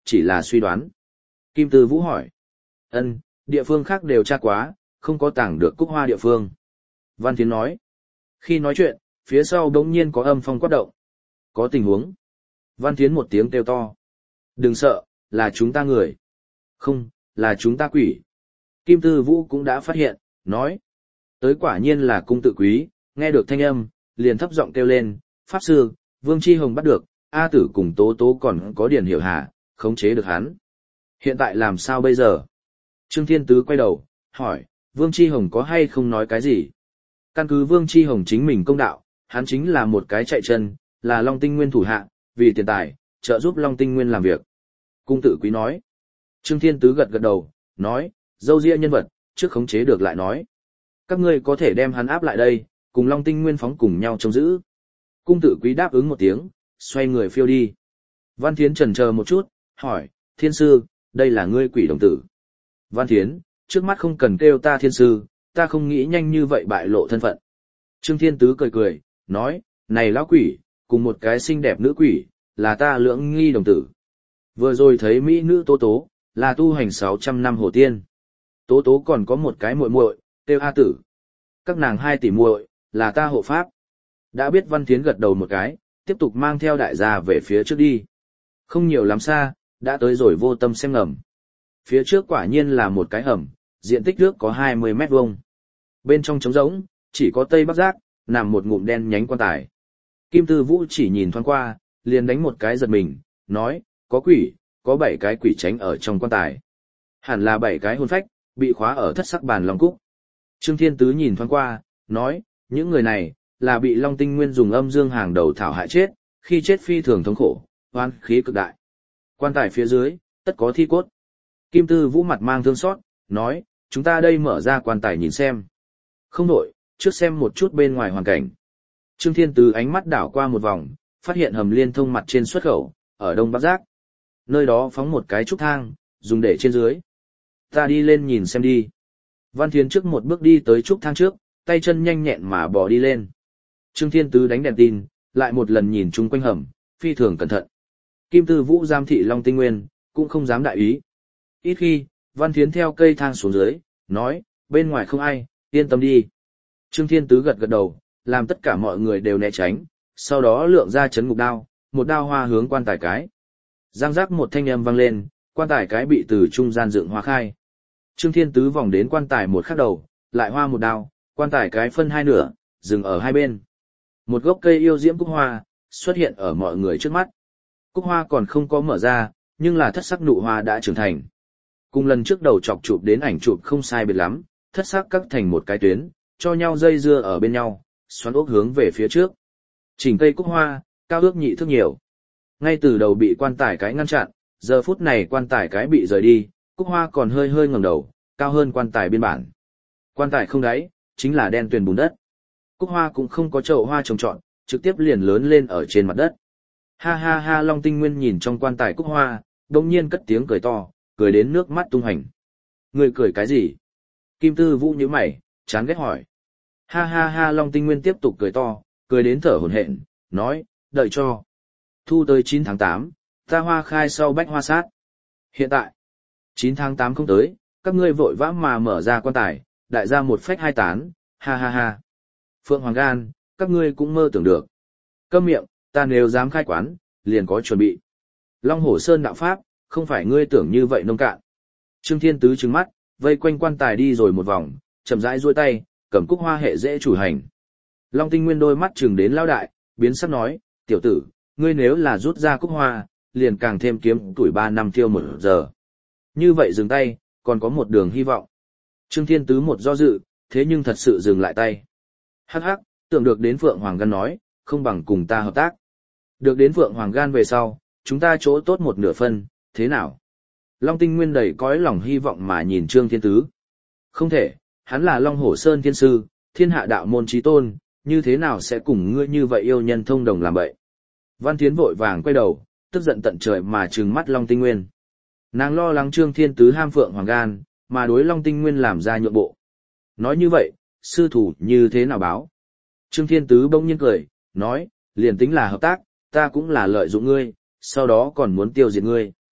chỉ là suy đoán. Kim Tư Vũ hỏi. Ân, địa phương khác đều tra quá, không có tàng được cúc hoa địa phương. Văn Thiến nói. Khi nói chuyện, phía sau đống nhiên có âm phong quát động. Có tình huống. Văn Thiến một tiếng kêu to. Đừng sợ, là chúng ta người. Không, là chúng ta quỷ. Kim Tư Vũ cũng đã phát hiện, nói. Tới quả nhiên là cung tự quý, nghe được thanh âm, liền thấp giọng kêu lên, Pháp Sư, Vương Chi Hồng bắt được, A Tử cùng Tố Tố còn có Điền Hiểu Hà, khống chế được hắn. Hiện tại làm sao bây giờ? Trương Thiên Tứ quay đầu, hỏi, Vương Chi Hồng có hay không nói cái gì? Căn cứ Vương Chi Hồng chính mình công đạo, hắn chính là một cái chạy chân, là Long Tinh Nguyên thủ hạ, vì tiền tài, trợ giúp Long Tinh Nguyên làm việc. Cung tự quý nói. Trương Thiên Tứ gật gật đầu, nói, dâu ria nhân vật, trước khống chế được lại nói. Các ngươi có thể đem hắn áp lại đây, cùng Long Tinh Nguyên phóng cùng nhau trông giữ. Cung tự quý đáp ứng một tiếng, xoay người phiêu đi. Văn Thiến chần chờ một chút, hỏi, Thiên sư, đây là ngươi quỷ đồng tử. Văn Thiến, trước mắt không cần kêu ta Thiên sư, ta không nghĩ nhanh như vậy bại lộ thân phận. Trương Thiên Tứ cười cười, nói, này lão quỷ, cùng một cái xinh đẹp nữ quỷ, là ta lưỡng nghi đồng tử. Vừa rồi thấy mỹ nữ Tố Tố, là tu hành sáu trăm năm hồ tiên. Tố Tố còn có một cái muội muội, kêu A Tử. Các nàng hai tỷ muội, là ta hộ pháp. Đã biết Văn Thiến gật đầu một cái, tiếp tục mang theo đại gia về phía trước đi. Không nhiều lắm xa, đã tới rồi vô tâm xem ngầm. Phía trước quả nhiên là một cái hầm, diện tích nước có hai mươi mét vuông. Bên trong trống rỗng, chỉ có tây bắc giác, nằm một ngụm đen nhánh quan tài. Kim Tư Vũ chỉ nhìn thoáng qua, liền đánh một cái giật mình, nói, có quỷ, có bảy cái quỷ tránh ở trong quan tài. Hẳn là bảy cái hồn phách, bị khóa ở thất sắc bàn long cúc. Trương Thiên Tứ nhìn thoáng qua, nói, những người này, là bị Long Tinh Nguyên dùng âm dương hàng đầu thảo hại chết, khi chết phi thường thống khổ, oan khí cực đại. Quan tài phía dưới, tất có thi cốt. Kim Tư Vũ mặt mang thương xót, nói, chúng ta đây mở ra quan tài nhìn xem. Không đổi, trước xem một chút bên ngoài hoàn cảnh. Trương Thiên Tứ ánh mắt đảo qua một vòng, phát hiện hầm liên thông mặt trên xuất khẩu, ở đông bắc giác. Nơi đó phóng một cái trúc thang, dùng để trên dưới. Ta đi lên nhìn xem đi. Văn Thiến trước một bước đi tới trúc thang trước, tay chân nhanh nhẹn mà bò đi lên. Trương Thiên Tứ đánh đèn tin, lại một lần nhìn chung quanh hầm, phi thường cẩn thận. Kim Tư Vũ giam thị Long Tinh Nguyên, cũng không dám đại ý. Ít khi, Văn Thiến theo cây thang xuống dưới, nói, bên ngoài không ai, yên tâm đi. Trương Thiên Tứ gật gật đầu, làm tất cả mọi người đều né tránh, sau đó lượng ra chấn ngục đao, một đao hoa hướng quan tài cái. Giang giác một thanh âm vang lên, quan tài cái bị từ trung gian dựng hoa khai. Trương Thiên Tứ vòng đến quan tài một khắc đầu, lại hoa một đao, quan tài cái phân hai nửa, dừng ở hai bên. Một gốc cây yêu diễm cúc hoa, xuất hiện ở mọi người trước mắt. Cúc hoa còn không có mở ra, nhưng là thất sắc nụ hoa đã trưởng thành. Cùng lần trước đầu chọc chụp đến ảnh chụp không sai biệt lắm, thất sắc cắt thành một cái tuyến, cho nhau dây dưa ở bên nhau, xoắn ốc hướng về phía trước. Chỉnh cây cúc hoa, cao ước nhị thước nhiều. Ngay từ đầu bị quan tài cái ngăn chặn, giờ phút này quan tài cái bị rời đi, cúc hoa còn hơi hơi ngẩng đầu, cao hơn quan tài biên bản. Quan tài không đáy, chính là đen tuyền bùn đất. Cúc hoa cũng không có chậu hoa trồng trọt, trực tiếp liền lớn lên ở trên mặt đất. Ha ha ha, Long Tinh Nguyên nhìn trong quan tài cúc hoa, đông nhiên cất tiếng cười to, cười đến nước mắt tung hành. Người cười cái gì? Kim Tư Vũ nhíu mày, chán ghét hỏi. Ha ha ha, Long Tinh Nguyên tiếp tục cười to, cười đến thở hổn hển, nói, đợi cho. Thu tới chín tháng tám, ta hoa khai sau bách hoa sát. Hiện tại, chín tháng tám không tới, các ngươi vội vã mà mở ra quan tài, đại gia một phách hai tán, ha ha ha. Phượng Hoàng Gan, các ngươi cũng mơ tưởng được. Câm miệng, ta nếu dám khai quán, liền có chuẩn bị. Long Hổ Sơn đạo pháp, không phải ngươi tưởng như vậy nông cạn. Trương Thiên Tứ trừng mắt, vây quanh quan tài đi rồi một vòng, chậm rãi duỗi tay, cầm cúc hoa hệ dễ chủ hành. Long Tinh Nguyên đôi mắt trừng đến lao đại, biến sắc nói, tiểu tử, ngươi nếu là rút ra cúc hoa, liền càng thêm kiếm tuổi ba năm tiêu một giờ. Như vậy dừng tay, còn có một đường hy vọng. Trương Thiên Tứ một do dự, thế nhưng thật sự dừng lại tay. Hắc hắc, tưởng được đến Phượng Hoàng Gan nói, không bằng cùng ta hợp tác. Được đến Phượng Hoàng Gan về sau, chúng ta chỗ tốt một nửa phân, thế nào? Long Tinh Nguyên đầy cõi lòng hy vọng mà nhìn Trương Thiên Tứ. Không thể, hắn là Long Hổ Sơn thiên sư, thiên hạ đạo môn chí tôn, như thế nào sẽ cùng ngươi như vậy yêu nhân thông đồng làm vậy? Văn Thiến vội vàng quay đầu, tức giận tận trời mà trừng mắt Long Tinh Nguyên. Nàng lo lắng Trương Thiên Tứ ham Phượng Hoàng Gan, mà đối Long Tinh Nguyên làm ra nhượng bộ. Nói như vậy, sư thủ như thế nào báo? Trương Thiên Tứ bỗng nhiên cười, nói, liền tính là hợp tác, ta cũng là lợi dụng ngươi, sau đó còn muốn tiêu diệt ngươi.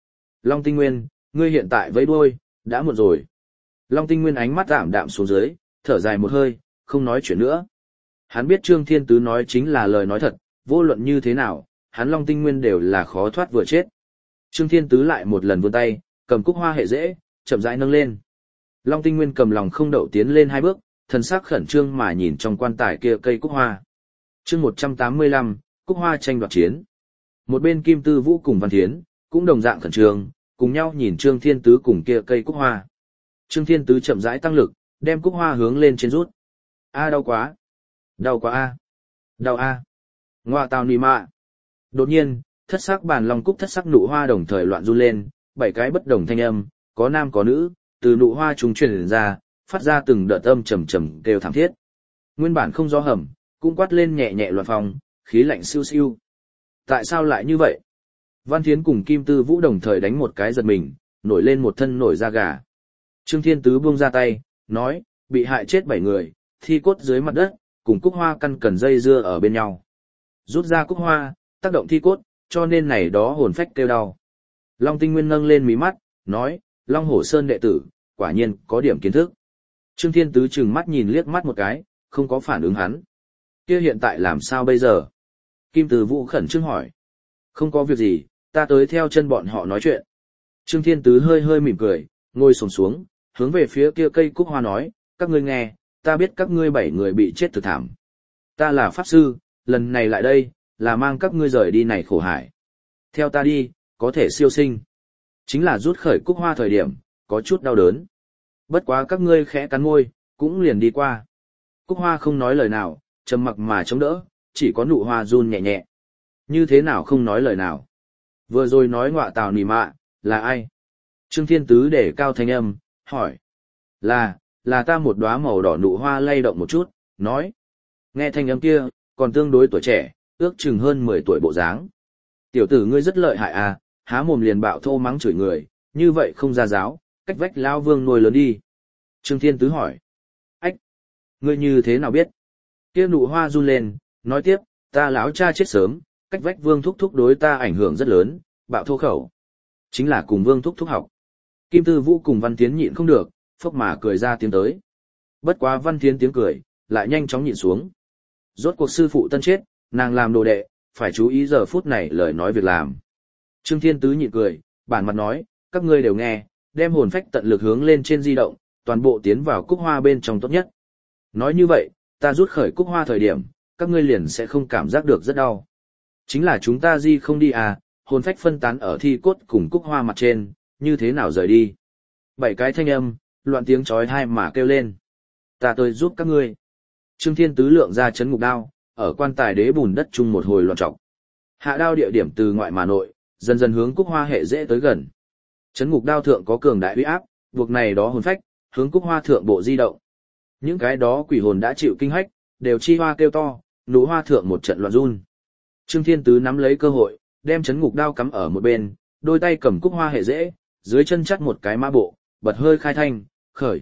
Long Tinh Nguyên, ngươi hiện tại vẫy đuôi, đã muộn rồi. Long Tinh Nguyên ánh mắt ảm đạm xuống dưới, thở dài một hơi, không nói chuyện nữa. Hắn biết Trương Thiên Tứ nói chính là lời nói thật, vô luận như thế nào, hắn Long Tinh Nguyên đều là khó thoát vừa chết. Trương Thiên Tứ lại một lần vươn tay, cầm cúc hoa hệ dễ, chậm rãi nâng lên. Long Tinh Nguyên cầm lòng không đậu tiến lên hai bước, thần sắc khẩn trương mà nhìn trong quan tài kia cây cúc hoa. Chương một trăm tám mươi lăm, cúc hoa tranh đoạt chiến. Một bên Kim Tư Vũ cùng Văn Thiến, cũng đồng dạng khẩn trương, cùng nhau nhìn Trương Thiên Tứ cùng kia cây cúc hoa. Trương Thiên Tứ chậm rãi tăng lực, đem cúc hoa hướng lên trên rút. A đau quá. Đau quá a. Đau a. Ngoa tào nì mạ. Đột nhiên, thất sắc bàn long cúc thất sắc nụ hoa đồng thời loạn run lên, bảy cái bất đồng thanh âm, có nam có nữ, từ nụ hoa chúng truyền ra, phát ra từng đợt âm trầm trầm kêu thảm thiết. Nguyên bản không gió hầm, cũng quát lên nhẹ nhẹ loạn phòng, khí lạnh siêu siêu. Tại sao lại như vậy? Văn Thiến cùng Kim Tư Vũ đồng thời đánh một cái giật mình, nổi lên một thân nổi da gà. Trương Thiên Tứ buông ra tay, nói, bị hại chết bảy người, thi cốt dưới mặt đất, cùng cúc hoa căn cần dây dưa ở bên nhau. Rút ra cúc hoa, tác động thi cốt, cho nên này đó hồn phách kêu đau. Long Tinh Nguyên nâng lên mí mắt, nói, Long Hổ Sơn đệ tử, quả nhiên có điểm kiến thức. Trương Thiên Tứ trừng mắt nhìn liếc mắt một cái, không có phản ứng hắn. Kia hiện tại làm sao bây giờ? Kim Tư Vũ khẩn trương hỏi. Không có việc gì, ta tới theo chân bọn họ nói chuyện. Trương Thiên Tứ hơi hơi mỉm cười, ngồi xổm xuống, hướng về phía kia cây cúc hoa nói, các ngươi nghe, ta biết các ngươi bảy người bị chết thực thảm. Ta là Pháp Sư, lần này lại đây, là mang các ngươi rời đi này khổ hải. Theo ta đi, có thể siêu sinh. Chính là rút khởi cúc hoa thời điểm, có chút đau đớn. Bất quá các ngươi khẽ cắn môi, cũng liền đi qua. Cúc hoa không nói lời nào, trầm mặc mà chống đỡ, chỉ có nụ hoa run nhẹ nhẹ. Như thế nào không nói lời nào? Vừa rồi nói ngọa tào nì mạ, là ai? Trương Thiên Tứ để cao thanh âm, hỏi. Là, là ta một đóa màu đỏ nụ hoa lay động một chút, nói. Nghe thanh âm kia, còn tương đối tuổi trẻ, ước chừng hơn mười tuổi bộ dáng. Tiểu tử ngươi rất lợi hại à, há mồm liền bạo thô mắng chửi người, như vậy không ra giáo, cách vách lao vương nuôi lớn đi. Trương Thiên Tứ hỏi. Ách! Ngươi như thế nào biết? Kia nụ hoa run lên, nói tiếp, ta lão cha chết sớm, cách vách vương thúc thúc đối ta ảnh hưởng rất lớn, bạo thô khẩu. Chính là cùng vương thúc thúc học. Kim Tư Vũ cùng Văn Thiến nhịn không được, phốc mà cười ra tiếng tới. Bất quá Văn Thiến tiếng cười, lại nhanh chóng nhịn xuống. Rốt cuộc sư phụ tân chết, nàng làm đồ đệ, phải chú ý giờ phút này lời nói việc làm. Trương Thiên Tứ nhịn cười, bản mặt nói, các ngươi đều nghe, đem hồn phách tận lực hướng lên trên di động, toàn bộ tiến vào cúc hoa bên trong tốt nhất. Nói như vậy, ta rút khởi cúc hoa thời điểm, các ngươi liền sẽ không cảm giác được rất đau. Chính là chúng ta di không đi à, hồn phách phân tán ở thi cốt cùng cúc hoa mặt trên, như thế nào rời đi. Bảy cái thanh âm, loạn tiếng chói tai mà kêu lên. Ta tới giúp các ngươi. Trương Thiên Tứ lượng ra chấn ngục đao, ở quan tài đế bùn đất chung một hồi loạn trọng. Hạ đao địa điểm từ ngoại mà nội, dần dần hướng cúc hoa hệ dễ tới gần. Chấn ngục đao thượng có cường đại uy áp, buộc này đó hồn phách, hướng cúc hoa thượng bộ di động. Những cái đó quỷ hồn đã chịu kinh hách, đều chi hoa kêu to, nụ hoa thượng một trận loạn run. Trương Thiên Tứ nắm lấy cơ hội, đem chấn ngục đao cắm ở một bên, đôi tay cầm cúc hoa hệ dễ, dưới chân chắt một cái mã bộ, bật hơi khai thanh, khởi.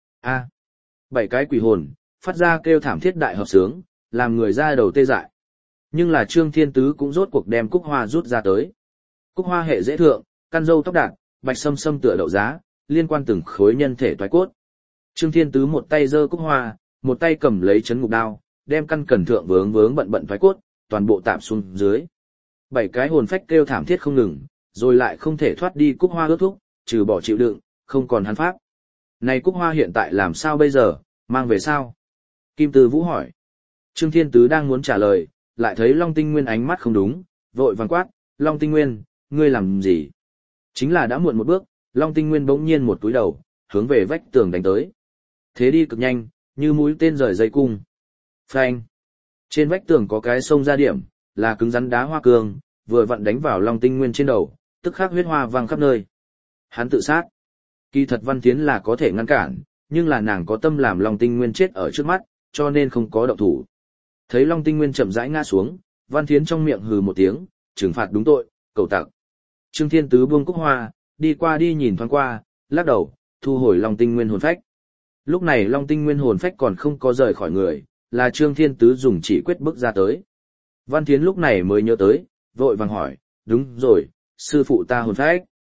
A. Bảy cái quỷ hồn, phát ra kêu thảm thiết đại hợp sướng, làm người ra đầu tê dại. Nhưng là Trương Thiên Tứ cũng rốt cuộc đem cúc hoa rút ra tới. Cúc hoa hệ dễ thượng, căn dâu tóc đạn, bạch sâm sâm tựa đậu giá, liên quan từng khối nhân thể toái cốt. Trương Thiên Tứ một tay giơ cúc hoa, một tay cầm lấy chấn ngục đao, đem căn cẩn thượng vướng vướng bận bận toái cốt, toàn bộ tạm xuống dưới. Bảy cái hồn phách kêu thảm thiết không ngừng, rồi lại không thể thoát đi cúc hoa ước thúc, trừ bỏ chịu đựng, không còn hắn pháp. Này cúc hoa hiện tại làm sao bây giờ, mang về sao? Kim Tư Vũ hỏi. Trương Thiên Tứ đang muốn trả lời, lại thấy Long Tinh Nguyên ánh mắt không đúng, vội vàng quát, Long Tinh Nguyên, ngươi làm gì? Chính là đã muộn một bước, Long Tinh Nguyên bỗng nhiên một túi đầu, hướng về vách tường đánh tới. Thế đi cực nhanh, như mũi tên rời dây cung. Phanh. Trên vách tường có cái sông ra điểm, là cứng rắn đá hoa cương, vừa vặn đánh vào Long Tinh Nguyên trên đầu, tức khắc huyết hoa văng khắp nơi. Hắn tự sát. Kỳ thật Văn Thiến là có thể ngăn cản, nhưng là nàng có tâm làm Long Tinh Nguyên chết ở trước mắt, cho nên không có động thủ. Thấy Long Tinh Nguyên chậm rãi ngã xuống, Văn Thiến trong miệng hừ một tiếng, trừng phạt đúng tội, cầu tặc. Trương Thiên Tứ buông cúc hoa, đi qua đi nhìn thoáng qua, lắc đầu, thu hồi Long Tinh Nguyên hồn phách. Lúc này Long Tinh Nguyên hồn phách còn không có rời khỏi người, là Trương Thiên Tứ dùng chỉ quyết bức ra tới. Văn Thiến lúc này mới nhớ tới, vội vàng hỏi, đúng rồi, sư phụ ta hồn phách.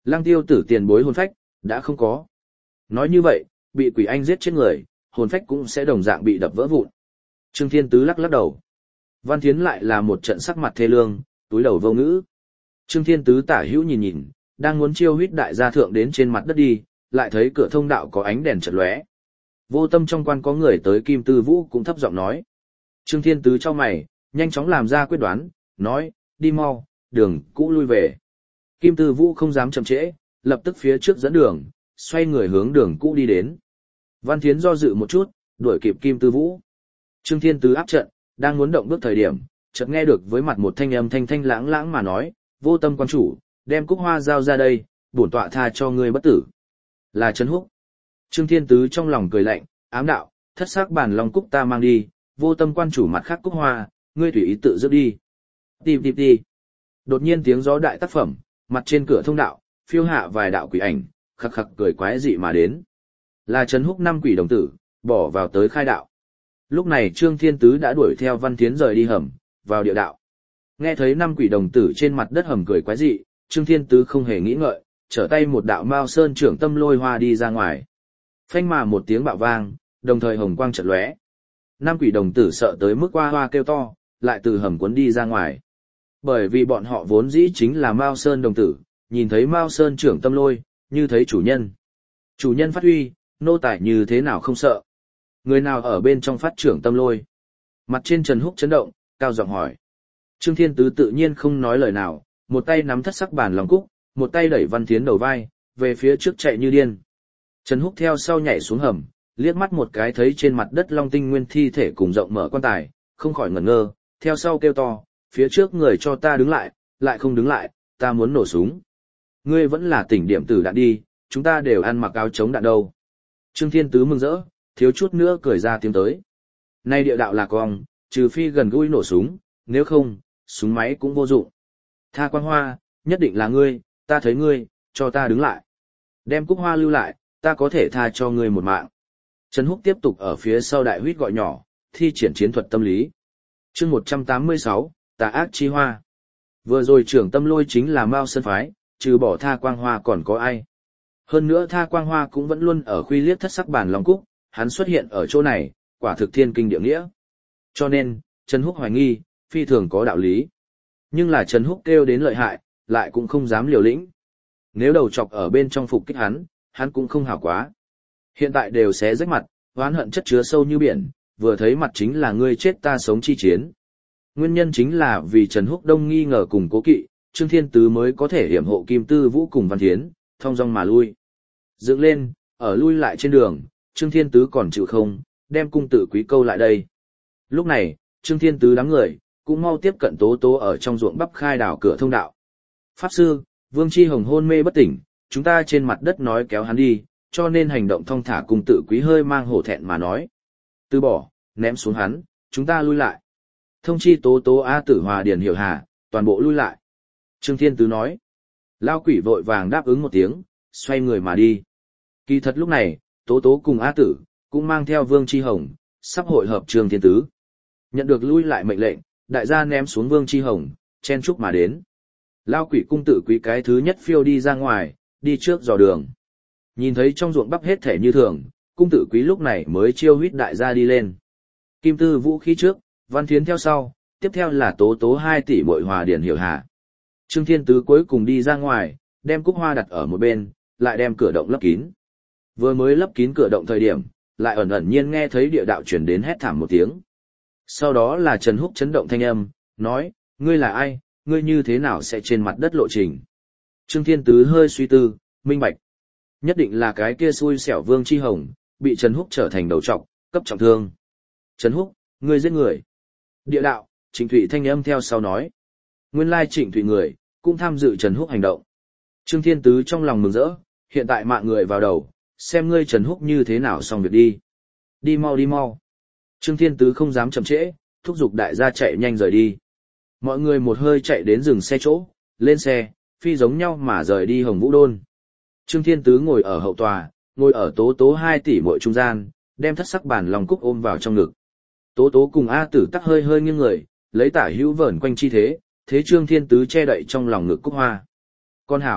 Lăng tiêu tử tiền bối hồn phách, đã không có. Nói như vậy, bị quỷ anh giết chết người, hồn phách cũng sẽ đồng dạng bị đập vỡ vụn. Trương Thiên Tứ lắc lắc đầu. Văn Thiến lại là một trận sắc mặt thê lương, túi đầu vô ngữ. Trương Thiên Tứ tả hữu nhìn nhìn, đang muốn chiêu huyết đại gia thượng đến trên mặt đất đi, lại thấy cửa thông đạo có ánh đèn chợt lóe. Vô tâm trong quan có người tới, Kim Tư Vũ cũng thấp giọng nói. Trương Thiên Tứ chau mày, nhanh chóng làm ra quyết đoán, nói, đi mau, đường cũ lui về. Kim Tư Vũ không dám chậm trễ, lập tức phía trước dẫn đường, xoay người hướng đường cũ đi đến. Văn Thiến do dự một chút, đuổi kịp Kim Tư Vũ. Trương Thiên Tứ áp trận, đang muốn động bước thời điểm, chợt nghe được với mặt một thanh âm thanh thanh lãng lãng mà nói, vô tâm quan chủ, đem cúc hoa giao ra đây, bổn tọa tha cho ngươi bất tử. Là Trấn Húc. Trương Thiên Tứ trong lòng cười lạnh, ám đạo, thất sắc bản long cúc ta mang đi, vô tâm quan chủ mặt khác cúc hoa, ngươi tùy ý tự rước đi. Tìm tìm đi. Đột nhiên tiếng gió đại tác phẩm, mặt trên cửa thông đạo, phiêu hạ vài đạo quỷ ảnh, khắc khắc cười quái dị mà đến. Là Trấn Húc năm quỷ đồng tử, bỏ vào tới khai đạo. Lúc này Trương Thiên Tứ đã đuổi theo Văn Thiến rời đi hầm, vào địa đạo. Nghe thấy năm quỷ đồng tử trên mặt đất hầm cười quái dị, Trương Thiên Tứ không hề nghĩ ngợi, trở tay một đạo Mao Sơn trưởng tâm lôi hoa đi ra ngoài. Phanh mà một tiếng bạo vang, đồng thời hồng quang chợt lóe. Năm quỷ đồng tử sợ tới mức hoa hoa kêu to, lại từ hầm cuốn đi ra ngoài. Bởi vì bọn họ vốn dĩ chính là Mao Sơn đồng tử, nhìn thấy Mao Sơn trưởng tâm lôi, như thấy chủ nhân. Chủ nhân phát huy, nô tài như thế nào không sợ. Người nào ở bên trong phát trưởng tâm lôi? Mặt trên Trần Húc chấn động, cao giọng hỏi. Trương Thiên Tứ tự nhiên không nói lời nào, một tay nắm thất sắc bản lòng cúc, một tay đẩy Văn Thiến đầu vai, về phía trước chạy như điên. Trần Húc theo sau nhảy xuống hầm, liếc mắt một cái thấy trên mặt đất Long Tinh Nguyên thi thể cùng rộng mở quan tài, không khỏi ngẩn ngơ, theo sau kêu to, phía trước người cho ta đứng lại, lại không đứng lại, ta muốn nổ súng. Ngươi vẫn là tỉnh điểm tử đạn đi, chúng ta đều ăn mặc áo chống đạn đâu. Trương Thiên Tứ mừng rỡ, thiếu chút nữa cười ra tiếng tới. Nay địa đạo là cong, trừ phi gần gũi nổ súng, nếu không, súng máy cũng vô dụng. Tha Quang Hoa, nhất định là ngươi, ta thấy ngươi, cho ta đứng lại. Đem cúc hoa lưu lại, ta có thể tha cho ngươi một mạng. Trần Húc tiếp tục ở phía sau đại huyết gọi nhỏ, thi triển chiến thuật tâm lý. Chương một trăm tám mươi sáu, Tà ác chi hoa. Vừa rồi trưởng tâm lôi chính là Mao Sơn phái, trừ bỏ Tha Quang Hoa còn có ai. Hơn nữa Tha Quang Hoa cũng vẫn luôn ở khuy liếc thất sắc bản long cúc, hắn xuất hiện ở chỗ này, quả thực thiên kinh địa nghĩa. Cho nên, Trần Húc hoài nghi, phi thường có đạo lý. Nhưng là Trần Húc kêu đến lợi hại, lại cũng không dám liều lĩnh. Nếu đầu chọc ở bên trong phục kích hắn, hắn cũng không hảo quá. Hiện tại đều xé rách mặt, oán hận chất chứa sâu như biển, vừa thấy mặt chính là ngươi chết ta sống chi chiến. Nguyên nhân chính là vì Trần Húc Đông nghi ngờ cùng cố kỵ, Trương Thiên Tứ mới có thể hiểm hộ Kim Tư Vũ cùng Văn Thiến, thong dong mà lui. Dựng lên, ở lui lại trên đường, Trương Thiên Tứ còn chịu không, đem cung tử quý câu lại đây. Lúc này, Trương Thiên Tứ đám người, cũng mau tiếp cận Tố Tố ở trong ruộng bắp khai đảo cửa thông đạo. Pháp sư, Vương Chi Hồng hôn mê bất tỉnh, chúng ta trên mặt đất nói kéo hắn đi, cho nên hành động thong thả cung tử quý hơi mang hổ thẹn mà nói. Từ bỏ, ném xuống hắn, chúng ta lui lại. Thông chi Tố Tố A Tử Hòa Điền Hiểu Hà, toàn bộ lui lại. Trương Thiên Tứ nói. Lao quỷ vội vàng đáp ứng một tiếng, xoay người mà đi. Kỳ thật lúc này, Tố Tố cùng A Tử, cũng mang theo Vương Chi Hồng, sắp hội hợp Trương Thiên Tứ. Nhận được lui lại mệnh lệnh, đại gia ném xuống Vương Chi Hồng, chen chúc mà đến. Lao quỷ cung tử quý cái thứ nhất phiêu đi ra ngoài, đi trước dò đường. Nhìn thấy trong ruộng bắp hết thể như thường, cung tử quý lúc này mới chiêu huýt đại gia đi lên. Kim Tư Vũ khí trước, Văn Thiến theo sau, tiếp theo là Tố Tố hai tỷ muội Hòa Điền Hiểu Hà. Trương Thiên Tứ cuối cùng đi ra ngoài, đem cúc hoa đặt ở một bên, lại đem cửa động lấp kín. Vừa mới lấp kín cửa động thời điểm, lại ẩn ẩn nhiên nghe thấy địa đạo truyền đến hét thảm một tiếng. Sau đó là Trần Húc chấn động thanh âm, nói, ngươi là ai, ngươi như thế nào sẽ trên mặt đất lộ trình. Trương Thiên Tứ hơi suy tư, minh bạch. Nhất định là cái kia xui xẻo Vương Chi Hồng, bị Trần Húc trở thành đầu trọc, cấp trọng thương. Trần Húc, ngươi giết người. Địa đạo, Trịnh Thụy thanh âm theo sau nói. Nguyên lai Trịnh Thụy người, cũng tham dự Trần Húc hành động. Trương Thiên Tứ trong lòng mừng rỡ, hiện tại mạng người vào đầu, xem ngươi Trần Húc như thế nào xong việc đi. Đi mau đi mau. Trương Thiên Tứ không dám chậm trễ, thúc giục đại gia chạy nhanh rời đi. Mọi người một hơi chạy đến dừng xe chỗ, lên xe, phi giống nhau mà rời đi Hồng Vũ Đôn. Trương Thiên Tứ ngồi ở hậu tòa, ngồi ở Tố Tố hai tỷ muội trung gian, đem thất sắc bản lòng cúc ôm vào trong ngực. Tố Tố cùng A Tử tắc hơi hơi nghiêng người, lấy tả hữu vờn quanh chi thế, thế Trương Thiên Tứ che đậy trong lòng ngực cúc hoa. Con hảo,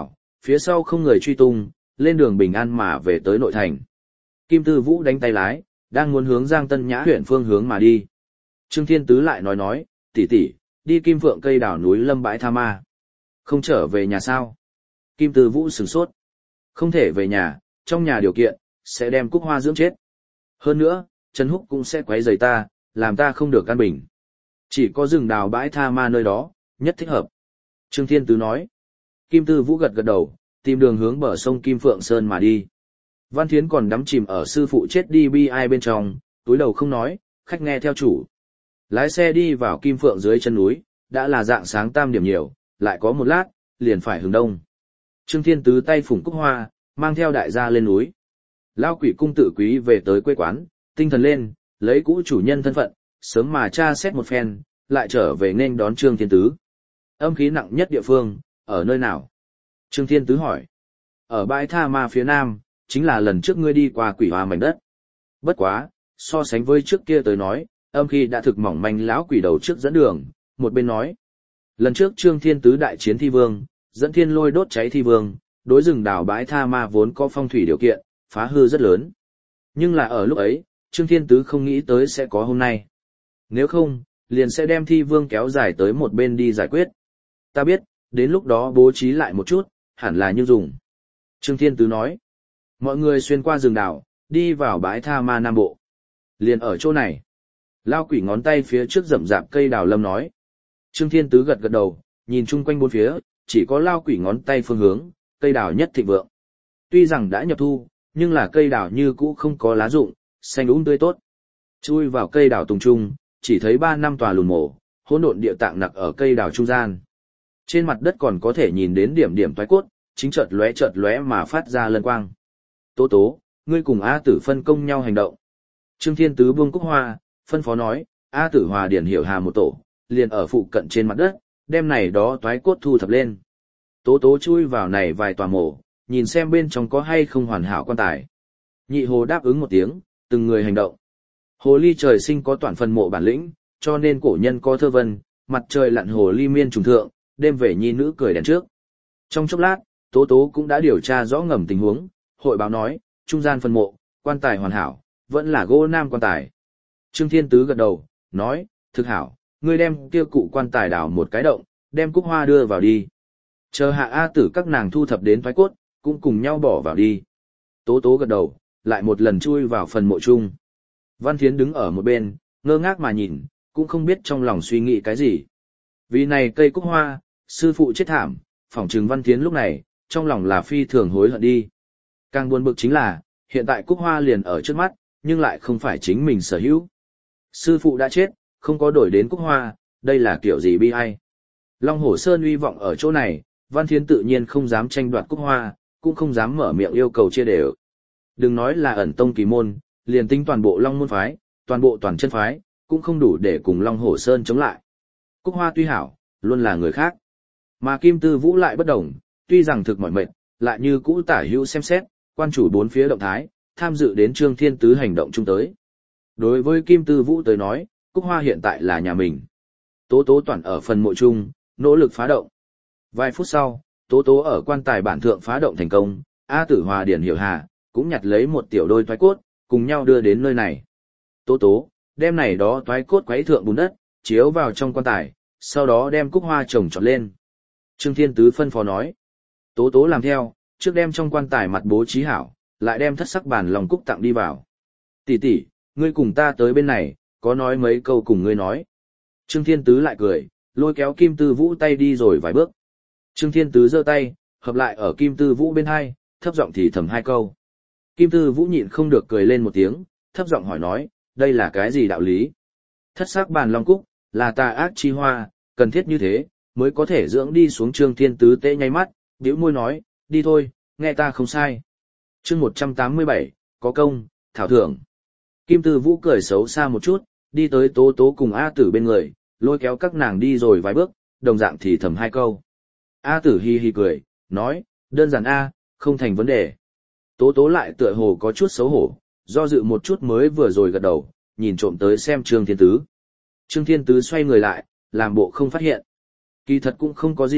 Phía sau không người truy tung, lên đường bình an mà về tới nội thành. Kim Tư Vũ đánh tay lái, đang muốn hướng Giang Tân Nhã huyện phương hướng mà đi. Trương Thiên Tứ lại nói nói, tỷ tỷ, đi Kim Phượng cây đảo núi Lâm bãi Tha Ma. Không trở về nhà sao? Kim Tư Vũ sửng sốt. Không thể về nhà, trong nhà điều kiện, sẽ đem Cúc Hoa dưỡng chết. Hơn nữa, Trần Húc cũng sẽ quấy rầy ta, làm ta không được an bình. Chỉ có rừng đào bãi Tha Ma nơi đó, nhất thích hợp. Trương Thiên Tứ nói. Kim Tư Vũ gật gật đầu, tìm đường hướng bờ sông Kim Phượng Sơn mà đi. Văn Thiến còn đắm chìm ở sư phụ chết đi bi ai bên trong, túi đầu không nói, khách nghe theo chủ. Lái xe đi vào Kim Phượng dưới chân núi, đã là dạng sáng tam điểm nhiều, lại có một lát, liền phải hướng đông. Trương Thiên Tứ tay phủng Cúc Hoa, mang theo đại gia lên núi. Lao Quỷ cung tự quý về tới quê quán, tinh thần lên, lấy cũ chủ nhân thân phận, sớm mà tra xét một phen, lại trở về nên đón Trương Thiên Tứ. Âm khí nặng nhất địa phương, ở nơi nào? Trương Thiên Tứ hỏi. Ở bãi Tha Ma phía nam, chính là lần trước ngươi đi qua Quỷ Hoa mảnh đất. Bất quá, so sánh với trước kia tới nói, âm khí đã thực mỏng manh. Lão quỷ đầu trước dẫn đường, một bên nói. Lần trước Trương Thiên Tứ đại chiến Thi Vương, dẫn thiên lôi đốt cháy Thi Vương, đối rừng đảo bãi Tha Ma vốn có phong thủy điều kiện, phá hư rất lớn. Nhưng là ở lúc ấy, Trương Thiên Tứ không nghĩ tới sẽ có hôm nay. Nếu không, liền sẽ đem Thi Vương kéo dài tới một bên đi giải quyết. Ta biết, đến lúc đó bố trí lại một chút, hẳn là như dùng. Trương Thiên Tứ nói. Mọi người xuyên qua rừng đảo, đi vào bãi Tha Ma Nam Bộ. Liền ở chỗ này. Lao quỷ ngón tay phía trước rậm rạp cây đào lâm nói. Trương Thiên Tứ gật gật đầu, nhìn chung quanh bốn phía, chỉ có lao quỷ ngón tay phương hướng, cây đào nhất thịnh vượng. Tuy rằng đã nhập thu, nhưng là cây đào như cũ không có lá rụng, xanh úng tươi tốt. Chui vào cây đào tùng trung, chỉ thấy ba năm tòa lùn mổ, hỗn độn địa tạng nặc ở cây đào trung gian. Trên mặt đất còn có thể nhìn đến điểm điểm toái cốt, chính chợt lóe chợt lóe mà phát ra lân quang. Tố Tố, ngươi cùng A Tử phân công nhau hành động. Trương Thiên Tứ buông Cúc Hoa, phân phó nói, A Tử Hòa Điển Hiểu Hà một tổ, liền ở phụ cận trên mặt đất, đem này đó toái cốt thu thập lên. Tố Tố chui vào này vài tòa mộ, nhìn xem bên trong có hay không hoàn hảo quan tài. Nhị hồ đáp ứng một tiếng, từng người hành động. Hồ ly trời sinh có toàn phần mộ bản lĩnh, cho nên cổ nhân có thơ vân, mặt trời lặn hồ ly miên trùng thượng, đêm về nhi nữ cười đèn trước. Trong chốc lát, Tố Tố cũng đã điều tra rõ ngầm tình huống, hội báo nói, trung gian phần mộ, quan tài hoàn hảo, vẫn là gỗ nam quan tài. Trương Thiên Tứ gật đầu, nói, thực hảo, ngươi đem kia cụ quan tài đào một cái động, đem Cúc Hoa đưa vào đi. Chờ hạ A Tử các nàng thu thập đến thoái cốt, cũng cùng nhau bỏ vào đi. Tố Tố gật đầu, lại một lần chui vào phần mộ chung. Văn Thiến đứng ở một bên, ngơ ngác mà nhìn, cũng không biết trong lòng suy nghĩ cái gì. Vì này cây Cúc Hoa, sư phụ chết thảm, phỏng chừng Văn Thiến lúc này, trong lòng là phi thường hối hận đi. Càng buồn bực chính là, hiện tại Cúc Hoa liền ở trước mắt, nhưng lại không phải chính mình sở hữu. Sư phụ đã chết, không có đổi đến Cúc Hoa, đây là kiểu gì bi ai. Long Hổ Sơn uy vọng ở chỗ này, Văn Thiến tự nhiên không dám tranh đoạt Cúc Hoa, cũng không dám mở miệng yêu cầu chia đều. Đừng nói là ẩn tông kỳ môn, liền tính toàn bộ Long môn phái, toàn bộ toàn chân phái, cũng không đủ để cùng Long Hổ Sơn chống lại. Cúc Hoa tuy hảo, luôn là người khác. Mà Kim Tư Vũ lại bất đồng, tuy rằng thực mỏi mệt, lại như cũ tả hữu xem xét, quan chủ bốn phía động thái, tham dự đến Trương Thiên Tứ hành động chung tới. Đối với Kim Tư Vũ tới nói, Cúc Hoa hiện tại là nhà mình. Tố Tố toàn ở phần mộ chung, nỗ lực phá động. Vài phút sau, Tố Tố ở quan tài bản thượng phá động thành công, A Tử Hòa Điển Hiểu Hà, cũng nhặt lấy một tiểu đôi toái cốt, cùng nhau đưa đến nơi này. Tố Tố, đem này đó toái cốt quấy thượng bùn đất, chiếu vào trong quan tài, sau đó đem Cúc Hoa trồng trọt lên. Trương Thiên Tứ phân phó nói. Tố Tố làm theo, trước đem trong quan tài mặt bố trí hảo, lại đem thất sắc bản lòng cúc tặng đi vào. Tỷ tỷ, ngươi cùng ta tới bên này, có nói mấy câu cùng ngươi nói. Trương Thiên Tứ lại cười, lôi kéo Kim Tư Vũ tay đi rồi vài bước. Trương Thiên Tứ giơ tay, hợp lại ở Kim Tư Vũ bên hai, thấp giọng thì thầm hai câu. Kim Tư Vũ nhịn không được cười lên một tiếng, thấp giọng hỏi nói, đây là cái gì đạo lý? Thất sắc bàn long cúc, là tà ác chi hoa, cần thiết như thế, mới có thể dưỡng đi xuống. Trương Thiên Tứ tê nháy mắt, bĩu môi nói, đi thôi, nghe ta không sai. Chương một trăm tám mươi bảy, có công, thảo thưởng. Kim Tư Vũ cười xấu xa một chút, đi tới Tố Tố cùng A Tử bên người, lôi kéo các nàng đi rồi vài bước, đồng dạng thì thầm hai câu. A Tử hi hi cười, nói, đơn giản A, không thành vấn đề. Tố Tố lại tựa hồ có chút xấu hổ, do dự một chút mới vừa rồi gật đầu, nhìn trộm tới xem Trương Thiên Tứ. Trương Thiên Tứ xoay người lại, làm bộ không phát hiện. Kỳ thật cũng không có gì,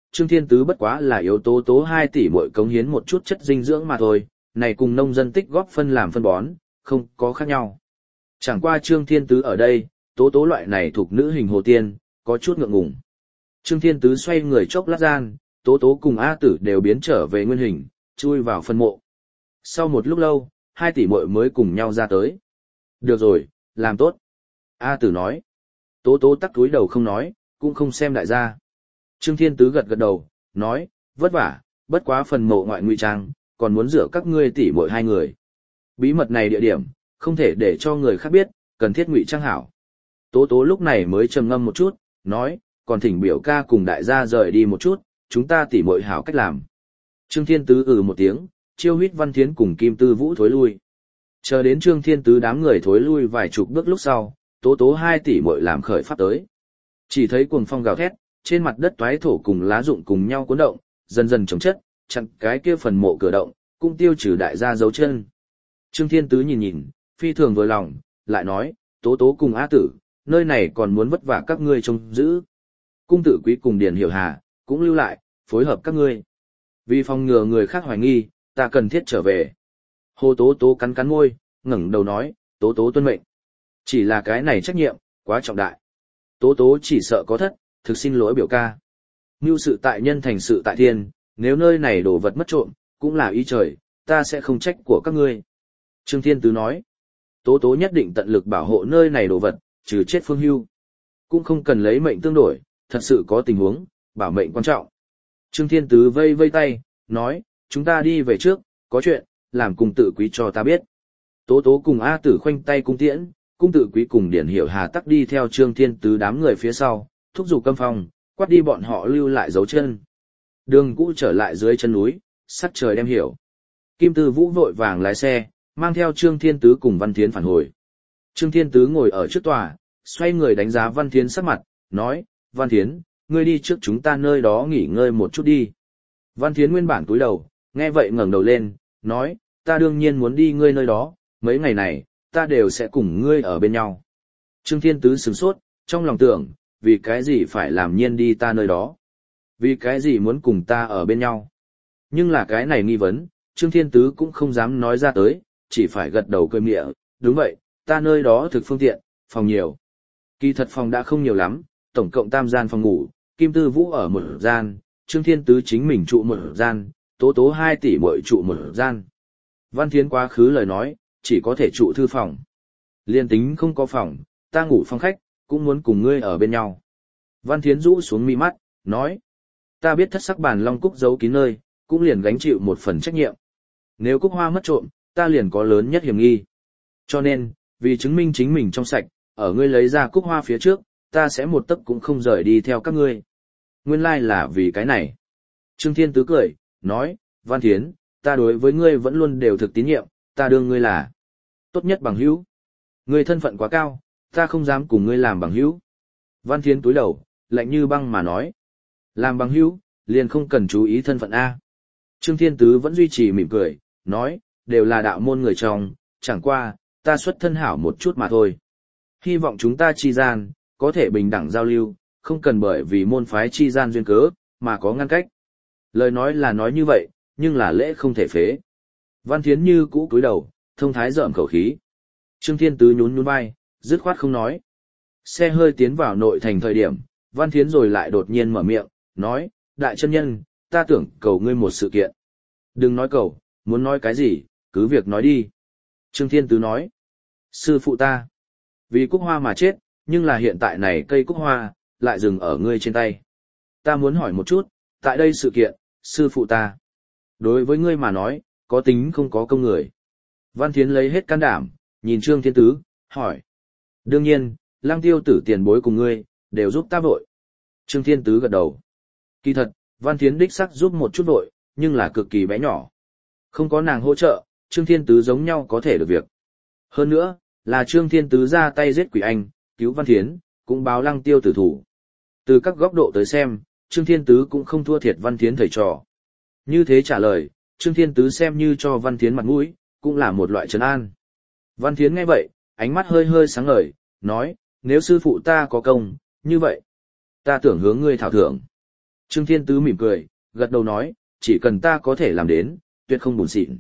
Trương Thiên Tứ bất quá là yếu tố tố hai tỷ muội cống hiến một chút chất dinh dưỡng mà thôi, này cùng nông dân tích góp phân làm phân bón, không có khác nhau. Chẳng qua Trương Thiên Tứ ở đây, tố tố loại này thuộc nữ hình hồ tiên, có chút ngượng ngùng. Trương Thiên Tứ xoay người chốc lát gian, tố tố cùng A Tử đều biến trở về nguyên hình, chui vào phân mộ. Sau một lúc lâu, hai tỷ muội mới cùng nhau ra tới. Được rồi, làm tốt. A Tử nói. Tố tố tắc túi đầu không nói, cũng không xem đại gia. Trương Thiên Tứ gật gật đầu, nói, vất vả, bất quá phần mộ ngoại ngụy trang, còn muốn rửa các ngươi tỷ muội hai người. Bí mật này địa điểm, không thể để cho người khác biết, cần thiết ngụy trang hảo. Tố tố lúc này mới trầm ngâm một chút, nói, còn thỉnh biểu ca cùng đại gia rời đi một chút, chúng ta tỷ muội hảo cách làm. Trương Thiên Tứ ừ một tiếng, chiêu huyết Văn Thiến cùng Kim Tư Vũ thối lui. Chờ đến Trương Thiên Tứ đám người thối lui vài chục bước lúc sau, tố tố hai tỷ muội làm khởi pháp tới. Chỉ thấy cuồng phong gào thét, trên mặt đất toái thổ cùng lá rụng cùng nhau cuốn động, dần dần chống chất, chặn cái kia phần mộ cửa động, cũng tiêu trừ đại gia dấu chân. Trương Thiên Tứ nhìn nhìn, phi thường vừa lòng, lại nói, tố tố cùng A Tử, nơi này còn muốn vất vả các ngươi trông giữ. Cung Tử Quý cùng Điền Hiểu Hà, cũng lưu lại, phối hợp các ngươi. Vì phòng ngừa người khác hoài nghi, ta cần thiết trở về. Hồ Tố Tố cắn cắn môi, ngẩng đầu nói, Tố Tố tuân mệnh. Chỉ là cái này trách nhiệm, quá trọng đại. Tố Tố chỉ sợ có thất, thực xin lỗi biểu ca. Mưu sự tại nhân thành sự tại thiên, nếu nơi này đồ vật mất trộm, cũng là ý trời, ta sẽ không trách của các ngươi. Trương Thiên Tứ nói, Tố Tố nhất định tận lực bảo hộ nơi này đồ vật, trừ chết phương hưu. Cũng không cần lấy mệnh tương đổi, thật sự có tình huống, bảo mệnh quan trọng. Trương Thiên Tứ vây vây tay, nói, chúng ta đi về trước, có chuyện, làm Cung Tử Quý cho ta biết. Tố Tố cùng A Tử khoanh tay cung tiễn, Cung Tử Quý cùng Điển Hiểu Hà tắc đi theo Trương Thiên Tứ đám người phía sau, thúc giục câm phòng, quát đi bọn họ lưu lại dấu chân. Đường cũ trở lại dưới chân núi, sắc trời đem hiểu. Kim Tư Vũ vội vàng lái xe, mang theo Trương Thiên Tứ cùng Văn Thiến phản hồi. Trương Thiên Tứ ngồi ở trước tòa, xoay người đánh giá Văn Thiến sắc mặt, nói, Văn Thiến, ngươi đi trước chúng ta nơi đó nghỉ ngơi một chút đi. Văn Thiến nguyên bản cúi đầu, nghe vậy ngẩng đầu lên, nói, ta đương nhiên muốn đi ngươi nơi đó, mấy ngày này, ta đều sẽ cùng ngươi ở bên nhau. Trương Thiên Tứ sửng sốt, trong lòng tưởng, vì cái gì phải làm nhiên đi ta nơi đó? Vì cái gì muốn cùng ta ở bên nhau? Nhưng là cái này nghi vấn, Trương Thiên Tứ cũng không dám nói ra tới, chỉ phải gật đầu cười mịa, đúng vậy, ta nơi đó thực phương tiện, phòng nhiều. Kỳ thật phòng đã không nhiều lắm, tổng cộng tam gian phòng ngủ, Kim Tư Vũ ở một gian, Trương Thiên Tứ chính mình trụ một gian, Tố Tố hai tỷ muội trụ một gian. Văn Thiến quá khứ lời nói, chỉ có thể trụ thư phòng. Liên tính không có phòng, ta ngủ phòng khách, cũng muốn cùng ngươi ở bên nhau. Văn Thiến rũ xuống mi mắt, nói, ta biết thất sắc bàn long cúc giấu kín nơi, cũng liền gánh chịu một phần trách nhiệm. Nếu cúc hoa mất trộm, ta liền có lớn nhất hiểm nghi. Cho nên, vì chứng minh chính mình trong sạch, ở ngươi lấy ra cúc hoa phía trước, ta sẽ một tấc cũng không rời đi theo các ngươi. Nguyên lai là vì cái này. Trương Thiên Tứ cười, nói, Văn Thiến, ta đối với ngươi vẫn luôn đều thực tín nhiệm, ta đương ngươi là tốt nhất bằng hữu. Ngươi thân phận quá cao, ta không dám cùng ngươi làm bằng hữu. Văn Thiến túi đầu, lạnh như băng mà nói. Làm bằng hữu, liền không cần chú ý thân phận A. Trương Thiên Tứ vẫn duy trì mỉm cười, nói, đều là đạo môn người trong, chẳng qua, ta xuất thân hảo một chút mà thôi. Hy vọng chúng ta chi gian, có thể bình đẳng giao lưu, không cần bởi vì môn phái chi gian duyên cớ, mà có ngăn cách. Lời nói là nói như vậy, nhưng là lễ không thể phế. Văn Thiến như cũ cúi đầu, thông thái rợm khẩu khí. Trương Thiên Tứ nhún nhún vai, dứt khoát không nói. Xe hơi tiến vào nội thành thời điểm, Văn Thiến rồi lại đột nhiên mở miệng, nói, đại chân nhân, ta tưởng cầu ngươi một sự kiện. Đừng nói cầu, muốn nói cái gì, cứ việc nói đi. Trương Thiên Tứ nói, sư phụ ta, vì cúc hoa mà chết, nhưng là hiện tại này cây cúc hoa, lại dừng ở ngươi trên tay. Ta muốn hỏi một chút, tại đây sự kiện, sư phụ ta, đối với ngươi mà nói, có tính không có công người. Văn Thiến lấy hết can đảm, nhìn Trương Thiên Tứ, hỏi. Đương nhiên, Lăng Tiêu Tử tiền bối cùng ngươi, đều giúp ta vội. Trương Thiên Tứ gật đầu. Kỳ thật, Văn Thiến đích sắc giúp một chút vội, nhưng là cực kỳ bé nhỏ. Không có nàng hỗ trợ, Trương Thiên Tứ giống nhau có thể được việc. Hơn nữa, là Trương Thiên Tứ ra tay giết quỷ anh, cứu Văn Thiến, cũng báo Lăng Tiêu Tử thủ. Từ các góc độ tới xem, Trương Thiên Tứ cũng không thua thiệt Văn Thiến thầy trò. Như thế trả lời, Trương Thiên Tứ xem như cho Văn Thiến mặt mũi, cũng là một loại trấn an. Văn Thiến nghe vậy, ánh mắt hơi hơi sáng ngời, nói, nếu sư phụ ta có công, như vậy, ta tưởng hướng ngươi thảo thưởng. Trương Thiên Tứ mỉm cười, gật đầu nói, chỉ cần ta có thể làm đến, tuyệt không buồn xịn.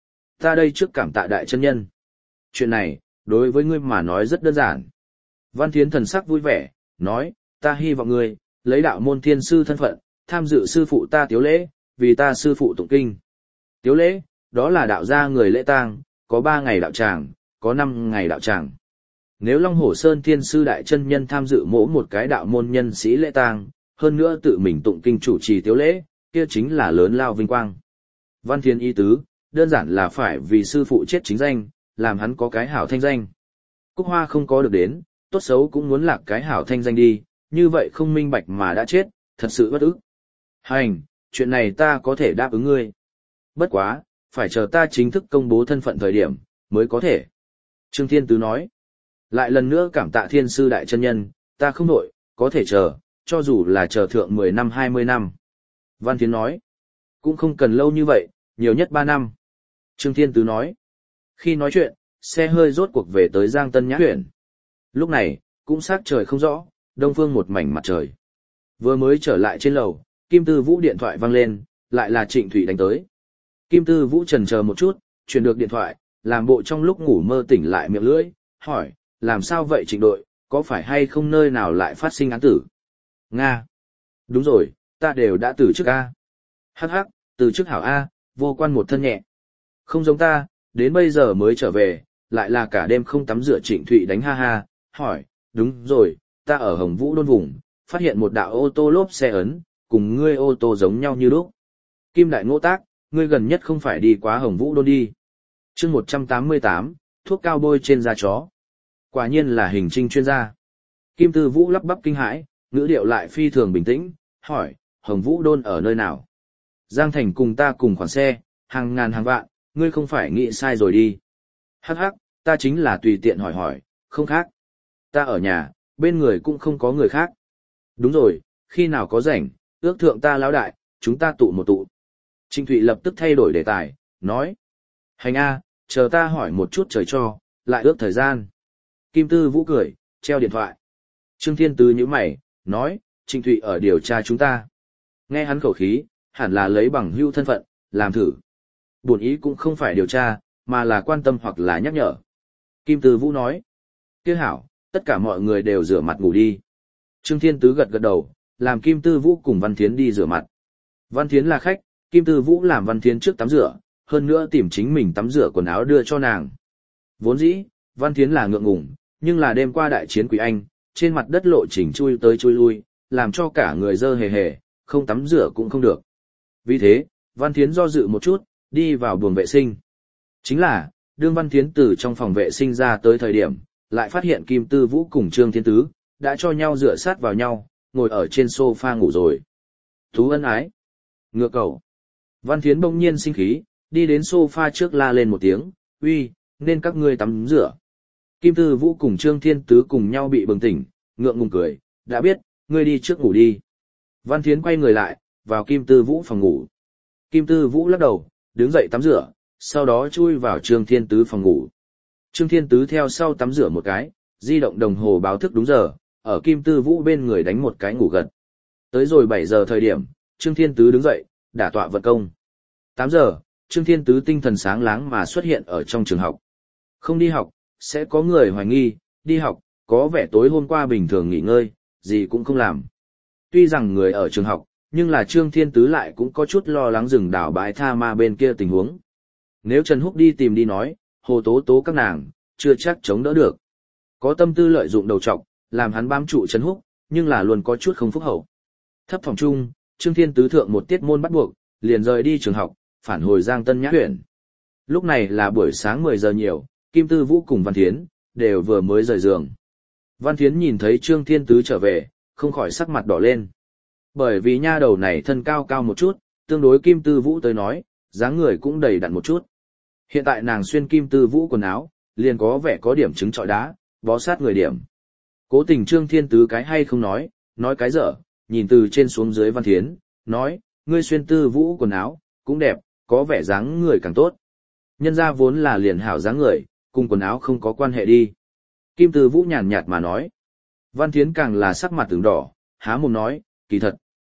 Ta đây trước cảm tạ đại chân nhân. Chuyện này, đối với ngươi mà nói rất đơn giản. Văn Thiến thần sắc vui vẻ, nói, ta hy vọng ngươi, lấy đạo môn thiên sư thân phận, tham dự sư phụ ta tiếu lễ, vì ta sư phụ tụng kinh. Tiếu lễ, đó là đạo gia người lễ tang, có ba ngày đạo tràng, có năm ngày đạo tràng. Nếu Long Hổ Sơn thiên sư đại chân nhân tham dự mỗi một cái đạo môn nhân sĩ lễ tang, hơn nữa tự mình tụng kinh chủ trì tiếu lễ, kia chính là lớn lao vinh quang. Văn Thiến ý tứ, đơn giản là phải vì sư phụ chết chính danh, làm hắn có cái hảo thanh danh. Cúc Hoa không có được đến, tốt xấu cũng muốn lạc cái hảo thanh danh đi, như vậy không minh bạch mà đã chết, thật sự bất ức. Hành, chuyện này ta có thể đáp ứng ngươi. Bất quá, phải chờ ta chính thức công bố thân phận thời điểm, mới có thể. Trương Thiên Tứ nói, lại lần nữa cảm tạ thiên sư đại chân nhân, ta không nổi, có thể chờ, cho dù là chờ thượng mười năm hai mươi năm. Văn Thiến nói, cũng không cần lâu như vậy, nhiều nhất ba năm. Trương Thiên Tứ nói, khi nói chuyện, xe hơi rốt cuộc về tới Giang Tân Nhã huyện. Lúc này, cũng sắc trời không rõ, đông phương một mảnh mặt trời. Vừa mới trở lại trên lầu, Kim Tư Vũ điện thoại vang lên, lại là Trịnh Thụy đánh tới. Kim Tư Vũ chần chờ một chút, truyền được điện thoại, làm bộ trong lúc ngủ mơ tỉnh lại miệng lưỡi, hỏi, làm sao vậy Trịnh đội, có phải hay không nơi nào lại phát sinh án tử? Nga. Đúng rồi, ta đều đã từ chức A. Hắc hắc, từ chức hảo A, vô quan một thân nhẹ. Không giống ta, đến bây giờ mới trở về, lại là cả đêm không tắm rửa. Trịnh Thụy đánh ha ha, hỏi, đúng rồi, ta ở Hồng Vũ Đôn vùng, phát hiện một đạo ô tô lốp xe ấn, cùng ngươi ô tô giống nhau như lúc. Kim Đại Ngỗ Tác, ngươi gần nhất không phải đi quá Hồng Vũ Đôn đi. chương một trăm tám mươi tám, thuốc cao bôi trên da chó. Quả nhiên là hình trinh chuyên gia. Kim Tư Vũ lắp bắp kinh hãi, ngữ điệu lại phi thường bình tĩnh, hỏi, Hồng Vũ Đôn ở nơi nào? Giang Thành cùng ta cùng khoản xe, hàng ngàn hàng vạn, ngươi không phải nghĩ sai rồi đi. Hắc hắc, ta chính là tùy tiện hỏi hỏi, không khác. Ta ở nhà, bên người cũng không có người khác. Đúng rồi, khi nào có rảnh, ước thượng ta lão đại, chúng ta tụ một tụ. Trịnh Thụy lập tức thay đổi đề tài, nói. Hành A, chờ ta hỏi một chút trời cho, lại ước thời gian. Kim Tư Vũ cười, treo điện thoại. Trương Thiên Tứ nhíu mày, nói, Trịnh Thụy ở điều tra chúng ta. Nghe hắn khẩu khí, hẳn là lấy bằng hữu thân phận, làm thử. Bổn ý cũng không phải điều tra, mà là quan tâm hoặc là nhắc nhở. Kim Tư Vũ nói, kia hảo, tất cả mọi người đều rửa mặt ngủ đi. Trương Thiên Tứ gật gật đầu, làm Kim Tư Vũ cùng Văn Thiến đi rửa mặt. Văn Thiến là khách, Kim Tư Vũ làm Văn Thiến trước tắm rửa, hơn nữa tìm chính mình tắm rửa quần áo đưa cho nàng. Vốn dĩ, Văn Thiến là ngượng ngùng, nhưng là đêm qua đại chiến Quỷ Anh, trên mặt đất lộ trình chui tới chui lui, làm cho cả người dơ hề hề, không tắm rửa cũng không được. Vì thế, Văn Thiến do dự một chút, đi vào buồng vệ sinh. Chính là, đương Văn Thiến từ trong phòng vệ sinh ra tới thời điểm, lại phát hiện Kim Tư Vũ cùng Trương Thiên Tứ, đã cho nhau dựa sát vào nhau, ngồi ở trên sofa ngủ rồi. Thú ân ái. Ngựa cầu. Văn Thiến bỗng nhiên sinh khí, đi đến sofa trước la lên một tiếng, uy, nên các ngươi tắm rửa. Kim Tư Vũ cùng Trương Thiên Tứ cùng nhau bị bừng tỉnh, ngượng ngùng cười, đã biết, ngươi đi trước ngủ đi. Văn Thiến quay người lại, vào Kim Tư Vũ phòng ngủ. Kim Tư Vũ lắc đầu, đứng dậy tắm rửa, sau đó chui vào Trương Thiên Tứ phòng ngủ. Trương Thiên Tứ theo sau tắm rửa một cái, di động đồng hồ báo thức đúng giờ, ở Kim Tư Vũ bên người đánh một cái ngủ gật. Tới rồi bảy giờ thời điểm, Trương Thiên Tứ đứng dậy, đả tọa vận công. tám giờ, Trương Thiên Tứ tinh thần sáng láng mà xuất hiện ở trong trường học. Không đi học, sẽ có người hoài nghi, đi học, có vẻ tối hôm qua bình thường nghỉ ngơi, gì cũng không làm. Tuy rằng người ở trường học, nhưng là Trương Thiên Tứ lại cũng có chút lo lắng rừng đảo bãi tha ma bên kia tình huống. Nếu Trần Húc đi tìm đi nói, Hồ Tố Tố các nàng, chưa chắc chống đỡ được. Có tâm tư lợi dụng đầu trọc, làm hắn bám trụ Trần Húc, nhưng là luôn có chút không phúc hậu. Thấp phòng chung, Trương Thiên Tứ thượng một tiết môn bắt buộc, liền rời đi trường học, phản hồi Giang Tân Nhã huyện. Lúc này là buổi sáng mười giờ nhiều, Kim Tư Vũ cùng Văn Thiến, đều vừa mới rời giường. Văn Thiến nhìn thấy Trương Thiên Tứ trở về, không khỏi sắc mặt đỏ lên. Bởi vì nha đầu này thân cao cao một chút, tương đối Kim Tư Vũ tới nói, dáng người cũng đầy đặn một chút. Hiện tại nàng xuyên Kim Tư Vũ quần áo, liền có vẻ có điểm trứng trọi đá, bó sát người điểm. Cố tình Trương Thiên Tứ cái hay không nói, nói cái dở, nhìn từ trên xuống dưới Văn Thiến, nói, ngươi xuyên Tư Vũ quần áo, cũng đẹp, có vẻ dáng người càng tốt. Nhân ra vốn là liền hảo dáng người, cùng quần áo không có quan hệ đi. Kim Tư Vũ nhàn nhạt mà nói. Văn Thiến càng là sắc mặt từng đỏ, há mồm nói, kỳ thật.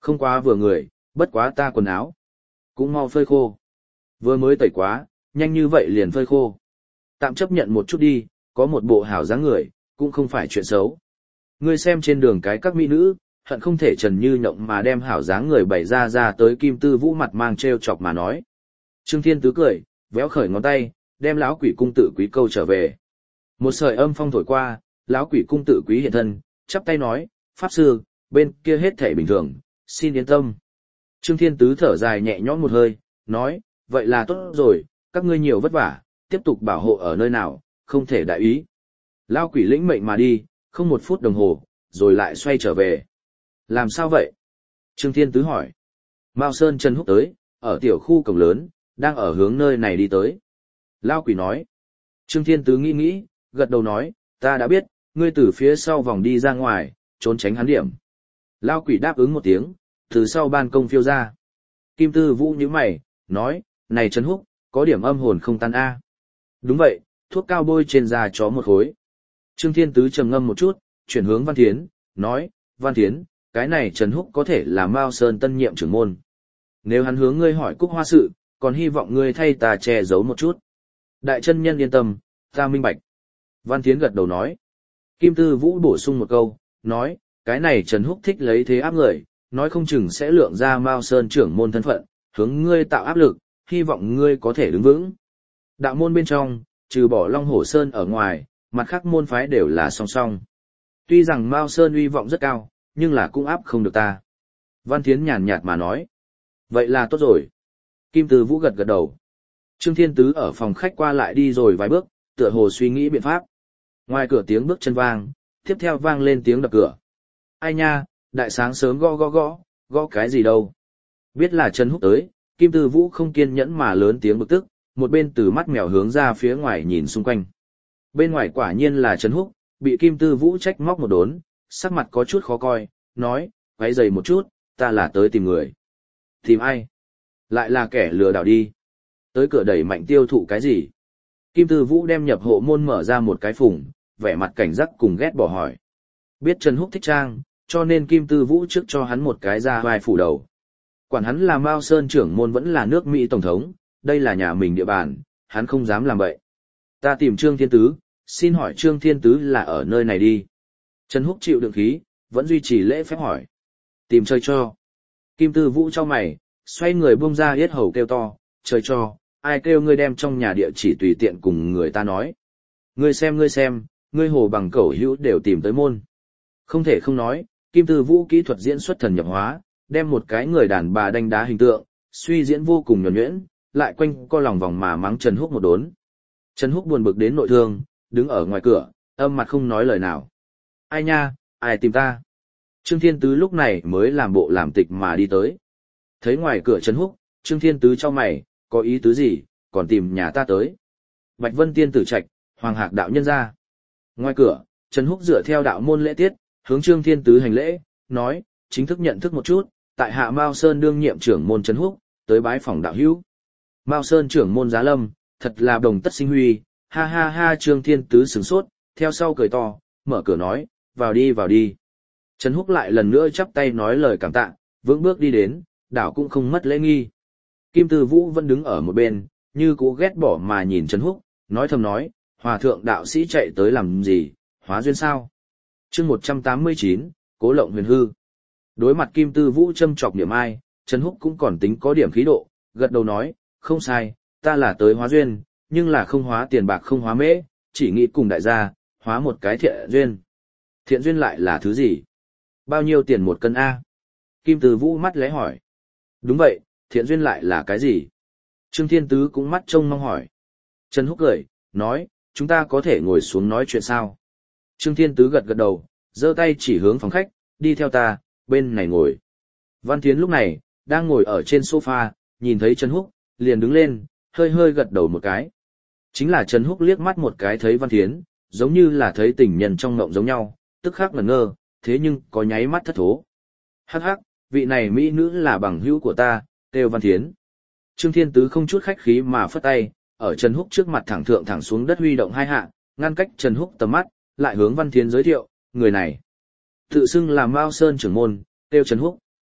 Không quá vừa người, bất quá ta quần áo. Cũng mau phơi khô. Vừa mới tẩy quá, nhanh như vậy liền phơi khô. Tạm chấp nhận một chút đi, có một bộ hảo dáng người, cũng không phải chuyện xấu. Ngươi xem trên đường cái các mỹ nữ, hận không thể trần như nhộng mà đem hảo dáng người bày ra ra tới Kim Tư Vũ mặt mang trêu chọc mà nói. Trương Thiên Tứ cười, véo khởi ngón tay, đem lão quỷ cung tự quý câu trở về. Một sợi âm phong thổi qua, lão quỷ cung tự quý hiện thân, chắp tay nói, pháp sư, bên kia hết thảy bình thường, xin yên tâm. Trương Thiên Tứ thở dài nhẹ nhõm một hơi, nói, vậy là tốt rồi, các ngươi nhiều vất vả, tiếp tục bảo hộ ở nơi nào, không thể đại ý. Lão quỷ lĩnh mệnh mà đi, không một phút đồng hồ, rồi lại xoay trở về. Làm sao vậy? Trương Thiên Tứ hỏi. Mao Sơn Trần Húc tới, ở tiểu khu cổng lớn, đang ở hướng nơi này đi tới. Lão quỷ nói. Trương Thiên Tứ nghĩ nghĩ, gật đầu nói, ta đã biết, ngươi từ phía sau vòng đi ra ngoài, trốn tránh hắn điểm. Lão quỷ đáp ứng một tiếng, từ sau ban công phiêu ra. Kim Tư Vũ nhíu mày, nói, này Trần Húc, có điểm âm hồn không tan a. Đúng vậy, thuốc cao bôi trên da chó một khối. Trương Thiên Tứ trầm ngâm một chút, chuyển hướng Văn Thiến, nói, Văn Thiến, cái này Trần Húc có thể là Mao Sơn tân nhiệm trưởng môn. Nếu hắn hướng ngươi hỏi Cúc Hoa sự, còn hy vọng ngươi thay ta che giấu một chút. Đại chân nhân yên tâm, ta minh bạch. Văn Thiến gật đầu nói. Kim Tư Vũ bổ sung một câu, nói, cái này Trần Húc thích lấy thế áp người, nói không chừng sẽ lượng ra Mao Sơn trưởng môn thân phận, hướng ngươi tạo áp lực, hy vọng ngươi có thể đứng vững. Đạo môn bên trong, trừ bỏ Long Hổ Sơn ở ngoài, mặt khác môn phái đều là song song. Tuy rằng Mao Sơn uy vọng rất cao, nhưng là cũng áp không được ta. Văn Thiến nhàn nhạt mà nói. Vậy là tốt rồi. Kim Tư Vũ gật gật đầu. Trương Thiên Tứ ở phòng khách qua lại đi rồi vài bước, tựa hồ suy nghĩ biện pháp. Ngoài cửa tiếng bước chân vang, tiếp theo vang lên tiếng đập cửa. Ai nha, đại sáng sớm gõ gõ gõ, gõ cái gì đâu. Biết là Trần Húc tới, Kim Tư Vũ không kiên nhẫn mà lớn tiếng bực tức, một bên từ mắt mèo hướng ra phía ngoài nhìn xung quanh. Bên ngoài quả nhiên là Trần Húc, bị Kim Tư Vũ trách móc một đốn, sắc mặt có chút khó coi, nói, quấy rầy một chút, ta là tới tìm người. Tìm ai? Lại là kẻ lừa đảo đi. Tới cửa đẩy mạnh tiêu thụ cái gì? Kim Tư Vũ đem nhập hộ môn mở ra một cái phủng, vẻ mặt cảnh giác cùng ghét bỏ hỏi. Biết Trần Húc thích trang, cho nên Kim Tư Vũ trước cho hắn một cái ra vai phủ đầu. Quản hắn là Mao Sơn trưởng môn vẫn là nước Mỹ tổng thống, đây là nhà mình địa bàn, hắn không dám làm vậy. Ta tìm Trương Thiên Tứ, xin hỏi Trương Thiên Tứ là ở nơi này đi. Trần Húc chịu đựng khí, vẫn duy trì lễ phép hỏi. Tìm chơi cho. Kim Tư Vũ cho mày, xoay người buông ra yết hầu kêu to, chơi cho, ai kêu ngươi đem trong nhà địa chỉ tùy tiện cùng người ta nói. Ngươi xem ngươi xem, ngươi hồ bằng cẩu hữu đều tìm tới môn. Không thể không nói, Kim Tư Vũ kỹ thuật diễn xuất thần nhập hóa, đem một cái người đàn bà đánh đá hình tượng, suy diễn vô cùng nhuần nhuyễn, lại quanh co lòng vòng mà mắng Trần Húc một đốn. Trần Húc buồn bực đến nội thương, đứng ở ngoài cửa, âm mặt không nói lời nào. Ai nha, ai tìm ta? Trương Thiên Tứ lúc này mới làm bộ làm tịch mà đi tới. Thấy ngoài cửa Trần Húc, Trương Thiên Tứ cho mày, có ý tứ gì, còn tìm nhà ta tới. Bạch Vân Tiên tử trạch, Hoàng Hạc đạo nhân ra. Ngoài cửa, Trần Húc dựa theo đạo môn lễ tiết, hướng Trương Thiên Tứ hành lễ, nói, chính thức nhận thức một chút, tại hạ Mao Sơn đương nhiệm trưởng môn Trần Húc, tới bái phòng đạo hữu. Mao Sơn trưởng môn Giá Lâm, thật là đồng tất sinh huy, ha ha ha. Trương Thiên Tứ sửng sốt, theo sau cười to, mở cửa nói, vào đi vào đi. Trần Húc lại lần nữa chắp tay nói lời cảm tạ, vững bước đi đến, đảo cũng không mất lễ nghi. Kim Tư Vũ vẫn đứng ở một bên, như cố ghét bỏ mà nhìn Trần Húc, nói thầm nói, hòa thượng đạo sĩ chạy tới làm gì, hóa duyên sao. Chương một trăm tám mươi chín, Cố Lộng Huyền Hư. Đối mặt Kim Tư Vũ châm chọc niệm ai, Trần Húc cũng còn tính có điểm khí độ, gật đầu nói, không sai, ta là tới hóa duyên, nhưng là không hóa tiền bạc không hóa mễ, chỉ nghĩ cùng đại gia, hóa một cái thiện duyên. Thiện duyên lại là thứ gì? Bao nhiêu tiền một cân A? Kim Tư Vũ mắt lẽ hỏi. Đúng vậy, thiện duyên lại là cái gì? Trương Thiên Tứ cũng mắt trông mong hỏi. Trần Húc cười, nói, chúng ta có thể ngồi xuống nói chuyện sao? Trương Thiên Tứ gật gật đầu, giơ tay chỉ hướng phòng khách, đi theo ta, bên này ngồi. Văn Thiến lúc này, đang ngồi ở trên sofa, nhìn thấy Trần Húc, liền đứng lên, hơi hơi gật đầu một cái. Chính là Trần Húc liếc mắt một cái thấy Văn Thiến, giống như là thấy tình nhân trong mộng giống nhau, tức khắc ngẩn ngơ, thế nhưng có nháy mắt thất thố. Hắc hắc, vị này mỹ nữ là bằng hữu của ta, kêu Văn Thiến. Trương Thiên Tứ không chút khách khí mà phất tay, ở Trần Húc trước mặt thẳng thượng thẳng xuống đất huy động hai hạ, ngăn cách Trần Húc tầm mắt, lại hướng Văn Thiến giới thiệu, người này tự xưng là Mao Sơn trưởng môn, kêu Trần Húc.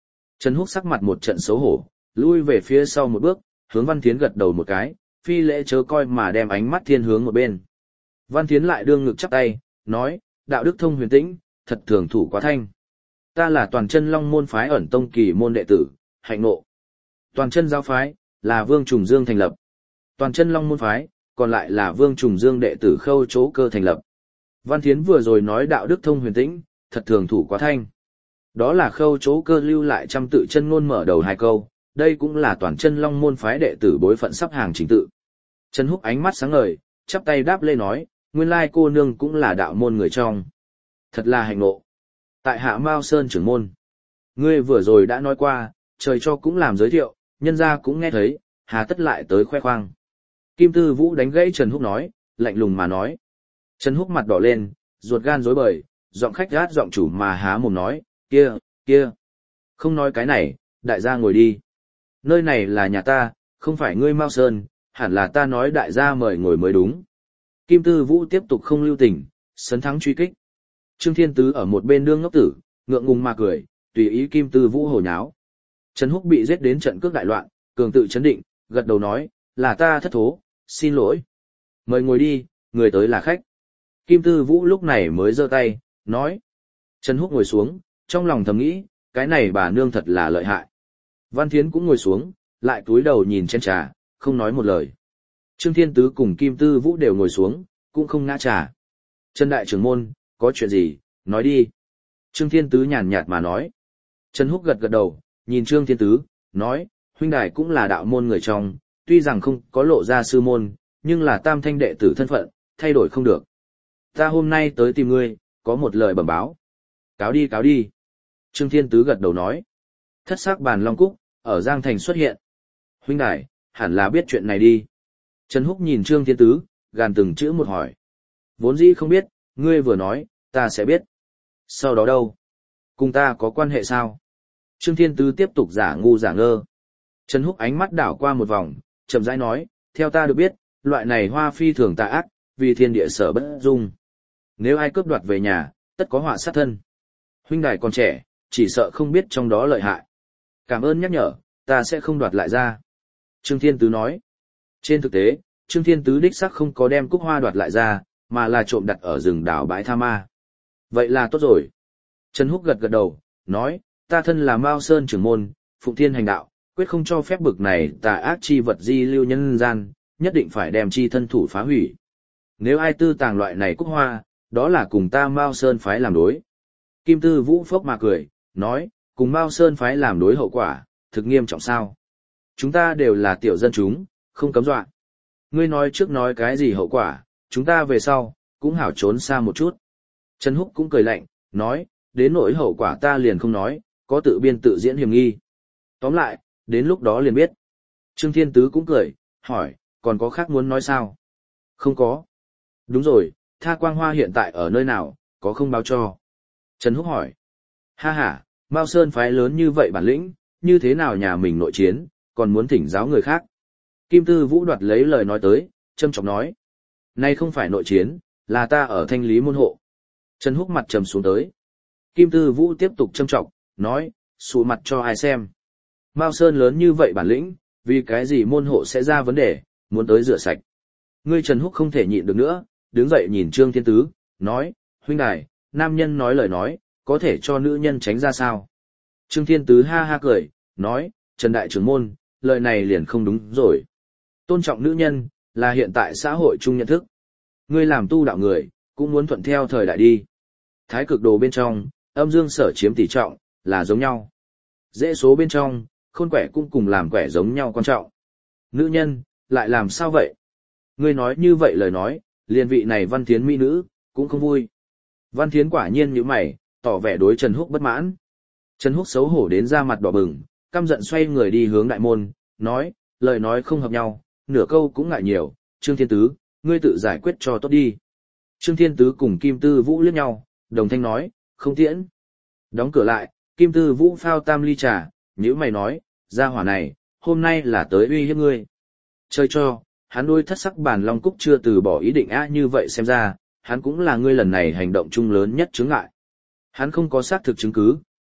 Trần Húc sắc mặt một trận xấu hổ, lui về phía sau một bước, hướng Văn Thiến gật đầu một cái, phi lễ chớ coi mà đem ánh mắt thiên hướng một bên. Văn Thiến lại đương ngực chắp tay, nói, đạo đức thông huyền tĩnh, thật thường thủ quá thanh. Ta là toàn chân long môn phái ẩn tông kỳ môn đệ tử, hạnh nộ. Toàn chân giáo phái, là Vương Trùng Dương thành lập. Toàn chân long môn phái, còn lại là Vương Trùng Dương đệ tử Khâu Chỗ Cơ thành lập. Văn Thiến vừa rồi nói đạo đức thông huyền tĩnh, thật thường thủ quá thanh. Đó là Khâu Chỗ Cơ lưu lại trăm tự chân ngôn mở đầu hai câu, đây cũng là toàn chân long môn phái đệ tử bối phận sắp hàng chính tự. Trần Húc ánh mắt sáng ngời, chắp tay đáp lê nói, nguyên lai cô nương cũng là đạo môn người trong. Thật là hạnh nộ. Tại Hạ Mao Sơn trưởng môn. Ngươi vừa rồi đã nói qua, trời cho cũng làm giới thiệu, nhân gia cũng nghe thấy, hà tất lại tới khoe khoang. Kim Tư Vũ đánh gãy Trần Húc nói, lạnh lùng mà nói. Trần Húc mặt đỏ lên, ruột gan rối bời, giọng khách gát giọng chủ mà há mồm nói, kia, kia. Không nói cái này, đại gia ngồi đi. Nơi này là nhà ta, không phải ngươi Mao Sơn, hẳn là ta nói đại gia mời ngồi mới đúng. Kim Tư Vũ tiếp tục không lưu tình, sấn thắng truy kích. Trương Thiên Tứ ở một bên đương ngốc tử, ngượng ngùng mà cười, tùy ý Kim Tư Vũ hồ nháo. Trần Húc bị giết đến trận cước đại loạn, cường tự chấn định, gật đầu nói, là ta thất thố, xin lỗi. Mời ngồi đi, người tới là khách. Kim Tư Vũ lúc này mới giơ tay, nói. Trần Húc ngồi xuống, trong lòng thầm nghĩ, cái này bà nương thật là lợi hại. Văn Thiến cũng ngồi xuống, lại cúi đầu nhìn chén trà, không nói một lời. Trương Thiên Tứ cùng Kim Tư Vũ đều ngồi xuống, cũng không ngã trà. Trần Đại trưởng môn, có chuyện gì, nói đi. Trương Thiên Tứ nhàn nhạt mà nói. Trần Húc gật gật đầu, nhìn Trương Thiên Tứ, nói, huynh đài cũng là đạo môn người trong, tuy rằng không có lộ ra sư môn, nhưng là tam thanh đệ tử thân phận, thay đổi không được. Ta hôm nay tới tìm ngươi, có một lời bẩm báo. Cáo đi cáo đi. Trương Thiên Tứ gật đầu nói. Thất sắc bàn long cúc, ở Giang Thành xuất hiện. Huynh đài, hẳn là biết chuyện này đi. Trần Húc nhìn Trương Thiên Tứ, gàn từng chữ một hỏi. Vốn dĩ không biết, ngươi vừa nói, ta sẽ biết. Sau đó đâu? Cùng ta có quan hệ sao? Trương Thiên Tứ tiếp tục giả ngu giả ngơ. Trần Húc ánh mắt đảo qua một vòng, chậm rãi nói, theo ta được biết, loại này hoa phi thường tà ác, vì thiên địa sở bất dung. Nếu ai cướp đoạt về nhà, tất có họa sát thân. Huynh đài còn trẻ, chỉ sợ không biết trong đó lợi hại. Cảm ơn nhắc nhở, ta sẽ không đoạt lại ra. Trương Thiên Tứ nói. Trên thực tế, Trương Thiên Tứ đích xác không có đem cúc hoa đoạt lại ra, mà là trộm đặt ở rừng đảo bãi Tha Ma. Vậy là tốt rồi. Trần Húc gật gật đầu, nói, ta thân là Mao Sơn trưởng môn, phụng thiên hành đạo, quyết không cho phép bực này tà ác chi vật di lưu nhân gian, nhất định phải đem chi thân thủ phá hủy. Nếu ai tư tàng loại này cúc hoa, đó là cùng ta Mao Sơn phái làm đối. Kim Tư Vũ phốc mà cười, nói, cùng Mao Sơn phái làm đối hậu quả, thực nghiêm trọng sao. Chúng ta đều là tiểu dân chúng, không cấm dọa. Ngươi nói trước nói cái gì hậu quả, chúng ta về sau, cũng hảo trốn xa một chút. Trần Húc cũng cười lạnh, nói, đến nỗi hậu quả ta liền không nói, có tự biên tự diễn hiểm nghi. Tóm lại, đến lúc đó liền biết. Trương Thiên Tứ cũng cười, hỏi, còn có khác muốn nói sao? Không có. Đúng rồi, Tha Quang Hoa hiện tại ở nơi nào, có không báo cho? Trần Húc hỏi. Ha ha, Mao Sơn phái lớn như vậy bản lĩnh, như thế nào nhà mình nội chiến, còn muốn thỉnh giáo người khác? Kim Tư Vũ đoạt lấy lời nói tới, châm chọc nói. Nay không phải nội chiến, là ta ở thanh lý môn hộ. Trần Húc mặt trầm xuống tới. Kim Tư Vũ tiếp tục châm chọc, nói, sụ mặt cho ai xem. Mao Sơn lớn như vậy bản lĩnh, vì cái gì môn hộ sẽ ra vấn đề, muốn tới rửa sạch. Ngươi Trần Húc không thể nhịn được nữa, đứng dậy nhìn Trương Thiên Tứ, nói, huynh đài, nam nhân nói lời nói, có thể cho nữ nhân tránh ra sao? Trương Thiên Tứ ha ha cười, nói, Trần Đại trưởng môn, lời này liền không đúng rồi. Tôn trọng nữ nhân, là hiện tại xã hội chung nhận thức. Ngươi làm tu đạo người, cũng muốn thuận theo thời đại đi. Thái cực đồ bên trong, âm dương sở chiếm tỷ trọng, là giống nhau. Dễ số bên trong, khôn quẻ cũng cùng làm quẻ giống nhau quan trọng. Nữ nhân, lại làm sao vậy? Ngươi nói như vậy lời nói, liền vị này Văn Thiến mỹ nữ, cũng không vui. Văn Thiến quả nhiên như mày, tỏ vẻ đối Trần Húc bất mãn. Trần Húc xấu hổ đến da mặt đỏ bừng, căm giận xoay người đi hướng đại môn, nói, lời nói không hợp nhau, nửa câu cũng ngại nhiều, Trương Thiên Tứ, ngươi tự giải quyết cho tốt đi. Trương Thiên Tứ cùng Kim Tư Vũ liếc nhau, đồng thanh nói, không tiễn. Đóng cửa lại, Kim Tư Vũ phao tam ly trà, nhíu mày nói, gia hỏa này, hôm nay là tới uy hiếp ngươi. Chơi cho, hắn đôi thất sắc bàn long cúc chưa từ bỏ ý định á như vậy xem ra, hắn cũng là ngươi lần này hành động chung lớn nhất chướng ngại. Hắn không có xác thực chứng cứ,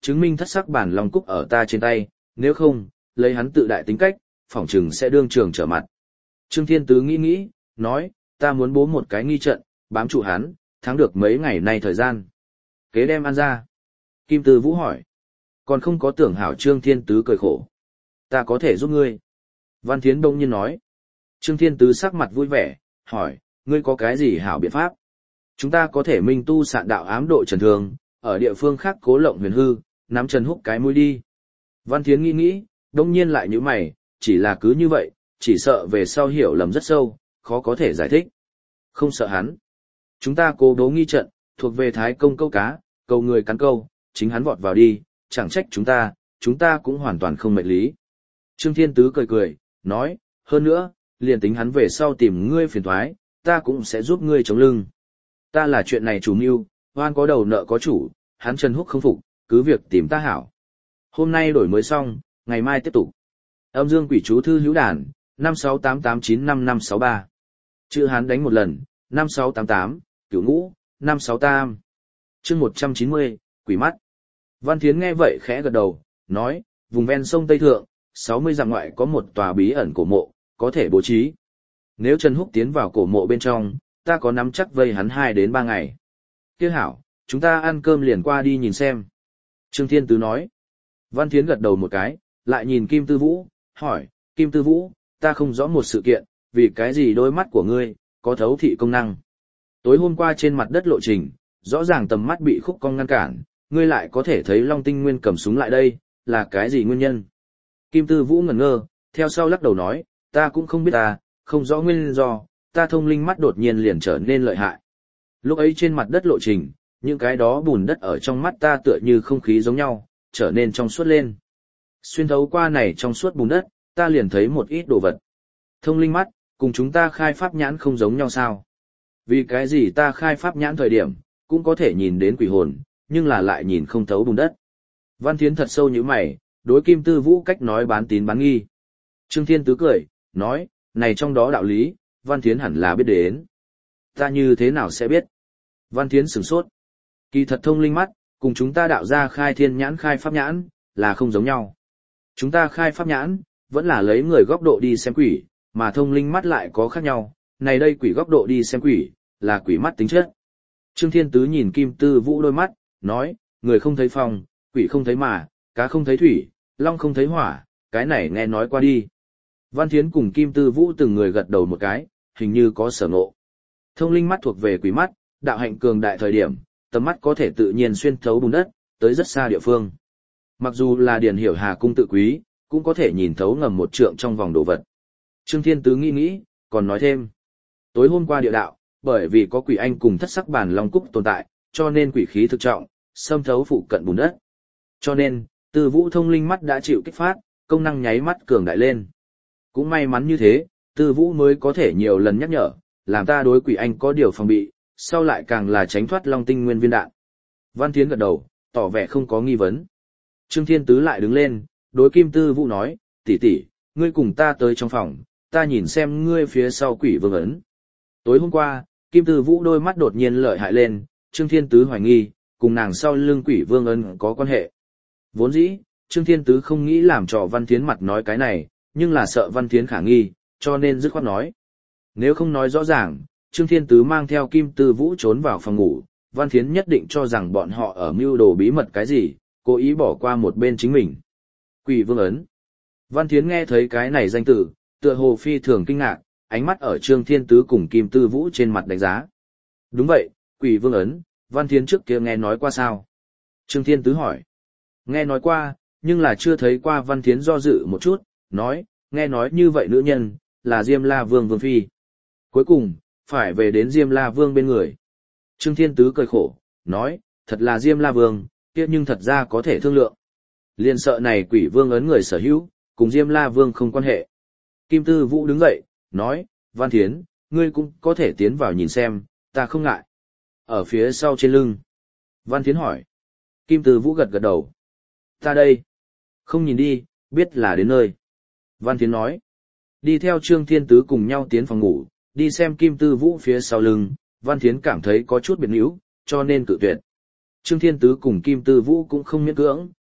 chứng minh thất sắc bản long cúc ở ta trên tay, nếu không, lấy hắn tự đại tính cách, phỏng chừng sẽ đương trường trở mặt. Trương Thiên Tứ nghĩ nghĩ, nói, ta muốn bố một cái nghi trận, bám trụ hắn, thắng được mấy ngày nay thời gian. Kế đem ăn ra. Kim Tư Vũ hỏi. Còn không có tưởng hảo. Trương Thiên Tứ cười khổ. Ta có thể giúp ngươi. Văn Thiến đông nhiên nói. Trương Thiên Tứ sắc mặt vui vẻ, hỏi, ngươi có cái gì hảo biện pháp? Chúng ta có thể minh tu sạn đạo ám độ Trần Thường, ở địa phương khác cố lộng huyền hư, nắm Trần Húc cái mũi đi. Văn Thiến nghĩ nghĩ, đông nhiên lại như mày, chỉ là cứ như vậy, chỉ sợ về sau hiểu lầm rất sâu, khó có thể giải thích. Không sợ hắn. Chúng ta cố đấu nghi trận, thuộc về thái công câu cá, câu người cắn câu, chính hắn vọt vào đi, chẳng trách chúng ta, chúng ta cũng hoàn toàn không mệnh lý. Trương Thiên Tứ cười cười, nói, hơn nữa, liền tính hắn về sau tìm ngươi phiền thoái, ta cũng sẽ giúp ngươi chống lưng. Ta là chuyện này chủ mưu, hoan có đầu nợ có chủ, hắn Trần Húc không phục, cứ việc tìm ta hảo. Hôm nay đổi mới xong, ngày mai tiếp tục. Âm dương quỷ chú thư hữu đàn, năm sáu tám tám chín năm năm sáu ba. Chữ Hán đánh một lần, năm sáu tám tám, cửu ngũ, năm sáu tam. Chương một trăm chín mươi, quỷ mắt. Văn Thiến nghe vậy khẽ gật đầu, nói, vùng ven sông Tây Thượng, sáu mươi dặm ngoại có một tòa bí ẩn cổ mộ, có thể bố trí. Nếu Trần Húc tiến vào cổ mộ bên trong, ta có nắm chắc vây hắn hai đến ba ngày. Kia hảo, chúng ta ăn cơm liền qua đi nhìn xem. Trương Thiên Tứ nói. Văn Thiến gật đầu một cái, lại nhìn Kim Tư Vũ, hỏi, Kim Tư Vũ, ta không rõ một sự kiện, vì cái gì đôi mắt của ngươi, có thấu thị công năng. Tối hôm qua trên mặt đất lộ trình, rõ ràng tầm mắt bị khúc cong ngăn cản, ngươi lại có thể thấy Long Tinh Nguyên cầm súng lại đây, là cái gì nguyên nhân? Kim Tư Vũ ngẩn ngơ, theo sau lắc đầu nói, ta cũng không biết ta, không rõ nguyên do, ta thông linh mắt đột nhiên liền trở nên lợi hại. Lúc ấy trên mặt đất lộ trình, những cái đó bùn đất ở trong mắt ta tựa như không khí giống nhau, trở nên trong suốt lên. Xuyên thấu qua này trong suốt bùn đất, ta liền thấy một ít đồ vật. Thông linh mắt, cùng chúng ta khai pháp nhãn không giống nhau sao? Vì cái gì ta khai pháp nhãn thời điểm, cũng có thể nhìn đến quỷ hồn, nhưng là lại nhìn không thấu bùn đất. Văn Thiến thật sâu như mày, đối Kim Tư Vũ cách nói bán tín bán nghi. Trương Thiên Tứ cười, nói, này trong đó đạo lý, Văn Thiến hẳn là biết đến. Ta như thế nào sẽ biết? Văn Thiến sửng sốt. Kỳ thật thông linh mắt, cùng chúng ta đạo ra khai thiên nhãn khai pháp nhãn, là không giống nhau. Chúng ta khai pháp nhãn, vẫn là lấy người góc độ đi xem quỷ, mà thông linh mắt lại có khác nhau, này đây quỷ góc độ đi xem quỷ, là quỷ mắt tính chất. Trương Thiên Tứ nhìn Kim Tư Vũ đôi mắt, nói, người không thấy phong, quỷ không thấy mà, cá không thấy thủy, long không thấy hỏa, cái này nghe nói qua đi. Văn Thiến cùng Kim Tư Vũ từng người gật đầu một cái, hình như có sở ngộ. Thông linh mắt thuộc về quỷ mắt, đạo hạnh cường đại thời điểm, tầm mắt có thể tự nhiên xuyên thấu bùn đất, tới rất xa địa phương. Mặc dù là Điền Hiểu Hà cung tự quý, cũng có thể nhìn thấu ngầm một trượng trong vòng đồ vật. Trương Thiên Tứ nghĩ nghĩ, còn nói thêm. Tối hôm qua địa đạo, bởi vì có quỷ anh cùng thất sắc bản long cúc tồn tại, cho nên quỷ khí thực trọng, xâm thấu phụ cận bùn đất. Cho nên, Tư Vũ thông linh mắt đã chịu kích phát, công năng nháy mắt cường đại lên. Cũng may mắn như thế, Tư Vũ mới có thể nhiều lần nhắc nhở, làm ta đối quỷ anh có điều phòng bị, sau lại càng là tránh thoát Long Tinh Nguyên viên đạn. Văn Thiến gật đầu, tỏ vẻ không có nghi vấn. Trương Thiên Tứ lại đứng lên, đối Kim Tư Vũ nói, tỷ tỷ, ngươi cùng ta tới trong phòng, ta nhìn xem ngươi phía sau quỷ vương ấn. Tối hôm qua, Kim Tư Vũ đôi mắt đột nhiên lợi hại lên, Trương Thiên Tứ hoài nghi, cùng nàng sau lưng quỷ vương ấn có quan hệ. Vốn dĩ, Trương Thiên Tứ không nghĩ làm trò Văn Thiến mặt nói cái này, nhưng là sợ Văn Thiến khả nghi, cho nên dứt khoát nói. Nếu không nói rõ ràng, Trương Thiên Tứ mang theo Kim Tư Vũ trốn vào phòng ngủ, Văn Thiến nhất định cho rằng bọn họ ở mưu đồ bí mật cái gì, cố ý bỏ qua một bên chính mình. Quỷ vương ấn. Văn Thiến nghe thấy cái này danh tử, tựa hồ phi thường kinh ngạc, ánh mắt ở Trương Thiên Tứ cùng Kim Tư Vũ trên mặt đánh giá. Đúng vậy, quỷ vương ấn, Văn Thiến trước kia nghe nói qua sao? Trương Thiên Tứ hỏi. Nghe nói qua, nhưng là chưa thấy qua. Văn Thiến do dự một chút, nói, nghe nói như vậy nữ nhân, là Diêm La Vương Vương Phi. Cuối cùng, phải về đến Diêm La Vương bên người. Trương Thiên Tứ cười khổ, nói, thật là Diêm La Vương, kia nhưng thật ra có thể thương lượng. Liên sợ này quỷ vương ấn người sở hữu, cùng Diêm La Vương không quan hệ. Kim Tư Vũ đứng dậy, nói, Văn Thiến, ngươi cũng có thể tiến vào nhìn xem, ta không ngại. Ở phía sau trên lưng. Văn Thiến hỏi. Kim Tư Vũ gật gật đầu. Ta đây. Không nhìn đi, biết là đến nơi. Văn Thiến nói. Đi theo Trương Thiên Tứ cùng nhau tiến phòng ngủ, đi xem Kim Tư Vũ phía sau lưng, Văn Thiến cảm thấy có chút biệt níu, cho nên cự tuyệt. Trương Thiên Tứ cùng Kim Tư Vũ cũng không miễn cưỡng,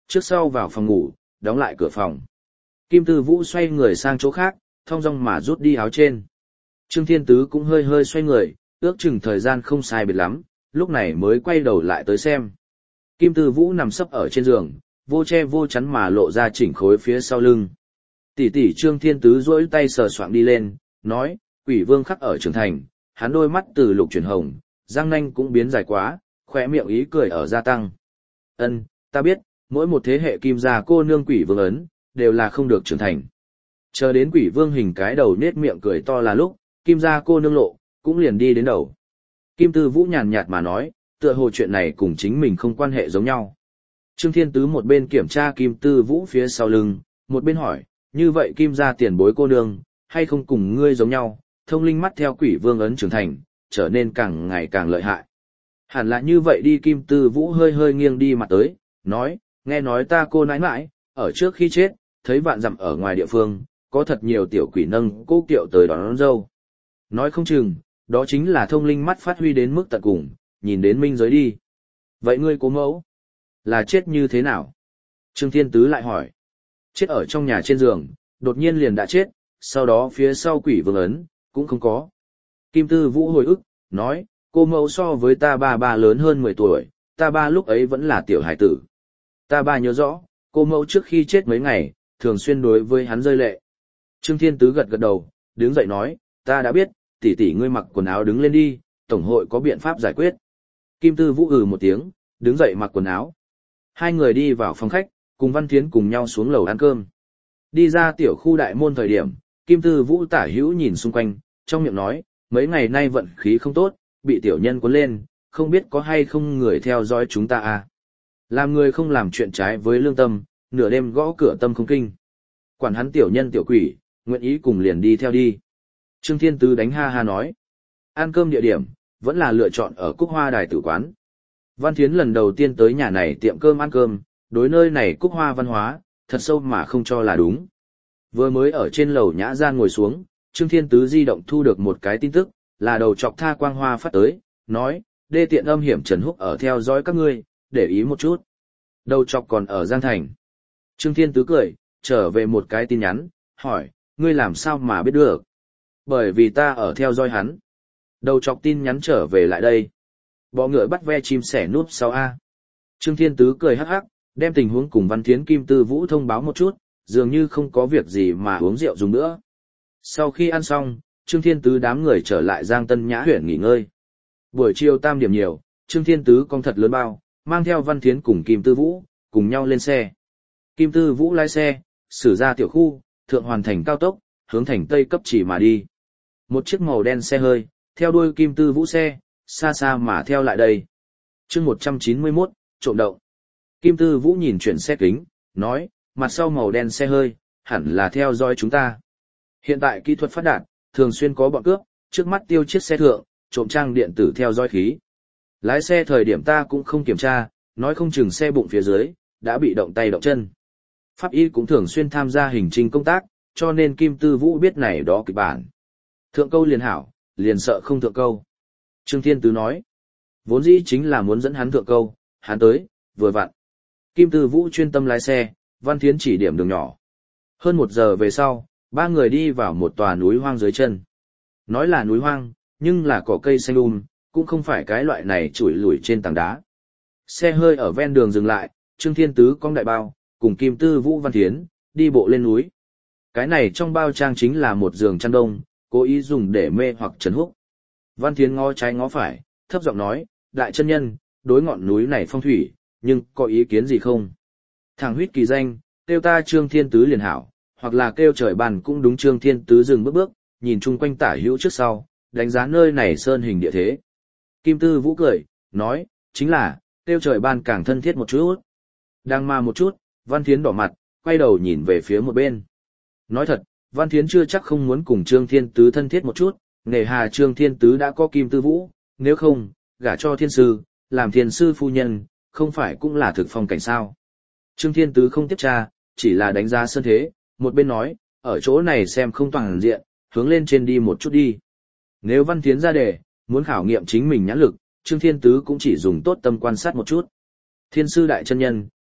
trước sau vào phòng ngủ, đóng lại cửa phòng. Kim Tư Vũ xoay người sang chỗ khác, thong dong mà rút đi áo trên. Trương Thiên Tứ cũng hơi hơi xoay người, ước chừng thời gian không sai biệt lắm, lúc này mới quay đầu lại tới xem. Kim Tư Vũ nằm sấp ở trên giường, vô che vô chắn mà lộ ra chỉnh khối phía sau lưng. Tỷ tỷ Trương Thiên Tứ duỗi tay sờ soạng đi lên, nói, Quỷ Vương khắc ở trưởng thành, hắn đôi mắt từ lục chuyển hồng, răng nanh cũng biến dài quá, khóe miệng ý cười ở gia tăng. Ân, ta biết, mỗi một thế hệ kim gia cô nương Quỷ Vương ấn, đều là không được trưởng thành. Chờ đến Quỷ Vương hình cái đầu nết miệng cười to là lúc, kim gia cô nương lộ, cũng liền đi đến đầu. Kim Tư Vũ nhàn nhạt mà nói, tựa hồ chuyện này cùng chính mình không quan hệ giống nhau. Trương Thiên Tứ một bên kiểm tra Kim Tư Vũ phía sau lưng, một bên hỏi, như vậy kim gia tiền bối cô nương, hay không cùng ngươi giống nhau, thông linh mắt theo Quỷ Vương ấn trưởng thành, trở nên càng ngày càng lợi hại. Hẳn là như vậy đi. Kim Tư Vũ hơi hơi nghiêng đi mặt tới, nói, nghe nói ta cô nãi nãi, ở trước khi chết, thấy vạn dặm ở ngoài địa phương, có thật nhiều tiểu quỷ nâng cô kiệu tới đón, đón dâu. Nói không chừng, đó chính là thông linh mắt phát huy đến mức tận cùng, nhìn đến minh giới đi. Vậy ngươi cố mẫu, là chết như thế nào? Trương Thiên Tứ lại hỏi. Chết ở trong nhà trên giường, đột nhiên liền đã chết, sau đó phía sau Quỷ Vương ấn, cũng không có. Kim Tư Vũ hồi ức, nói, cô mẫu so với ta ba ba lớn hơn mười tuổi, ta ba lúc ấy vẫn là tiểu hải tử. Ta ba nhớ rõ, cô mẫu trước khi chết mấy ngày, thường xuyên đối với hắn rơi lệ. Trương Thiên Tứ gật gật đầu, đứng dậy nói, ta đã biết, tỷ tỷ ngươi mặc quần áo đứng lên đi, tổng hội có biện pháp giải quyết. Kim Tư Vũ ừ một tiếng, đứng dậy mặc quần áo. Hai người đi vào phòng khách, cùng Văn Thiến cùng nhau xuống lầu ăn cơm. Đi ra tiểu khu đại môn thời điểm, Kim Tư Vũ tả hữu nhìn xung quanh, trong miệng nói, mấy ngày nay vận khí không tốt, bị tiểu nhân cuốn lên, không biết có hay không người theo dõi chúng ta à. Làm người không làm chuyện trái với lương tâm, nửa đêm gõ cửa tâm không kinh. Quản hắn tiểu nhân tiểu quỷ, nguyện ý cùng liền đi theo đi. Trương Thiên Tứ đánh ha ha nói. Ăn cơm địa điểm, vẫn là lựa chọn ở Cúc Hoa Đài tử quán. Văn Thiến lần đầu tiên tới nhà này tiệm cơm ăn cơm, đối nơi này Cúc Hoa văn hóa, thật sâu mà không cho là đúng. Vừa mới ở trên lầu nhã gian ngồi xuống, Trương Thiên Tứ di động thu được một cái tin tức, là đầu chọc Tha Quang Hoa phát tới, nói, đê tiện âm hiểm Trần Húc ở theo dõi các ngươi, để ý một chút. Đầu chọc còn ở Giang Thành. Trương Thiên Tứ cười, trở về một cái tin nhắn, hỏi, ngươi làm sao mà biết được? Bởi vì ta ở theo dõi hắn. Đầu chọc tin nhắn trở về lại đây. Bọ ngựa bắt ve chim sẻ núp sau A. Trương Thiên Tứ cười hắc hắc, đem tình huống cùng Văn Thiến Kim Tư Vũ thông báo một chút, dường như không có việc gì mà uống rượu dùng nữa. Sau khi ăn xong, Trương Thiên Tứ đám người trở lại Giang Tân Nhã huyện nghỉ ngơi. Buổi chiều tam điểm nhiều, Trương Thiên Tứ con thật lớn bao, mang theo Văn Thiến cùng Kim Tư Vũ, cùng nhau lên xe. Kim Tư Vũ lái xe, xử ra tiểu khu, thượng hoàn thành cao tốc, hướng thành Tây Cấp Chỉ mà đi. Một chiếc màu đen xe hơi, theo đuôi Kim Tư Vũ xe, xa xa mà theo lại đây. Chương một trăm chín mươi mốt, trộm động. Kim Tư Vũ nhìn chuyển xe kính, nói, mặt sau màu đen xe hơi, hẳn là theo dõi chúng ta. Hiện tại kỹ thuật phát đạt, thường xuyên có bọn cướp, trước mắt tiêu chiếc xe thượng, trộm trang điện tử theo dõi khí. Lái xe thời điểm ta cũng không kiểm tra, nói không chừng xe bụng phía dưới, đã bị động tay động chân. Pháp y cũng thường xuyên tham gia hành trình công tác, cho nên Kim Tư Vũ biết này đó kịch bản. Thượng câu liền hảo, liền sợ không thượng câu. Trương Thiên Tứ nói, vốn dĩ chính là muốn dẫn hắn thượng câu, hắn tới, vừa vặn. Kim Tư Vũ chuyên tâm lái xe, Văn Thiến chỉ điểm đường nhỏ. Hơn một giờ về sau, ba người đi vào một tòa núi hoang dưới chân. Nói là núi hoang, nhưng là cỏ cây xanh um, cũng không phải cái loại này chủi lủi trên tảng đá. Xe hơi ở ven đường dừng lại, Trương Thiên Tứ cong đại bao, cùng Kim Tư Vũ Văn Thiến, đi bộ lên núi. Cái này trong bao trang chính là một giường chăn đông, cố ý dùng để mê hoặc Trần Húc. Văn Thiến ngó trái ngó phải, thấp giọng nói, đại chân nhân, đối ngọn núi này phong thủy, nhưng có ý kiến gì không? Thằng huyết kỳ danh, kêu ta Trương Thiên Tứ liền hảo, hoặc là kêu trời bàn cũng đúng. Trương Thiên Tứ dừng bước bước, nhìn chung quanh tả hữu trước sau, đánh giá nơi này sơn hình địa thế. Kim Tư Vũ cười, nói, chính là, kêu trời ban càng thân thiết một chút. Đang mà một chút, Văn Thiến đỏ mặt, quay đầu nhìn về phía một bên. Nói thật, Văn Thiến chưa chắc không muốn cùng Trương Thiên Tứ thân thiết một chút, nề hà Trương Thiên Tứ đã có Kim Tư Vũ, nếu không, gả cho thiên sư, làm thiên sư phu nhân, không phải cũng là thực phong cảnh sao. Trương Thiên Tứ không tiếp tra, chỉ là đánh giá sơn thế, một bên nói, ở chỗ này xem không toàn diện, hướng lên trên đi một chút đi. Nếu Văn Thiến ra đề, muốn khảo nghiệm chính mình nhãn lực, Trương Thiên Tứ cũng chỉ dùng tốt tâm quan sát một chút. Thiên sư đại chân nhân,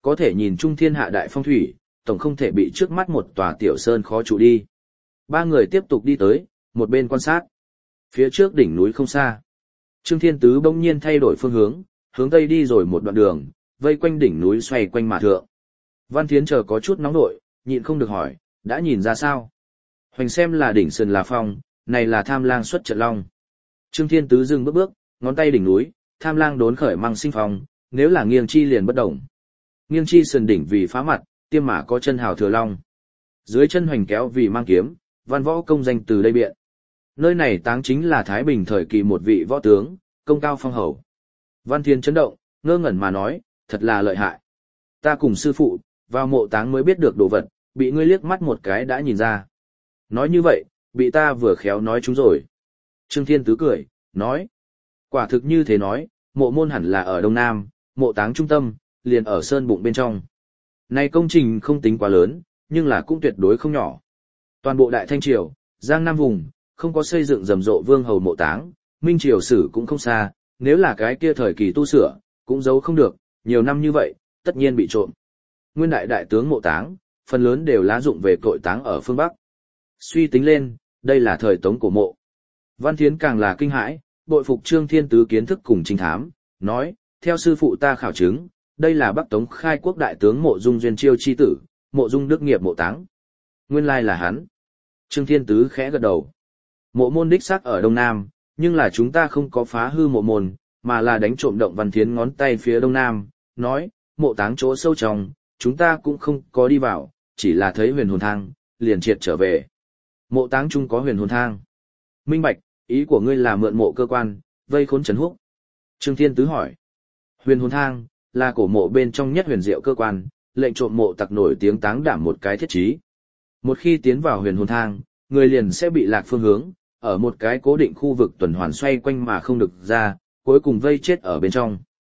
có thể nhìn chung thiên hạ đại phong thủy, tổng không thể bị trước mắt một tòa tiểu sơn khó trụ đi. Ba người tiếp tục đi tới, một bên quan sát. Phía trước đỉnh núi không xa. Trương Thiên Tứ bỗng nhiên thay đổi phương hướng, hướng tây đi rồi một đoạn đường, vây quanh đỉnh núi xoay quanh mà thượng. Văn Thiến chờ có chút nóng nội, nhịn không được hỏi, đã nhìn ra sao? Hoành xem là đỉnh sườn là phong, này là tham lang xuất trận long. Trương Thiên Tứ dừng bước bước, ngón tay đỉnh núi, tham lang đốn khởi mang sinh phong, nếu là nghiêng chi liền bất động. Nghiêng chi sườn đỉnh vì phá mặt, tiêm mã có chân hào thừa long. Dưới chân hoành kéo vì mang kiếm, văn võ công danh từ đây biện. Nơi này táng chính là Thái Bình thời kỳ một vị võ tướng, công cao phong hầu. Văn Thiên chấn động, ngơ ngẩn mà nói, thật là lợi hại. Ta cùng sư phụ, vào mộ táng mới biết được đồ vật, bị ngươi liếc mắt một cái đã nhìn ra. Nói như vậy, bị ta vừa khéo nói chúng rồi. Trương Thiên Tứ cười, nói. Quả thực như thế nói, mộ môn hẳn là ở Đông Nam, mộ táng trung tâm, liền ở sơn bụng bên trong. Này công trình không tính quá lớn, nhưng là cũng tuyệt đối không nhỏ. Toàn bộ Đại Thanh Triều, Giang Nam vùng, không có xây dựng rầm rộ vương hầu mộ táng, Minh Triều sử cũng không xa, nếu là cái kia thời kỳ tu sửa, cũng giấu không được, nhiều năm như vậy, tất nhiên bị trộm. Nguyên đại đại tướng mộ táng, phần lớn đều lá dụng về cội táng ở phương Bắc. Suy tính lên, đây là thời Tống cổ mộ. Văn Thiến càng là kinh hãi, bội phục Trương Thiên Tứ kiến thức cùng trinh thám, nói, theo sư phụ ta khảo chứng, đây là Bắc Tống khai quốc đại tướng mộ dung duyên chiêu chi tử, mộ dung đức nghiệp mộ táng. Nguyên lai là hắn. Trương Thiên Tứ khẽ gật đầu. Mộ môn đích xác ở Đông Nam, nhưng là chúng ta không có phá hư mộ môn, mà là đánh trộm động. Văn Thiến ngón tay phía Đông Nam, nói, mộ táng chỗ sâu trong, chúng ta cũng không có đi vào, chỉ là thấy huyền hồn thang, liền triệt trở về. Mộ táng chung có huyền hồn thang. Minh bạch, ý của ngươi là mượn mộ cơ quan, vây khốn Trấn Húc. Trương Thiên Tứ hỏi. Huyền hồn thang, là cổ mộ bên trong nhất huyền diệu cơ quan, lệnh trộm mộ tặc nổi tiếng táng đảm một cái thiết trí. Một khi tiến vào huyền hồn thang, người liền sẽ bị lạc phương hướng, ở một cái cố định khu vực tuần hoàn xoay quanh mà không được ra, cuối cùng vây chết ở bên trong.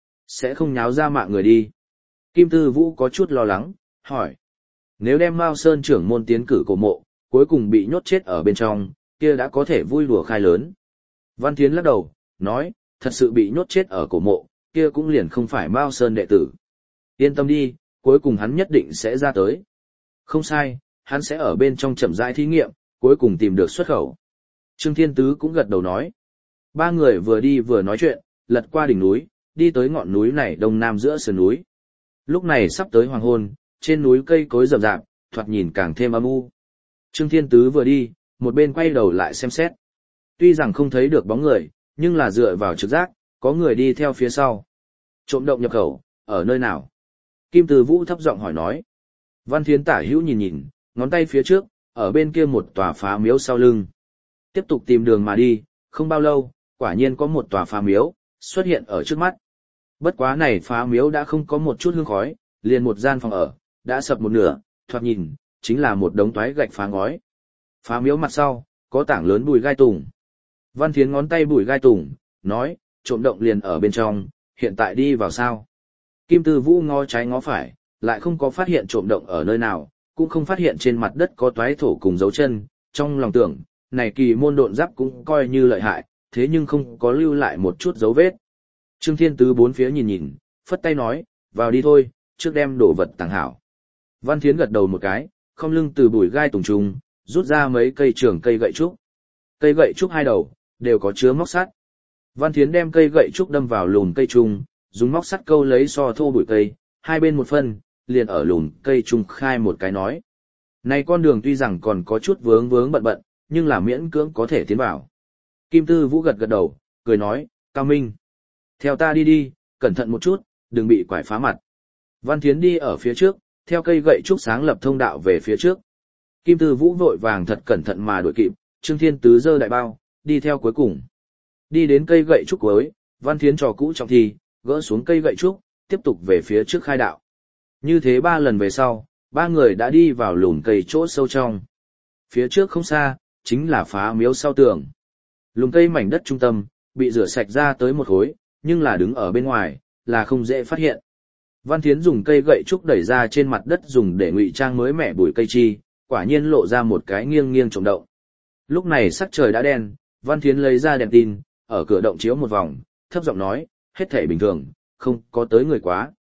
Sẽ không nháo ra mạng người đi. Kim Tư Vũ có chút lo lắng, hỏi. Nếu đem Mao Sơn trưởng môn tiến cử cổ mộ, cuối cùng bị nhốt chết ở bên trong, kia đã có thể vui đùa khai lớn. Văn Thiến lắc đầu, nói, thật sự bị nhốt chết ở cổ mộ, kia cũng liền không phải Mao Sơn đệ tử. Yên tâm đi, cuối cùng hắn nhất định sẽ ra tới. Không sai, hắn sẽ ở bên trong chậm rãi thí nghiệm, cuối cùng tìm được xuất khẩu. Trương Thiên Tứ cũng gật đầu nói. Ba người vừa đi vừa nói chuyện, lật qua đỉnh núi, đi tới ngọn núi này đông nam giữa sườn núi. Lúc này sắp tới hoàng hôn, trên núi cây cối rậm rạp, thoạt nhìn càng thêm âm u. Trương Thiên Tứ vừa đi, một bên quay đầu lại xem xét. Tuy rằng không thấy được bóng người, nhưng là dựa vào trực giác, có người đi theo phía sau. Trộm động nhập khẩu, ở nơi nào? Kim Từ Vũ thấp giọng hỏi nói. Văn Thiến tả hữu nhìn nhìn, ngón tay phía trước, ở bên kia một tòa phá miếu sau lưng. Tiếp tục tìm đường mà đi, không bao lâu, quả nhiên có một tòa phá miếu, xuất hiện ở trước mắt. Bất quá này phá miếu đã không có một chút hương khói, liền một gian phòng ở, đã sập một nửa, thoạt nhìn, chính là một đống toái gạch phá ngói. Phá miếu mặt sau, có tảng lớn bùi gai tùng. Văn Thiến ngón tay bùi gai tùng, nói, trộm động liền ở bên trong, hiện tại đi vào sao. Kim Tư Vũ ngó trái ngó phải, lại không có phát hiện trộm động ở nơi nào, cũng không phát hiện trên mặt đất có toái thổ cùng dấu chân, trong lòng tưởng, này kỳ môn độn giáp cũng coi như lợi hại, thế nhưng không có lưu lại một chút dấu vết. Trương Thiên Tứ bốn phía nhìn nhìn, phất tay nói, vào đi thôi, trước đem đồ vật tàng hảo. Văn Thiến gật đầu một cái, không lưng từ bùi gai tùng trùng, rút ra mấy cây trường cây gậy trúc. Cây gậy trúc hai đầu, đều có chứa móc sắt. Văn Thiến đem cây gậy trúc đâm vào lùm cây trùng, dùng móc sắt câu lấy so thô bụi cây, hai bên một phân, liền ở lùm cây trùng khai một cái nói. Này con đường tuy rằng còn có chút vướng vướng bận bận, nhưng là miễn cưỡng có thể tiến vào. Kim Tư Vũ gật gật đầu, cười nói, Cao Minh. Theo ta đi đi, cẩn thận một chút, đừng bị quải phá mặt. Văn Thiến đi ở phía trước, theo cây gậy trúc sáng lập thông đạo về phía trước. Kim Tư Vũ vội vàng thật cẩn thận mà đuổi kịp, Trương Thiên Tứ giơ đại bao, đi theo cuối cùng. Đi đến cây gậy trúc cuối, Văn Thiến trò cũ trọng thi, gỡ xuống cây gậy trúc, tiếp tục về phía trước khai đạo. Như thế ba lần về sau, ba người đã đi vào lùm cây chỗ sâu trong. Phía trước không xa, chính là phá miếu sau tường. Lùm cây mảnh đất trung tâm, bị rửa sạch ra tới một khối, nhưng là đứng ở bên ngoài, là không dễ phát hiện. Văn Thiến dùng cây gậy trúc đẩy ra trên mặt đất dùng để ngụy trang mới mẻ bụi cây chi, quả nhiên lộ ra một cái nghiêng nghiêng trộm động. Lúc này sắc trời đã đen, Văn Thiến lấy ra đèn tin, ở cửa động chiếu một vòng, thấp giọng nói, hết thảy bình thường, không có tới người quá.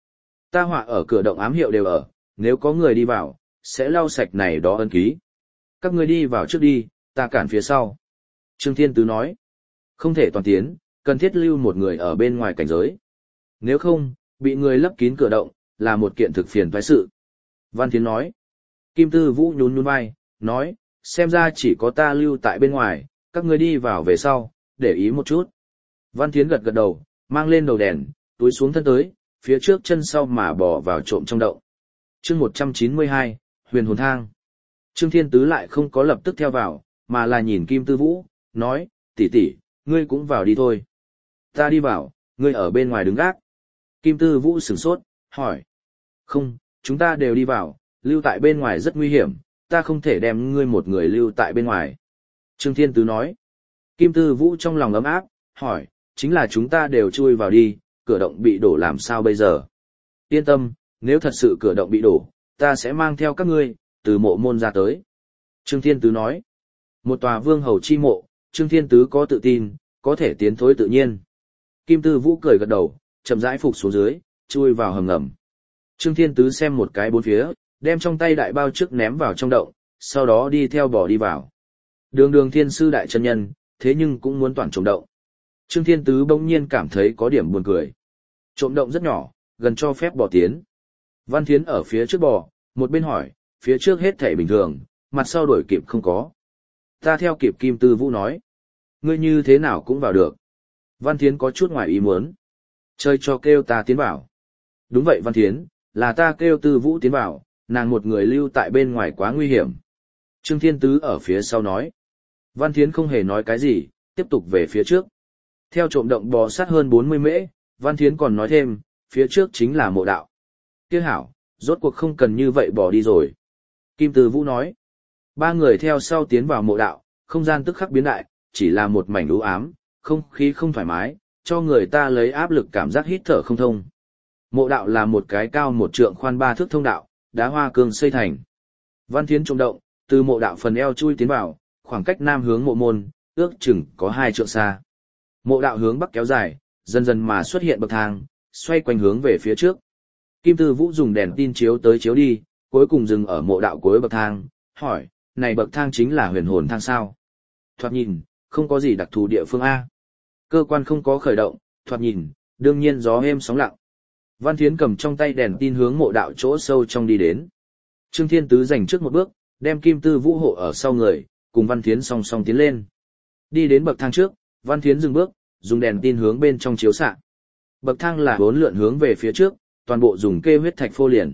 Ta họa ở cửa động ám hiệu đều ở, nếu có người đi vào, sẽ lau sạch này đó ân ký. Các ngươi đi vào trước đi, ta cản phía sau. Trương Thiên Tứ nói, không thể toàn tiến, cần thiết lưu một người ở bên ngoài cảnh giới. Nếu không, bị người lấp kín cửa động, là một kiện thực phiền toái sự. Văn Thiến nói, Kim Tư Vũ nhún nhún vai, nói, xem ra chỉ có ta lưu tại bên ngoài, các ngươi đi vào về sau, để ý một chút. Văn Thiến gật gật đầu, mang lên đầu đèn, túi xuống thân tới, phía trước chân sau mà bò vào trộm trong động. Chương một trăm chín mươi hai, Huyền Hồn Thang. Trương Thiên Tứ lại không có lập tức theo vào, mà là nhìn Kim Tư Vũ, nói, tỷ tỷ, ngươi cũng vào đi thôi. Ta đi vào, ngươi ở bên ngoài đứng gác. Kim Tư Vũ sửng sốt, hỏi. Không, chúng ta đều đi vào, lưu tại bên ngoài rất nguy hiểm, ta không thể đem ngươi một người lưu tại bên ngoài. Trương Thiên Tứ nói. Kim Tư Vũ trong lòng ấm áp, hỏi, chính là chúng ta đều chui vào đi, cửa động bị đổ làm sao bây giờ? Yên tâm, nếu thật sự cửa động bị đổ, ta sẽ mang theo các ngươi, từ mộ môn ra tới. Trương Thiên Tứ nói. Một tòa vương hầu chi mộ, Trương Thiên Tứ có tự tin, có thể tiến thối tự nhiên. Kim Tư Vũ cười gật đầu, chậm rãi phục xuống dưới, chui vào hầm ngầm. Trương Thiên Tứ xem một cái bốn phía, đem trong tay đại bao trước ném vào trong động, sau đó đi theo bò đi vào. Đường đường thiên sư đại chân nhân, thế nhưng cũng muốn toàn trộm động. Trương Thiên Tứ bỗng nhiên cảm thấy có điểm buồn cười. Trộm động rất nhỏ, gần cho phép bò tiến. Văn Thiến ở phía trước bò, một bên hỏi, phía trước hết thảy bình thường, mặt sau đổi kịp không có. Ta theo kịp Kim Tư Vũ nói. Ngươi như thế nào cũng vào được. Văn Thiến có chút ngoài ý muốn. Chơi cho kêu ta tiến vào. Đúng vậy Văn Thiến, là ta kêu Tư Vũ tiến vào, nàng một người lưu tại bên ngoài quá nguy hiểm. Trương Thiên Tứ ở phía sau nói. Văn Thiến không hề nói cái gì, tiếp tục về phía trước. Theo trộm động bò sát hơn bốn mươi mễ, Văn Thiến còn nói thêm, phía trước chính là mộ đạo. Tiếc hảo, rốt cuộc không cần như vậy bỏ đi rồi. Kim Tư Vũ nói. Ba người theo sau tiến vào mộ đạo, không gian tức khắc biến đại, chỉ là một mảnh u ám, không khí không thoải mái, cho người ta lấy áp lực cảm giác hít thở không thông. Mộ đạo là một cái cao một trượng khoan ba thước thông đạo, đá hoa cương xây thành. Văn Thiến trộm động, từ mộ đạo phần eo chui tiến vào, khoảng cách nam hướng mộ môn, ước chừng có hai trượng xa. Mộ đạo hướng bắc kéo dài, dần dần mà xuất hiện bậc thang, xoay quanh hướng về phía trước. Kim Tư Vũ dùng đèn tin chiếu tới chiếu đi, cuối cùng dừng ở mộ đạo cuối bậc thang, hỏi, này bậc thang chính là huyền hồn thang sao? Thoạt nhìn, không có gì đặc thù địa phương A. Cơ quan không có khởi động, thoạt nhìn, đương nhiên gió êm sóng lặng. Văn Thiến cầm trong tay đèn tin hướng mộ đạo chỗ sâu trong đi đến. Trương Thiên Tứ giành trước một bước, đem Kim Tư Vũ hộ ở sau người, cùng Văn Thiến song song tiến lên. Đi đến bậc thang trước, Văn Thiến dừng bước, dùng đèn tin hướng bên trong chiếu xạ. Bậc thang là bốn lượn hướng về phía trước, toàn bộ dùng kê huyết thạch phô liền.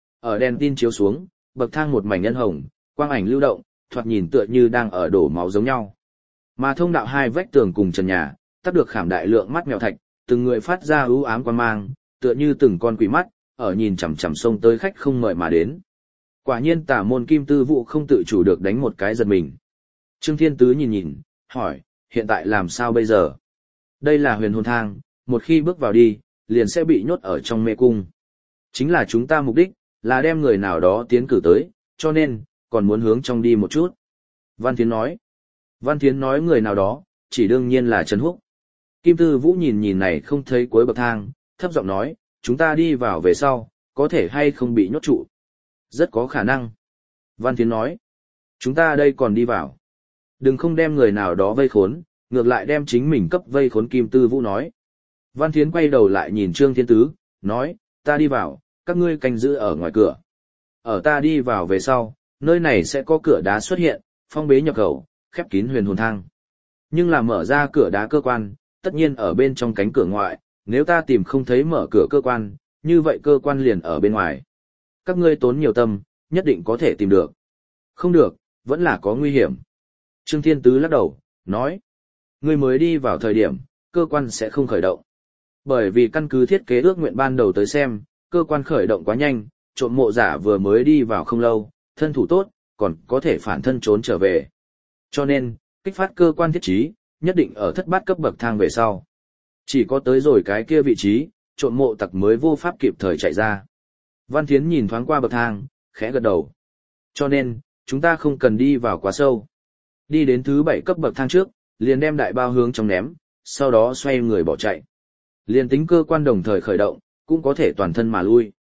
Ở đèn tin chiếu xuống, bậc thang một mảnh nhân hồng, quang ảnh lưu động, thoạt nhìn tựa như đang ở đổ máu giống nhau. Mà thông đạo hai vách tường cùng trần nhà, tác được khảm đại lượng mắt mèo thạch, từng người phát ra ưu ám quang mang, tựa như từng con quỷ mắt, ở nhìn chằm chằm sông tới khách không mời mà đến. Quả nhiên tả môn Kim Tư Vũ không tự chủ được đánh một cái giật mình. Trương Thiên Tứ nhìn nhìn, hỏi, hiện tại làm sao bây giờ? Đây là huyền hồn thang, một khi bước vào đi, liền sẽ bị nhốt ở trong mê cung. Chính là chúng ta mục đích, là đem người nào đó tiến cử tới, cho nên, còn muốn hướng trong đi một chút. Văn Thiến nói. Văn Thiến nói người nào đó, chỉ đương nhiên là Trần Húc. Kim Tư Vũ nhìn nhìn này không thấy cuối bậc thang, thấp giọng nói, chúng ta đi vào về sau, có thể hay không bị nhốt trụ. Rất có khả năng. Văn Thiến nói, chúng ta đây còn đi vào. Đừng không đem người nào đó vây khốn, ngược lại đem chính mình cấp vây khốn. Kim Tư Vũ nói. Văn Thiến quay đầu lại nhìn Trương Thiên Tứ, nói, ta đi vào, các ngươi canh giữ ở ngoài cửa. Ở ta đi vào về sau, nơi này sẽ có cửa đá xuất hiện, phong bế nhập khẩu, khép kín huyền hồn thang. Nhưng là mở ra cửa đá cơ quan, tất nhiên ở bên trong cánh cửa ngoại, nếu ta tìm không thấy mở cửa cơ quan, như vậy cơ quan liền ở bên ngoài. Các ngươi tốn nhiều tâm, nhất định có thể tìm được. Không được, vẫn là có nguy hiểm. Trương Thiên Tứ lắc đầu, nói, ngươi mới đi vào thời điểm, cơ quan sẽ không khởi động. Bởi vì căn cứ thiết kế ước nguyện ban đầu tới xem, cơ quan khởi động quá nhanh, trộm mộ giả vừa mới đi vào không lâu, thân thủ tốt, còn có thể phản thân trốn trở về. Cho nên, kích phát cơ quan thiết trí, nhất định ở thất bát cấp bậc thang về sau. Chỉ có tới rồi cái kia vị trí, trộm mộ tặc mới vô pháp kịp thời chạy ra. Văn Thiến nhìn thoáng qua bậc thang, khẽ gật đầu. Cho nên, chúng ta không cần đi vào quá sâu. Đi đến thứ bảy cấp bậc thang trước, liền đem đại bao hướng trong ném, sau đó xoay người bỏ chạy. Liền tính cơ quan đồng thời khởi động, cũng có thể toàn thân mà lui.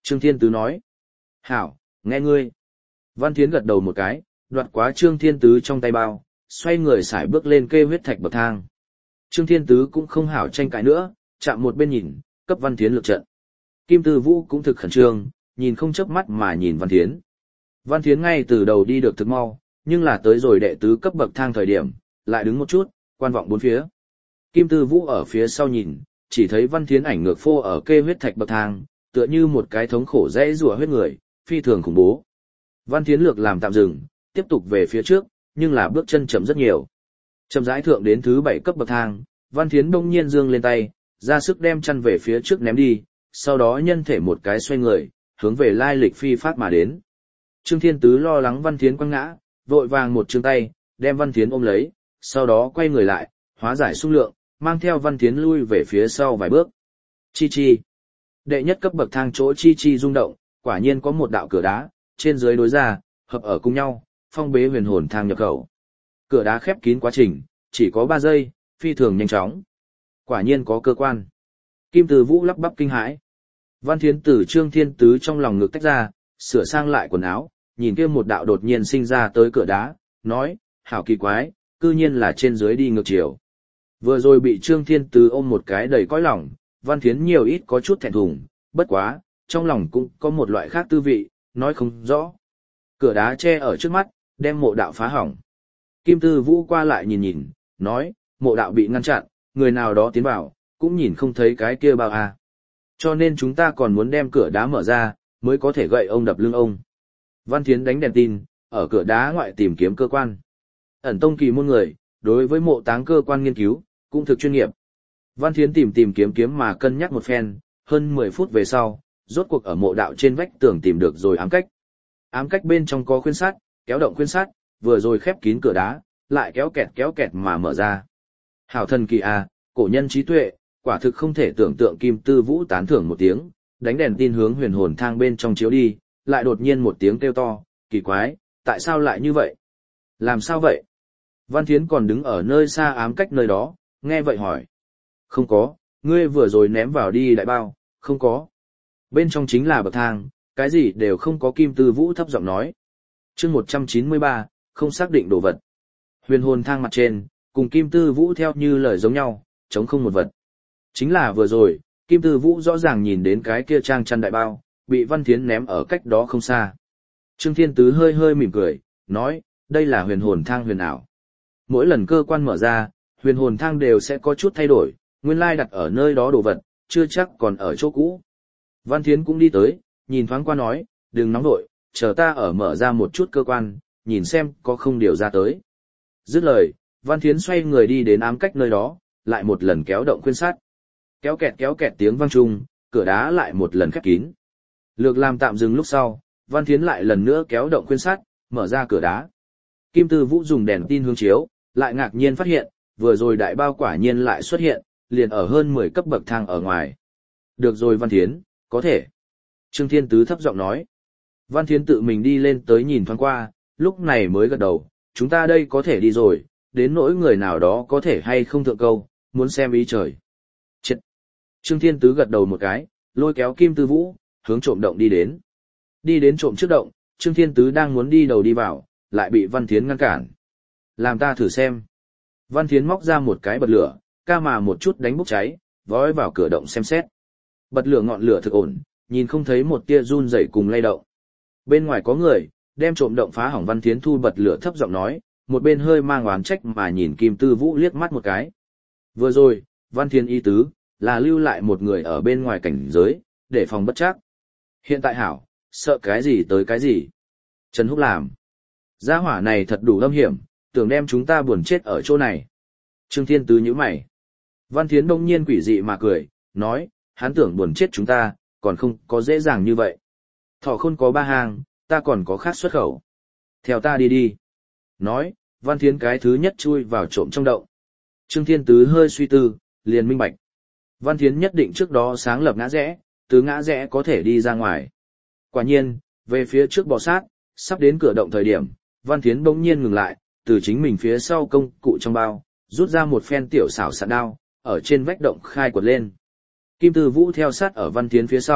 Trương Thiên Tứ nói. Hảo, nghe ngươi. Văn Thiến gật đầu một cái, đoạt quá Trương Thiên Tứ trong tay bao, xoay người xài bước lên kê huyết thạch bậc thang. Trương Thiên Tứ cũng không hảo tranh cãi nữa, chạm một bên nhìn, cấp Văn Thiến lược trận. Kim Tư Vũ cũng thực khẩn trương, nhìn không chớp mắt mà nhìn Văn Thiến. Văn Thiến ngay từ đầu đi được thực mau, nhưng là tới rồi đệ tứ cấp bậc thang thời điểm, lại đứng một chút, quan vọng bốn phía. Kim Tư Vũ ở phía sau nhìn, chỉ thấy Văn Thiến ảnh ngược phô ở kê huyết thạch bậc thang, tựa như một cái thống khổ dễ rùa huyết người, phi thường khủng bố. Văn Thiến lược làm tạm dừng, tiếp tục về phía trước, nhưng là bước chân chậm rất nhiều. Chậm rãi thượng đến thứ bảy cấp bậc thang, Văn Thiến đông nhiên giương lên tay, ra sức đem chân về phía trước ném đi, sau đó nhân thể một cái xoay người, hướng về lai lịch phi phát mà đến. Trương Thiên Tứ lo lắng Văn Thiến quăng ngã, vội vàng một chương tay, đem Văn Thiến ôm lấy, sau đó quay người lại, hóa giải xung lượng, mang theo Văn Thiến lui về phía sau vài bước. Chi chi. Đệ nhất cấp bậc thang chỗ chi chi rung động, quả nhiên có một đạo cửa đá, trên dưới đối ra, hợp ở cùng nhau, phong bế huyền hồn thang nhập khẩu. Cửa đá khép kín quá trình, chỉ có ba giây, phi thường nhanh chóng. Quả nhiên có cơ quan. Kim Từ Vũ lắp bắp kinh hãi. Văn Thiến từ Trương Thiên Tứ trong lòng ngực tách ra, sửa sang lại quần áo, nhìn kia một đạo đột nhiên sinh ra tới cửa đá, nói, hảo kỳ quái, cư nhiên là trên dưới đi ngược chiều. Vừa rồi bị Trương Thiên Tứ ôm một cái đầy cõi lòng, Văn Thiến nhiều ít có chút thẹn thùng, bất quá, trong lòng cũng có một loại khác tư vị, nói không rõ. Cửa đá che ở trước mắt, đem mộ đạo phá hỏng. Kim Tư Vũ qua lại nhìn nhìn, nói, mộ đạo bị ngăn chặn, người nào đó tiến vào, cũng nhìn không thấy cái kia bao à. Cho nên chúng ta còn muốn đem cửa đá mở ra, mới có thể gậy ông đập lưng ông. Văn Thiến đánh đèn tin, ở cửa đá ngoại tìm kiếm cơ quan. Ẩn tông kỳ môn người, đối với mộ táng cơ quan nghiên cứu, cũng thực chuyên nghiệp. Văn Thiến tìm tìm kiếm kiếm mà cân nhắc một phen, hơn mười phút về sau, rốt cuộc ở mộ đạo trên vách tường tìm được rồi ám cách. Ám cách bên trong có khuyên sắt, kéo động khuyên sắt, vừa rồi khép kín cửa đá, lại kéo kẹt kéo kẹt mà mở ra. Hảo thần kỳ à, cổ nhân trí tuệ, quả thực không thể tưởng tượng. Kim Tư Vũ tán thưởng một tiếng, đánh đèn tin hướng huyền hồn thang bên trong chiếu đi, lại đột nhiên một tiếng kêu to, kỳ quái, tại sao lại như vậy? Làm sao vậy? Văn Thiến còn đứng ở nơi xa ám cách nơi đó, nghe vậy hỏi. Không có, ngươi vừa rồi ném vào đi đại bao, không có. Bên trong chính là bậc thang, cái gì đều không có. Kim Tư Vũ thấp giọng nói. Chương một trăm chín mươi ba, không xác định đồ vật. Huyền hồn thang mặt trên, cùng Kim Tư Vũ theo như lời giống nhau, chống không một vật. Chính là vừa rồi, Kim Tư Vũ rõ ràng nhìn đến cái kia trang chăn đại bao, bị Văn Thiến ném ở cách đó không xa. Trương Thiên Tứ hơi hơi mỉm cười, nói, đây là huyền hồn thang huyền ảo. Mỗi lần cơ quan mở ra, huyền hồn thang đều sẽ có chút thay đổi, nguyên lai đặt ở nơi đó đồ vật, chưa chắc còn ở chỗ cũ. Văn Thiến cũng đi tới, nhìn thoáng qua nói, đừng nóng nội, chờ ta ở mở ra một chút cơ quan, nhìn xem có không điều ra tới. Dứt lời, Văn Thiến xoay người đi đến ám cách nơi đó, lại một lần kéo động khuyên sắt. Kéo kẹt kéo kẹt tiếng vang chung, cửa đá lại một lần khép kín. Lược làm tạm dừng lúc sau, Văn Thiến lại lần nữa kéo động khuyên sắt, mở ra cửa đá. Kim Tư Vũ dùng đèn tin hướng chiếu, lại ngạc nhiên phát hiện, vừa rồi đại bao quả nhiên lại xuất hiện, liền ở hơn mười cấp bậc thang ở ngoài. Được rồi Văn Thiến, có thể. Trương Thiên Tứ thấp giọng nói. Văn Thiến tự mình đi lên tới nhìn thoáng qua, lúc này mới gật đầu, chúng ta đây có thể đi rồi, đến nỗi người nào đó có thể hay không thượng câu, muốn xem ý trời. Chết! Trương Thiên Tứ gật đầu một cái, lôi kéo Kim Tư Vũ, hướng trộm động đi đến. Đi đến trộm trước động, Trương Thiên Tứ đang muốn đi đầu đi vào, lại bị Văn Thiến ngăn cản. Làm ta thử xem. Văn Thiến móc ra một cái bật lửa, ca mà một chút đánh bốc cháy, vói vào cửa động xem xét. Bật lửa ngọn lửa thực ổn, nhìn không thấy một tia run rẩy cùng lay động. Bên ngoài có người, đem trộm động phá hỏng. Văn Thiến thu bật lửa thấp giọng nói, một bên hơi mang oán trách mà nhìn Kim Tư Vũ liếc mắt một cái. Vừa rồi, Văn Thiến ý tứ, là lưu lại một người ở bên ngoài cảnh giới, để phòng bất trắc. Hiện tại hảo, sợ cái gì tới cái gì. Trần Húc làm. Gia hỏa này thật đủ âm hiểm, tưởng đem chúng ta buồn chết ở chỗ này. Trương Thiên Tứ nhíu mày. Văn Thiến đông nhiên quỷ dị mà cười, nói, hắn tưởng buồn chết chúng ta, còn không có dễ dàng như vậy. Thỏ khôn có ba hàng, ta còn có khác xuất khẩu. Theo ta đi đi. Nói, Văn Thiến cái thứ nhất chui vào trộm trong động. Trương Thiên Tứ hơi suy tư, liền minh bạch. Văn Thiến nhất định trước đó sáng lập ngã rẽ, từ ngã rẽ có thể đi ra ngoài. Quả nhiên, về phía trước bò sát, sắp đến cửa động thời điểm, Văn Thiến bỗng nhiên ngừng lại, từ chính mình phía sau công cụ trong bao, rút ra một phen tiểu xảo sạn đao, ở trên vách động khai quật lên. Kim Tư Vũ theo sát ở Văn Thiến phía sau,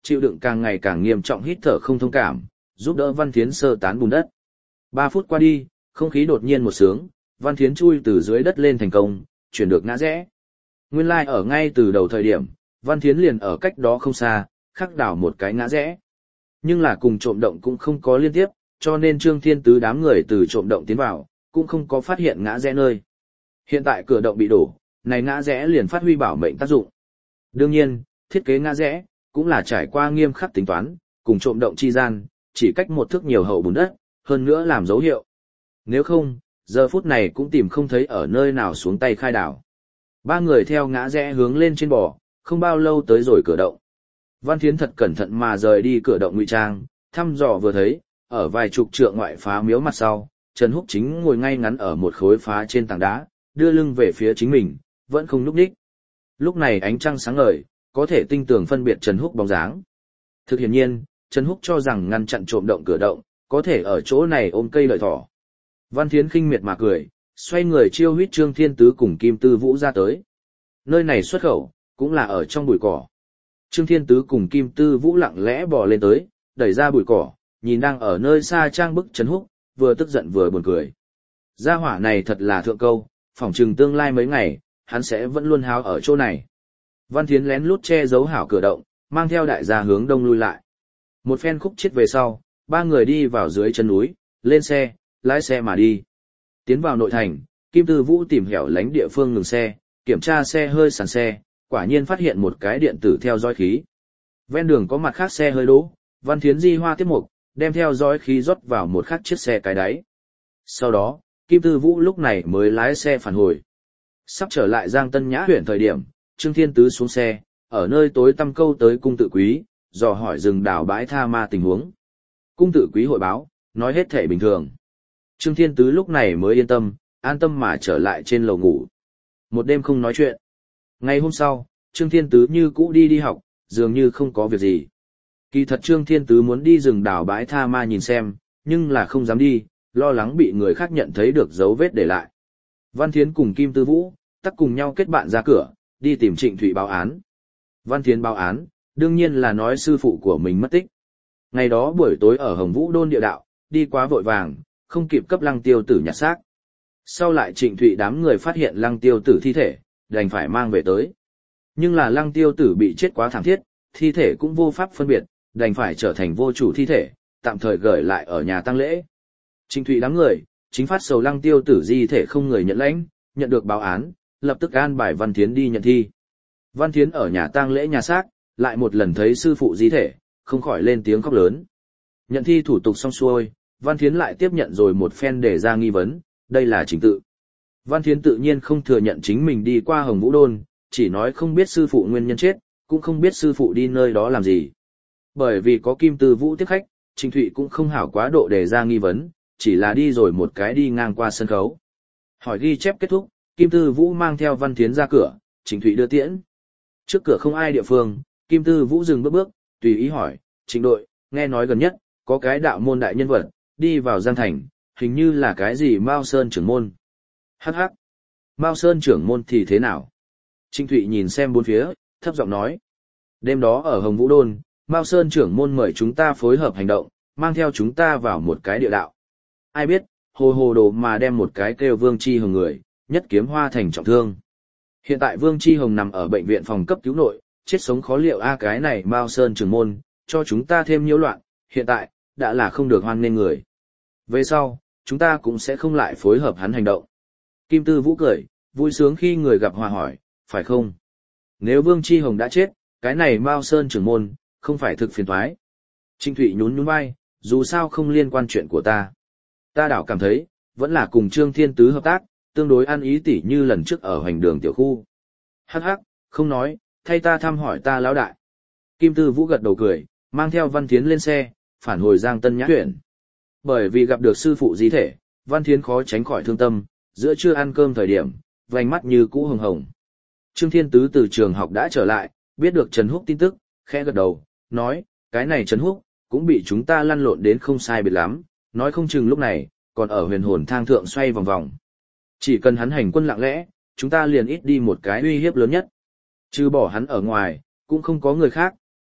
chịu đựng càng ngày càng nghiêm trọng hít thở không thông cảm, giúp đỡ Văn Thiến sơ tán bùn đất. Ba phút qua đi, không khí đột nhiên một sướng, Văn Thiến chui từ dưới đất lên thành công, chuyển được ngã rẽ. Nguyên lai like ở ngay từ đầu thời điểm, Văn Thiến liền ở cách đó không xa, khắc đảo một cái ngã rẽ. Nhưng là cùng trộm động cũng không có liên tiếp, cho nên Trương Thiên Tứ đám người từ trộm động tiến vào, cũng không có phát hiện ngã rẽ nơi. Hiện tại cửa động bị đổ, này ngã rẽ liền phát huy bảo mệnh tác dụng. Đương nhiên, thiết kế ngã rẽ cũng là trải qua nghiêm khắc tính toán, cùng trộm động chi gian, chỉ cách một thước nhiều hậu bùn đất, hơn nữa làm dấu hiệu. Nếu không, giờ phút này cũng tìm không thấy ở nơi nào xuống tay khai đảo. Ba người theo ngã rẽ hướng lên trên bò, không bao lâu tới rồi cửa động. Văn Thiến thật cẩn thận mà rời đi cửa động ngụy trang, thăm dò vừa thấy, ở vài chục trượng ngoại phá miếu mặt sau, Trần Húc chính ngồi ngay ngắn ở một khối phá trên tảng đá, đưa lưng về phía chính mình, vẫn không nhúc nhích. Lúc này ánh trăng sáng ngời, có thể tinh tường phân biệt Trần Húc bóng dáng. Thực hiển nhiên, Trần Húc cho rằng ngăn chặn trộm động cửa động, có thể ở chỗ này ôm cây lợi thỏ. Văn Thiến khinh miệt mà cười, xoay người chiêu huýt Trương Thiên Tứ cùng Kim Tư Vũ ra tới. Nơi này xuất khẩu, cũng là ở trong bụi cỏ. Trương Thiên Tứ cùng Kim Tư Vũ lặng lẽ bò lên tới, đẩy ra bụi cỏ, nhìn đang ở nơi xa trang bức Trần Húc, vừa tức giận vừa buồn cười. Gia hỏa này thật là thượng câu, phỏng chừng tương lai mấy ngày, hắn sẽ vẫn luôn háo ở chỗ này. Văn Thiến lén lút che giấu hảo cửa động, mang theo đại gia hướng đông lui lại. Một phen khúc chết về sau, ba người đi vào dưới chân núi, lên xe, lái xe mà đi. Tiến vào nội thành, Kim Tư Vũ tìm hẻo lánh địa phương ngừng xe, kiểm tra xe hơi sàn xe, quả nhiên phát hiện một cái điện tử theo dõi khí. Ven đường có mặt khác xe hơi đỗ, Văn Thiến di hoa tiếp mục, đem theo dõi khí rót vào một khác chiếc xe cái đáy. Sau đó, Kim Tư Vũ lúc này mới lái xe phản hồi. Sắp trở lại Giang Tân Nhã huyện thời điểm, Trương Thiên Tứ xuống xe, ở nơi tối tăm câu tới cung tự quý, dò hỏi rừng đảo bãi tha ma tình huống. Cung tự quý hội báo, nói hết thể bình thường. Trương Thiên Tứ lúc này mới yên tâm, an tâm mà trở lại trên lầu ngủ. Một đêm không nói chuyện. Ngày hôm sau, Trương Thiên Tứ như cũ đi đi học, dường như không có việc gì. Kỳ thật Trương Thiên Tứ muốn đi rừng đảo bãi tha ma nhìn xem, nhưng là không dám đi, lo lắng bị người khác nhận thấy được dấu vết để lại. Văn Thiến cùng Kim Tư Vũ, tắc cùng nhau kết bạn ra cửa, đi tìm Trịnh Thụy báo án. Văn Thiến báo án, đương nhiên là nói sư phụ của mình mất tích. Ngày đó buổi tối ở Hồng Vũ Đôn địa đạo, đi quá vội vàng, không kịp cấp Lăng Tiêu Tử nhặt xác. Sau lại Trịnh Thụy đám người phát hiện Lăng Tiêu Tử thi thể, đành phải mang về tới. Nhưng là Lăng Tiêu Tử bị chết quá thảm thiết, thi thể cũng vô pháp phân biệt, đành phải trở thành vô chủ thi thể, tạm thời gửi lại ở nhà tang lễ. Trịnh Thụy đám người, chính phát sầu Lăng Tiêu Tử di thể không người nhận lãnh, nhận được báo án, lập tức an bài Văn Thiến đi nhận thi. Văn Thiến ở nhà tang lễ nhà xác, lại một lần thấy sư phụ di thể, không khỏi lên tiếng khóc lớn. Nhận thi thủ tục xong xuôi, Văn Thiến lại tiếp nhận rồi một phen để ra nghi vấn, đây là trình tự. Văn Thiến tự nhiên không thừa nhận chính mình đi qua Hồng Vũ Đôn, chỉ nói không biết sư phụ nguyên nhân chết, cũng không biết sư phụ đi nơi đó làm gì. Bởi vì có Kim Tư Vũ tiếp khách, Trịnh Thụy cũng không hảo quá độ để ra nghi vấn, chỉ là đi rồi một cái đi ngang qua sân khấu. Hỏi ghi chép kết thúc, Kim Tư Vũ mang theo Văn Thiến ra cửa, Trịnh Thụy đưa tiễn. Trước cửa không ai địa phương, Kim Tư Vũ dừng bước bước, tùy ý hỏi, Trịnh đội, nghe nói gần nhất, có cái đạo môn đại nhân vật, đi vào Giang Thành, hình như là cái gì Mao Sơn trưởng môn. Hắc hắc. Mao Sơn trưởng môn thì thế nào? Trịnh Thụy nhìn xem bốn phía, thấp giọng nói. Đêm đó ở Hồng Vũ Đôn, Mao Sơn trưởng môn mời chúng ta phối hợp hành động, mang theo chúng ta vào một cái địa đạo. Ai biết, hồ hồ đồ mà đem một cái kêu Vương Chi Hồng người, nhất kiếm hoa thành trọng thương. Hiện tại Vương Chi Hồng nằm ở bệnh viện phòng cấp cứu nội, chết sống khó liệu a cái này Mao Sơn trưởng môn, cho chúng ta thêm nhiễu loạn, hiện tại, đã là không được hoan nghênh người. Về sau, chúng ta cũng sẽ không lại phối hợp hắn hành động. Kim Tư Vũ cười, vui sướng khi người gặp hòa hỏi, phải không? Nếu Vương Chi Hồng đã chết, cái này Mao Sơn trưởng môn, không phải thực phiền toái. Trịnh Thụy nhún nhún vai, dù sao không liên quan chuyện của ta. Ta đảo cảm thấy, vẫn là cùng Trương Thiên Tứ hợp tác, tương đối ăn ý tỉ như lần trước ở hoành đường tiểu khu. Hắc hắc, không nói, thay ta thăm hỏi ta lão đại. Kim Tư Vũ gật đầu cười, mang theo Văn Thiến lên xe, phản hồi Giang Tân Nhã huyện. Bởi vì gặp được sư phụ di thể, Văn Thiến khó tránh khỏi thương tâm, giữa trưa ăn cơm thời điểm, vành mắt như cũ hồng hồng. Trương Thiên Tứ từ trường học đã trở lại, biết được Trần Húc tin tức, khẽ gật đầu, nói, cái này Trần Húc, cũng bị chúng ta lăn lộn đến không sai biệt lắm, nói không chừng lúc này, còn ở huyền hồn thang thượng xoay vòng vòng. Chỉ cần hắn hành quân lặng lẽ, chúng ta liền ít đi một cái uy hiếp lớn nhất. Trừ bỏ hắn ở ngoài, cũng không có người khác,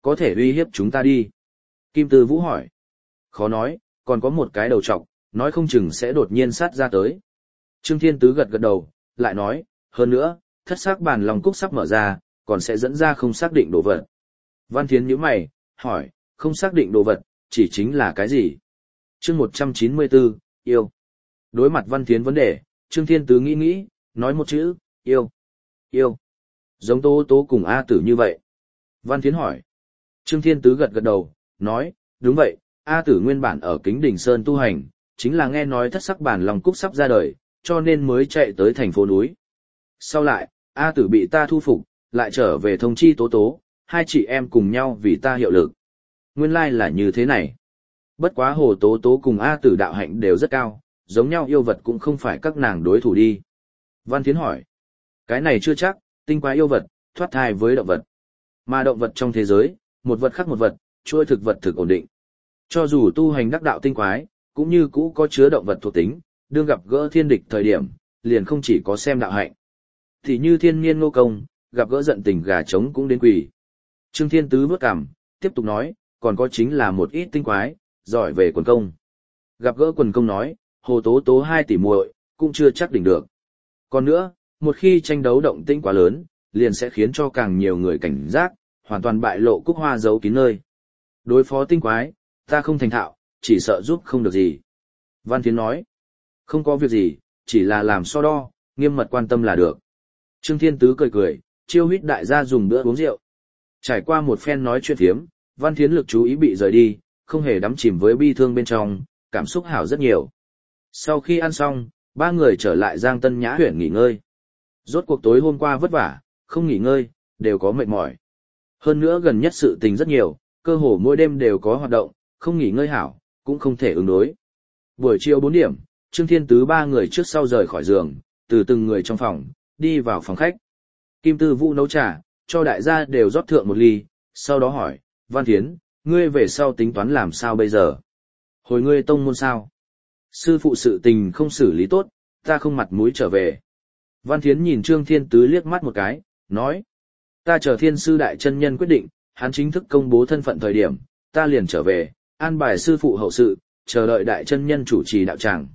có thể uy hiếp chúng ta đi. Kim Tư Vũ hỏi. Khó nói, còn có một cái đầu trọc, nói không chừng sẽ đột nhiên sát ra tới. Trương Thiên Tứ gật gật đầu, lại nói, hơn nữa, thất sắc bàn long cúc sắp mở ra, còn sẽ dẫn ra không xác định đồ vật. Văn Thiến nhíu mày, hỏi, không xác định đồ vật, chỉ chính là cái gì? Chương một trăm chín mươi bốn, yêu. Đối mặt Văn Thiến vấn đề, Trương Thiên Tứ nghĩ nghĩ, nói một chữ, yêu. Yêu. Giống Tố Tố cùng A Tử như vậy. Văn Thiến hỏi. Trương Thiên Tứ gật gật đầu, nói, đúng vậy, A Tử nguyên bản ở Kính Đỉnh Sơn tu hành, chính là nghe nói thất sắc bản long cúc sắp ra đời, cho nên mới chạy tới thành phố núi. Sau lại, A Tử bị ta thu phục, lại trở về thông chi Tố Tố, hai chị em cùng nhau vì ta hiệu lực. Nguyên lai là như thế này. Bất quá Hồ Tố Tố cùng A Tử đạo hạnh đều rất cao, giống nhau yêu vật cũng không phải các nàng đối thủ đi. Văn Thiến hỏi. Cái này chưa chắc, tinh quái yêu vật, thoát thai với động vật. Mà động vật trong thế giới, một vật khác một vật, chuỗi thực vật thực ổn định. Cho dù tu hành đắc đạo tinh quái, cũng như cũ có chứa động vật thuộc tính, đương gặp gỡ thiên địch thời điểm, liền không chỉ có xem đạo hạnh. Thì như thiên niên ngô công, gặp gỡ giận tình gà trống cũng đến quỳ. Trương Thiên Tứ vớt cằm, tiếp tục nói, còn có chính là một ít tinh quái, giỏi về quần công. Gặp gỡ quần công nói, Hồ Tố Tố hai tỷ muội cũng chưa chắc đỉnh được. Còn nữa, một khi tranh đấu động tĩnh quá lớn, liền sẽ khiến cho càng nhiều người cảnh giác, hoàn toàn bại lộ cúc hoa giấu kín nơi. Đối phó tinh quái, ta không thành thạo, chỉ sợ giúp không được gì. Văn Thiến nói, không có việc gì, chỉ là làm so đo, nghiêm mật quan tâm là được. Trương Thiên Tứ cười cười, chiêu huýt đại gia dùng bữa uống rượu. Trải qua một phen nói chuyện phiếm, Văn Thiến lực chú ý bị rời đi, không hề đắm chìm với bi thương bên trong, cảm xúc hảo rất nhiều. Sau khi ăn xong, ba người trở lại Giang Tân Nhã huyện nghỉ ngơi. Rốt cuộc tối hôm qua vất vả, không nghỉ ngơi, đều có mệt mỏi. Hơn nữa gần nhất sự tình rất nhiều, cơ hồ mỗi đêm đều có hoạt động, không nghỉ ngơi hảo, cũng không thể ứng đối. Buổi chiều bốn điểm, Trương Thiên Tứ ba người trước sau rời khỏi giường, từ từng người trong phòng, đi vào phòng khách. Kim Tư Vũ nấu trà, cho đại gia đều rót thượng một ly, sau đó hỏi, Văn Thiến, ngươi về sau tính toán làm sao bây giờ? Hồi ngươi tông môn sao? Sư phụ sự tình không xử lý tốt, ta không mặt mũi trở về. Văn Thiến nhìn Trương Thiên Tứ liếc mắt một cái, nói, ta chờ Thiên Sư Đại Chân Nhân quyết định, hắn chính thức công bố thân phận thời điểm, ta liền trở về, an bài sư phụ hậu sự, chờ đợi Đại Chân Nhân chủ trì đạo tràng.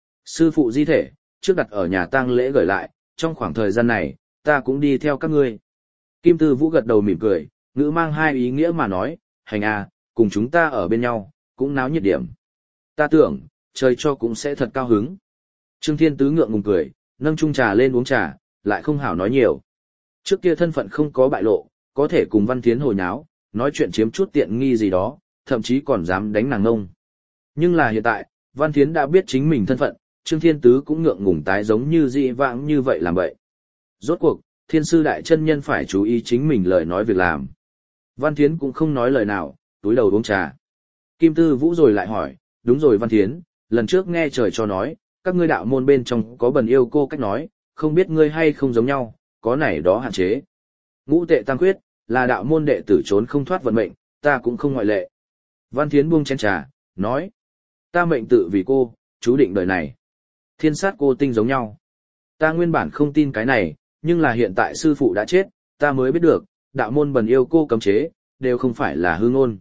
Sư phụ di thể, trước đặt ở nhà tang lễ gửi lại, trong khoảng thời gian này, ta cũng đi theo các ngươi. Kim Tư Vũ gật đầu mỉm cười, ngữ mang hai ý nghĩa mà nói, hành à, cùng chúng ta ở bên nhau, cũng náo nhiệt điểm. Ta tưởng, trời cho cũng sẽ thật cao hứng. Trương Thiên Tứ ngượng ngùng cười, nâng chung trà lên uống trà, lại không hảo nói nhiều. Trước kia thân phận không có bại lộ, có thể cùng Văn Thiến hồi nháo, nói chuyện chiếm chút tiện nghi gì đó, thậm chí còn dám đánh nàng ngông. Nhưng là hiện tại, Văn Thiến đã biết chính mình thân phận, Trương Thiên Tứ cũng ngượng ngùng tái giống như dị vãng như vậy làm vậy. Rốt cuộc, Thiên Sư Đại Chân Nhân phải chú ý chính mình lời nói việc làm. Văn Thiến cũng không nói lời nào, túi đầu uống trà. Kim Tư Vũ rồi lại hỏi, đúng rồi Văn Thiến, lần trước nghe trời cho nói, các ngươi đạo môn bên trong có bần yêu cô cách nói, không biết ngươi hay không giống nhau, có này đó hạn chế. Ngũ tệ tăng quyết, là đạo môn đệ tử trốn không thoát vận mệnh, ta cũng không ngoại lệ. Văn Thiến buông chén trà, nói, ta mệnh tự vì cô, chú định đời này. Thiên sát cô tinh giống nhau. Ta nguyên bản không tin cái này, nhưng là hiện tại sư phụ đã chết, ta mới biết được, đạo môn bần yêu cô cấm chế, đều không phải là hư ngôn.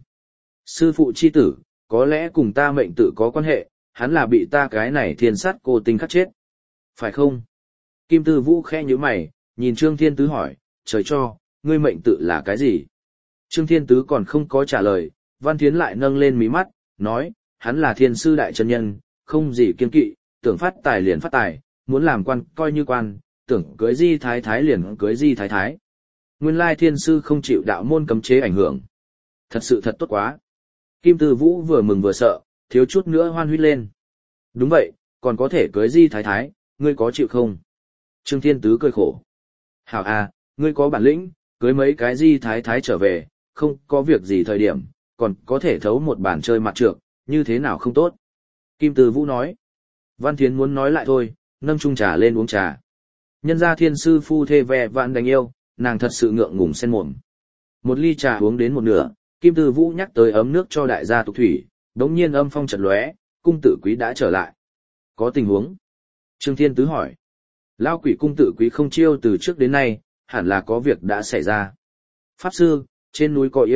Sư phụ chi tử, có lẽ cùng ta mệnh tự có quan hệ, hắn là bị ta cái này thiên sát cô tinh khắc chết. Phải không? Kim Tư Vũ khẽ nhíu mày, nhìn Trương Thiên Tứ hỏi, trời cho, ngươi mệnh tự là cái gì? Trương Thiên Tứ còn không có trả lời, Văn Thiến lại nâng lên mí mắt, nói, hắn là Thiên Sư Đại Chân Nhân, không gì kiên kỵ, tưởng phát tài liền phát tài, muốn làm quan coi như quan, tưởng cưới di thái thái liền cưới di thái thái. Nguyên lai Thiên Sư không chịu đạo môn cấm chế ảnh hưởng. Thật sự thật tốt quá. Kim Tư Vũ vừa mừng vừa sợ, thiếu chút nữa hoan huýt lên. Đúng vậy, còn có thể cưới di thái thái, ngươi có chịu không? Trương Thiên Tứ cười khổ. Hảo à, ngươi có bản lĩnh, cưới mấy cái di thái thái trở về, không có việc gì thời điểm, còn có thể thấu một bàn chơi mặt trược, như thế nào không tốt. Kim Tư Vũ nói. Văn Thiến muốn nói lại thôi, nâng chung trà lên uống trà. Nhân gia Thiên Sư phu thê ve vạn đánh yêu, nàng thật sự ngượng ngùng sen mồm. Một ly trà uống đến một nửa, Kim Tư Vũ nhắc tới ấm nước cho đại gia tục thủy, đống nhiên âm phong chợt lóe, cung tử quý đã trở lại. Có tình huống? Trương Thiên Tứ hỏi. Lao quỷ cung tử quý không chiêu từ trước đến nay, hẳn là có việc đã xảy ra. Pháp sư, trên núi có yêu,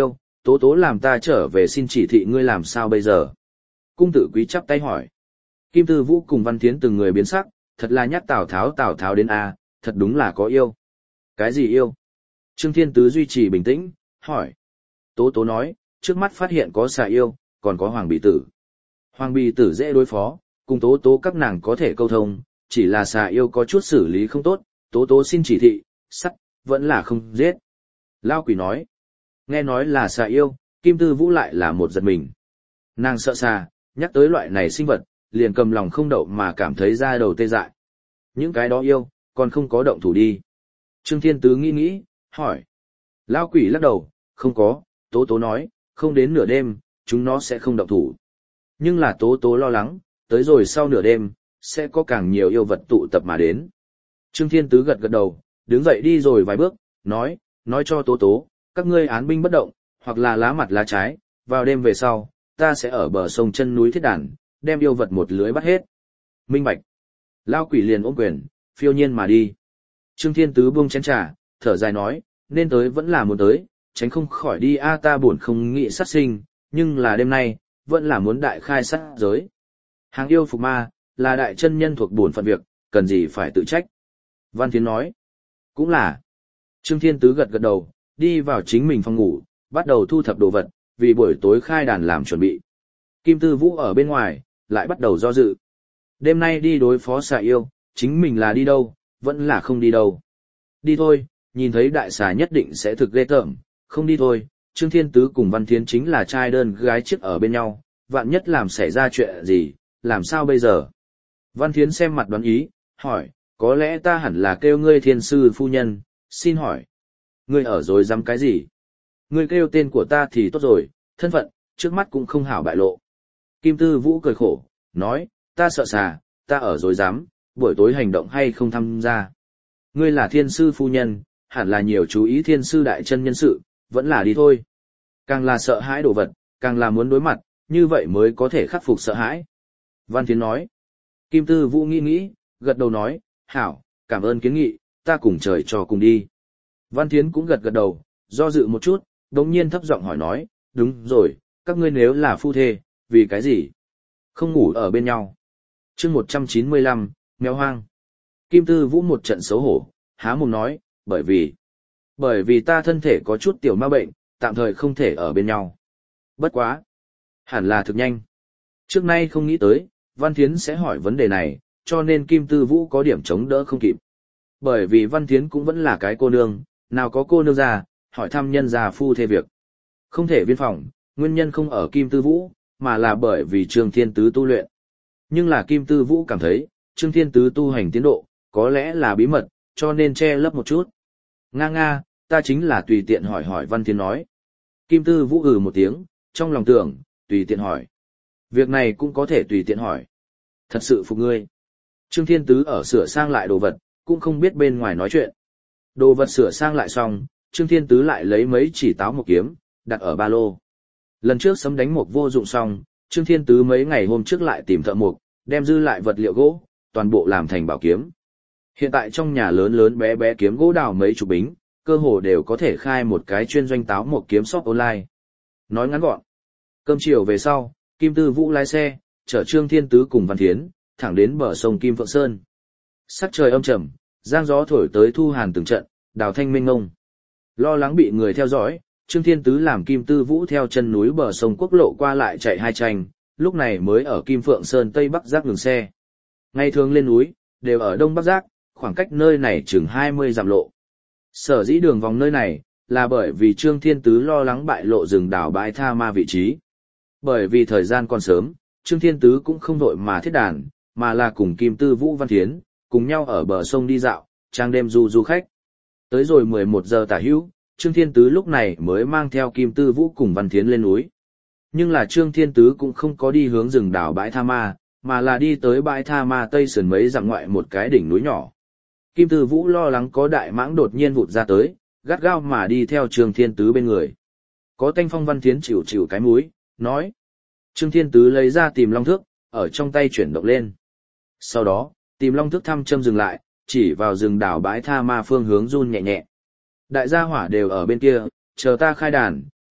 tố tố làm ta trở về xin chỉ thị ngươi làm sao bây giờ? Cung tử quý chắp tay hỏi. Kim Tư Vũ cùng Văn Thiến từng người biến sắc, thật là nhát Tào Tháo Tào Tháo đến a, thật đúng là có yêu. Cái gì yêu? Trương Thiên Tứ duy trì bình tĩnh, hỏi. Tố tố nói, trước mắt phát hiện có xà yêu, còn có hoàng bì tử. Hoàng bì tử dễ đối phó, cùng tố tố các nàng có thể câu thông, chỉ là xà yêu có chút xử lý không tốt, tố tố xin chỉ thị, sắt, vẫn là không giết. Lao quỷ nói. Nghe nói là xà yêu, Kim Tư Vũ lại là một giật mình. Nàng sợ xà, nhắc tới loại này sinh vật, liền cầm lòng không đậu mà cảm thấy da đầu tê dại. Những cái đó yêu, còn không có động thủ đi. Trương Thiên Tứ nghĩ nghĩ, hỏi. Lao quỷ lắc đầu, không có, tố tố nói, không đến nửa đêm, chúng nó sẽ không động thủ. Nhưng là tố tố lo lắng, tới rồi sau nửa đêm, sẽ có càng nhiều yêu vật tụ tập mà đến. Trương Thiên Tứ gật gật đầu, đứng dậy đi rồi vài bước, nói, nói cho tố tố, các ngươi án binh bất động, hoặc là lá mặt lá trái, vào đêm về sau, ta sẽ ở bờ sông chân núi thiết đàn, đem yêu vật một lưới bắt hết. Minh bạch. Lao quỷ liền ôm quyền, phiêu nhiên mà đi. Trương Thiên Tứ buông chén trà, thở dài nói, nên tới vẫn là muốn tới, tránh không khỏi đi a ta buồn không nghĩ sát sinh, nhưng là đêm nay, vẫn là muốn đại khai sát giới. Hàng yêu phục ma, là đại chân nhân thuộc bổn phận việc, cần gì phải tự trách. Văn Thiến nói, cũng là. Trương Thiên Tứ gật gật đầu, đi vào chính mình phòng ngủ, bắt đầu thu thập đồ vật, vì buổi tối khai đàn làm chuẩn bị. Kim Tư Vũ ở bên ngoài, lại bắt đầu do dự. Đêm nay đi đối phó xà yêu, chính mình là đi đâu, vẫn là không đi đâu. Đi thôi, nhìn thấy đại xà nhất định sẽ thực ghê tởm, không đi thôi. Trương Thiên Tứ cùng Văn Thiến chính là trai đơn gái chiếc ở bên nhau, vạn nhất làm xảy ra chuyện gì, làm sao bây giờ? Văn Thiến xem mặt đoán ý, hỏi, có lẽ ta hẳn là kêu ngươi thiên sư phu nhân, xin hỏi. Ngươi ở rồi dám cái gì? Ngươi kêu tên của ta thì tốt rồi, thân phận, trước mắt cũng không hảo bại lộ. Kim Tư Vũ cười khổ, nói, ta sợ xà, ta ở rồi dám, buổi tối hành động hay không tham gia. Ngươi là thiên sư phu nhân, hẳn là nhiều chú ý thiên sư đại chân nhân sự, vẫn là đi thôi. Càng là sợ hãi đồ vật, càng là muốn đối mặt, như vậy mới có thể khắc phục sợ hãi. Văn Thiến nói. Kim Tư Vũ nghĩ nghĩ, gật đầu nói, hảo, cảm ơn kiến nghị, ta cùng trời cho cùng đi. Văn Thiến cũng gật gật đầu, do dự một chút, đống nhiên thấp giọng hỏi nói, đúng rồi, các ngươi nếu là phu thê, vì cái gì? Không ngủ ở bên nhau. chương một trăm chín mươi lăm, mèo hoang. Kim Tư Vũ một trận xấu hổ, há mồm nói, bởi vì, bởi vì ta thân thể có chút tiểu ma bệnh, tạm thời không thể ở bên nhau. Bất quá. Hẳn là thực nhanh. Trước nay không nghĩ tới, Văn Thiến sẽ hỏi vấn đề này, cho nên Kim Tư Vũ có điểm chống đỡ không kịp. Bởi vì Văn Thiến cũng vẫn là cái cô nương, nào có cô nương già, hỏi thăm nhân già phu thê việc. Không thể viên phòng, nguyên nhân không ở Kim Tư Vũ, mà là bởi vì Trương Thiên Tứ tu luyện. Nhưng là Kim Tư Vũ cảm thấy, Trương Thiên Tứ tu hành tiến độ, có lẽ là bí mật, cho nên che lấp một chút. Nga nga, ta chính là tùy tiện hỏi hỏi Văn Thiến nói. Kim Tư Vũ ừ một tiếng, trong lòng tưởng, tùy tiện hỏi. Việc này cũng có thể tùy tiện hỏi. Thật sự phục ngươi. Trương Thiên Tứ ở sửa sang lại đồ vật, cũng không biết bên ngoài nói chuyện. Đồ vật sửa sang lại xong, Trương Thiên Tứ lại lấy mấy chỉ táo một kiếm, đặt ở ba lô. Lần trước sấm đánh mục vô dụng xong, Trương Thiên Tứ mấy ngày hôm trước lại tìm thợ mục, đem dư lại vật liệu gỗ, toàn bộ làm thành bảo kiếm. Hiện tại trong nhà lớn lớn bé bé kiếm gỗ đào mấy chục bính, cơ hồ đều có thể khai một cái chuyên doanh táo một kiếm shop online. Nói ngắn gọn. Cơm chiều về sau, Kim Tư Vũ lái xe, chở Trương Thiên Tứ cùng Văn Thiến, thẳng đến bờ sông Kim Phượng Sơn. Sắc trời âm trầm, giang gió thổi tới thu hàn từng trận, đào thanh mênh ngông. Lo lắng bị người theo dõi, Trương Thiên Tứ làm Kim Tư Vũ theo chân núi bờ sông quốc lộ qua lại chạy hai tranh, lúc này mới ở Kim Phượng Sơn Tây Bắc Giác ngừng xe. Ngày thường lên núi, đều ở Đông Bắc Giác, khoảng cách nơi này chừng hai mươi dặm lộ. Sở dĩ đường vòng nơi này, là bởi vì Trương Thiên Tứ lo lắng bại lộ rừng đảo bãi tha ma vị trí. Bởi vì thời gian còn sớm, Trương Thiên Tứ cũng không vội mà thiết đàn, mà là cùng Kim Tư Vũ Văn Thiến, cùng nhau ở bờ sông đi dạo, trang đêm du du khách. Tới rồi mười một giờ tả hữu, Trương Thiên Tứ lúc này mới mang theo Kim Tư Vũ cùng Văn Thiến lên núi. Nhưng là Trương Thiên Tứ cũng không có đi hướng rừng đảo bãi tha ma, mà là đi tới bãi tha ma tây sườn mấy dặm ngoại một cái đỉnh núi nhỏ. Kim Tư Vũ lo lắng có đại mãng đột nhiên vụt ra tới, gắt gao mà đi theo Trương Thiên Tứ bên người. Có tanh phong Văn Thiến chịu chịu cái mũi, nói. Trương Thiên Tứ lấy ra tìm long thước, ở trong tay chuyển động lên. Sau đó, tìm long thước thăm châm dừng lại, chỉ vào rừng đảo bãi tha ma phương hướng run nhẹ nhẹ. Đại gia hỏa đều ở bên kia, chờ ta khai đàn,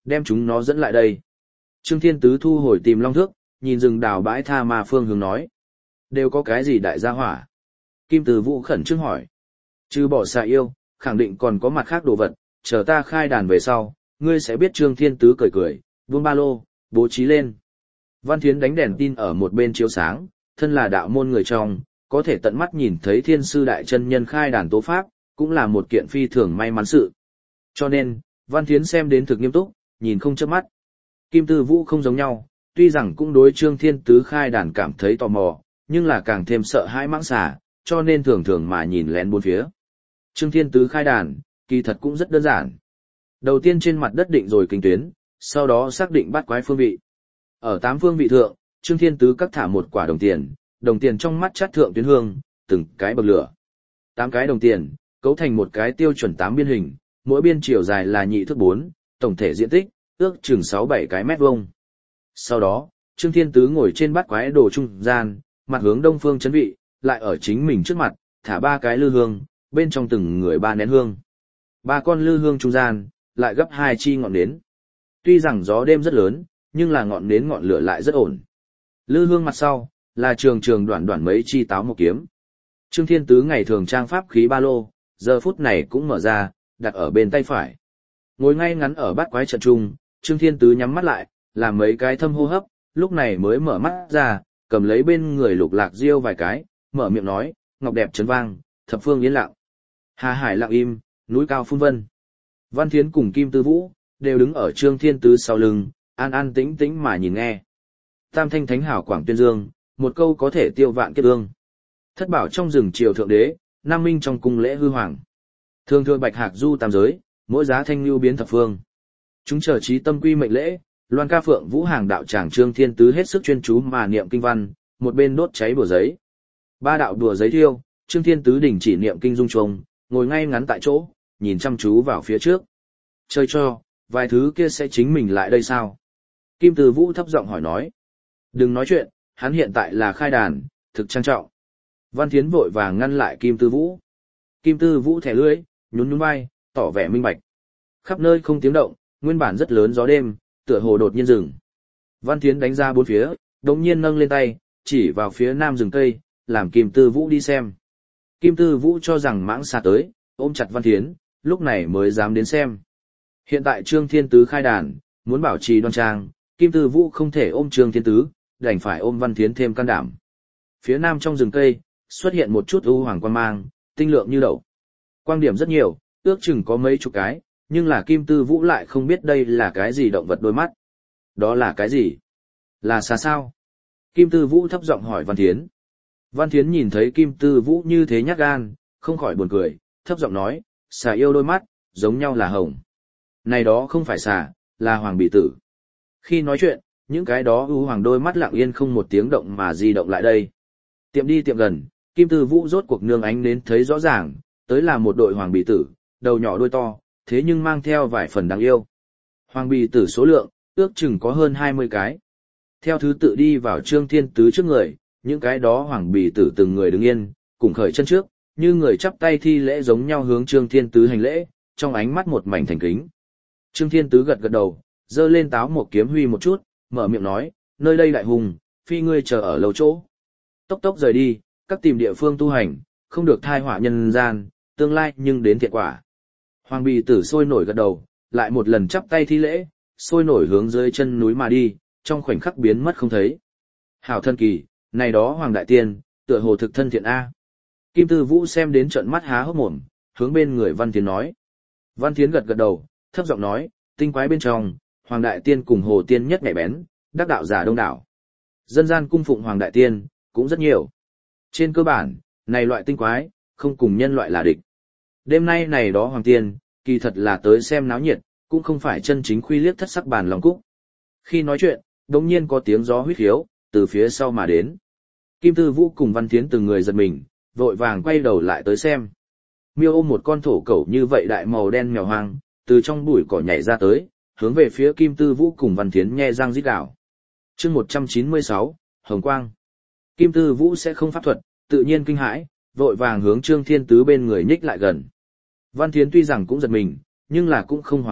đem chúng nó dẫn lại đây. Trương Thiên Tứ thu hồi tìm long thước, nhìn rừng đào bãi tha ma phương hướng nói. Đều có cái gì đại gia hỏa? Kim Từ Vũ khẩn trương hỏi. Trừ bỏ xà yêu, khẳng định còn có mặt khác đồ vật, chờ ta khai đàn về sau, ngươi sẽ biết. Trương Thiên Tứ cười cười, buông ba lô, bố trí lên. Văn Thiến đánh đèn tin ở một bên chiếu sáng, thân là đạo môn người trong, có thể tận mắt nhìn thấy thiên sư đại chân nhân khai đàn tố pháp, cũng là một kiện phi thường may mắn sự. Cho nên, Văn Thiến xem đến thực nghiêm túc, nhìn không chớp mắt. Kim Tư Vũ không giống nhau, tuy rằng cũng đối Trương Thiên Tứ khai đàn cảm thấy tò mò, nhưng là càng thêm sợ hãi mãng xà, cho nên thường thường mà nhìn lén bốn phía. Trương Thiên Tứ khai đàn, kỳ thật cũng rất đơn giản. Đầu tiên trên mặt đất định rồi kinh tuyến, sau đó xác định bát quái phương vị. Ở tám phương vị thượng, Trương Thiên Tứ cắt thả một quả đồng tiền, đồng tiền trong mắt chát thượng tuyến hương, từng cái bậc lửa. Tám cái đồng tiền, cấu thành một cái tiêu chuẩn tám biên hình, mỗi biên chiều dài là nhị thước bốn, tổng thể diện tích, ước chừng sáu bảy cái mét vuông. Sau đó, Trương Thiên Tứ ngồi trên bát quái đồ trung gian, mặt hướng đông phương chấn vị, lại ở chính mình trước mặt, thả ba cái lư hương, bên trong từng người ba nén hương. Ba con lư hương trung gian, lại gấp hai chi ngọn nến. Tuy rằng gió đêm rất lớn, nhưng là ngọn nến ngọn lửa lại rất ổn. Lư hương mặt sau, là trường trường đoạn đoạn mấy chi táo một kiếm. Trương Thiên Tứ ngày thường trang pháp khí ba lô, giờ phút này cũng mở ra, đặt ở bên tay phải. Ngồi ngay ngắn ở bát quái trận trung, Trương Thiên Tứ nhắm mắt lại, làm mấy cái thâm hô hấp, lúc này mới mở mắt ra, cầm lấy bên người lục lạc diêu vài cái, mở miệng nói, ngọc đẹp chấn vang, thập phương yên lặng. Hà hải lặng im, núi cao phun vân. Văn Thiến cùng Kim Tư Vũ, đều đứng ở Trương Thiên Tứ sau lưng, an an tĩnh tĩnh mà nhìn nghe. Tam thanh thánh hảo quảng tuyên dương, một câu có thể tiêu vạn kiếp ương. Thất bảo trong rừng triều thượng đế, nam minh trong cung lễ hư hoàng. Thường thường bạch hạc du tam giới, mỗi giá thanh lưu biến thập phương. Chúng chờ trí tâm quy mệnh lễ, loan ca phượng vũ hàng đạo tràng Trương Thiên Tứ hết sức chuyên chú mà niệm kinh văn, một bên đốt cháy bùa giấy. Ba đạo đùa giấy thiêu, Trương Thiên Tứ đình chỉ niệm kinh dung trùng, ngồi ngay ngắn tại chỗ, nhìn chăm chú vào phía trước. Chơi cho, vài thứ kia sẽ chính mình lại đây sao? Kim Từ Vũ thấp giọng hỏi nói. Đừng nói chuyện, hắn hiện tại là khai đàn, thực trang trọng. Văn Thiến vội vàng ngăn lại Kim Tư Vũ. Kim Tư Vũ thẻ lưỡi, nhún nhún vai, tỏ vẻ minh bạch. Khắp nơi không tiếng động, nguyên bản rất lớn gió đêm, tựa hồ đột nhiên dừng. Văn Thiến đánh ra bốn phía, đột nhiên nâng lên tay, chỉ vào phía nam rừng cây, làm Kim Tư Vũ đi xem. Kim Tư Vũ cho rằng mãng xà tới, ôm chặt Văn Thiến, lúc này mới dám đến xem. Hiện tại Trương Thiên Tứ khai đàn, muốn bảo trì đoan trang, Kim Tư Vũ không thể ôm Trương Thiên Tứ, đành phải ôm Văn Thiến thêm can đảm. Phía nam trong rừng cây, xuất hiện một chút u hoàng quang mang, tinh lượng như đậu. Quang điểm rất nhiều, ước chừng có mấy chục cái, nhưng là Kim Tư Vũ lại không biết đây là cái gì động vật đôi mắt. Đó là cái gì? Là xà sao? Kim Tư Vũ thấp giọng hỏi Văn Thiến. Văn Thiến nhìn thấy Kim Tư Vũ như thế nhát gan, không khỏi buồn cười, thấp giọng nói, xà yêu đôi mắt, giống nhau là hồng. Này đó không phải xà, là hoàng bì tử. Khi nói chuyện, những cái đó ưu hoàng đôi mắt lặng yên không một tiếng động mà di động lại đây. Tiệm đi tiệm gần, Kim Tư Vũ rốt cuộc nương ánh đến thấy rõ ràng, tới là một đội hoàng bì tử, đầu nhỏ đuôi to, thế nhưng mang theo vài phần đáng yêu. Hoàng bì tử số lượng, ước chừng có hơn hai mươi cái. Theo thứ tự đi vào Trương Thiên Tứ trước người, những cái đó hoàng bì tử từng người đứng yên, cùng khởi chân trước, như người chắp tay thi lễ giống nhau hướng Trương Thiên Tứ hành lễ, trong ánh mắt một mảnh thành kính. Trương Thiên Tứ gật gật đầu, giơ lên táo một kiếm huy một chút, mở miệng nói, nơi đây đại hùng, phi ngươi chờ ở lâu chỗ. Tốc tốc rời đi, các tìm địa phương tu hành, không được thai họa nhân gian, tương lai nhưng đến thiện quả. Hoàng bì tử sôi nổi gật đầu, lại một lần chắp tay thi lễ, sôi nổi hướng dưới chân núi mà đi, trong khoảnh khắc biến mất không thấy. Hảo thân kỳ, này đó Hoàng Đại Tiên, tựa hồ thực thân thiện A. Kim Tư Vũ xem đến trận mắt há hốc mồm, hướng bên người Văn Thiến nói. Văn Thiến gật gật đầu, thấp giọng nói, tinh quái bên trong, Hoàng Đại Tiên cùng Hồ Tiên nhất nhạy bén, đắc đạo giả đông đảo. Dân gian cung phụng Hoàng Đại Tiên, cũng rất nhiều. Trên cơ bản, này loại tinh quái, không cùng nhân loại là địch. Đêm nay này đó Hoàng Tiên, kỳ thật là tới xem náo nhiệt, cũng không phải chân chính khuy liếc thất sắc bàn lòng cúc. Khi nói chuyện, đột nhiên có tiếng gió huýt khiếu, từ phía sau mà đến. Kim Tư Vũ cùng Văn Thiến từng người giật mình, vội vàng quay đầu lại tới xem. Miêu ôm một con thổ cẩu như vậy đại màu đen mèo hoang, từ trong bụi cỏ nhảy ra tới, hướng về phía Kim Tư Vũ cùng Văn Thiến nhe răng rít gào. Chương một trăm chín mươi sáu, Hồng Quang. Kim Tư Vũ sẽ không pháp thuật, tự nhiên kinh hãi, vội vàng hướng Trương Thiên Tứ bên người nhích lại gần. Văn Thiến tuy rằng cũng giật mình, nhưng là cũng không hoảng loạn,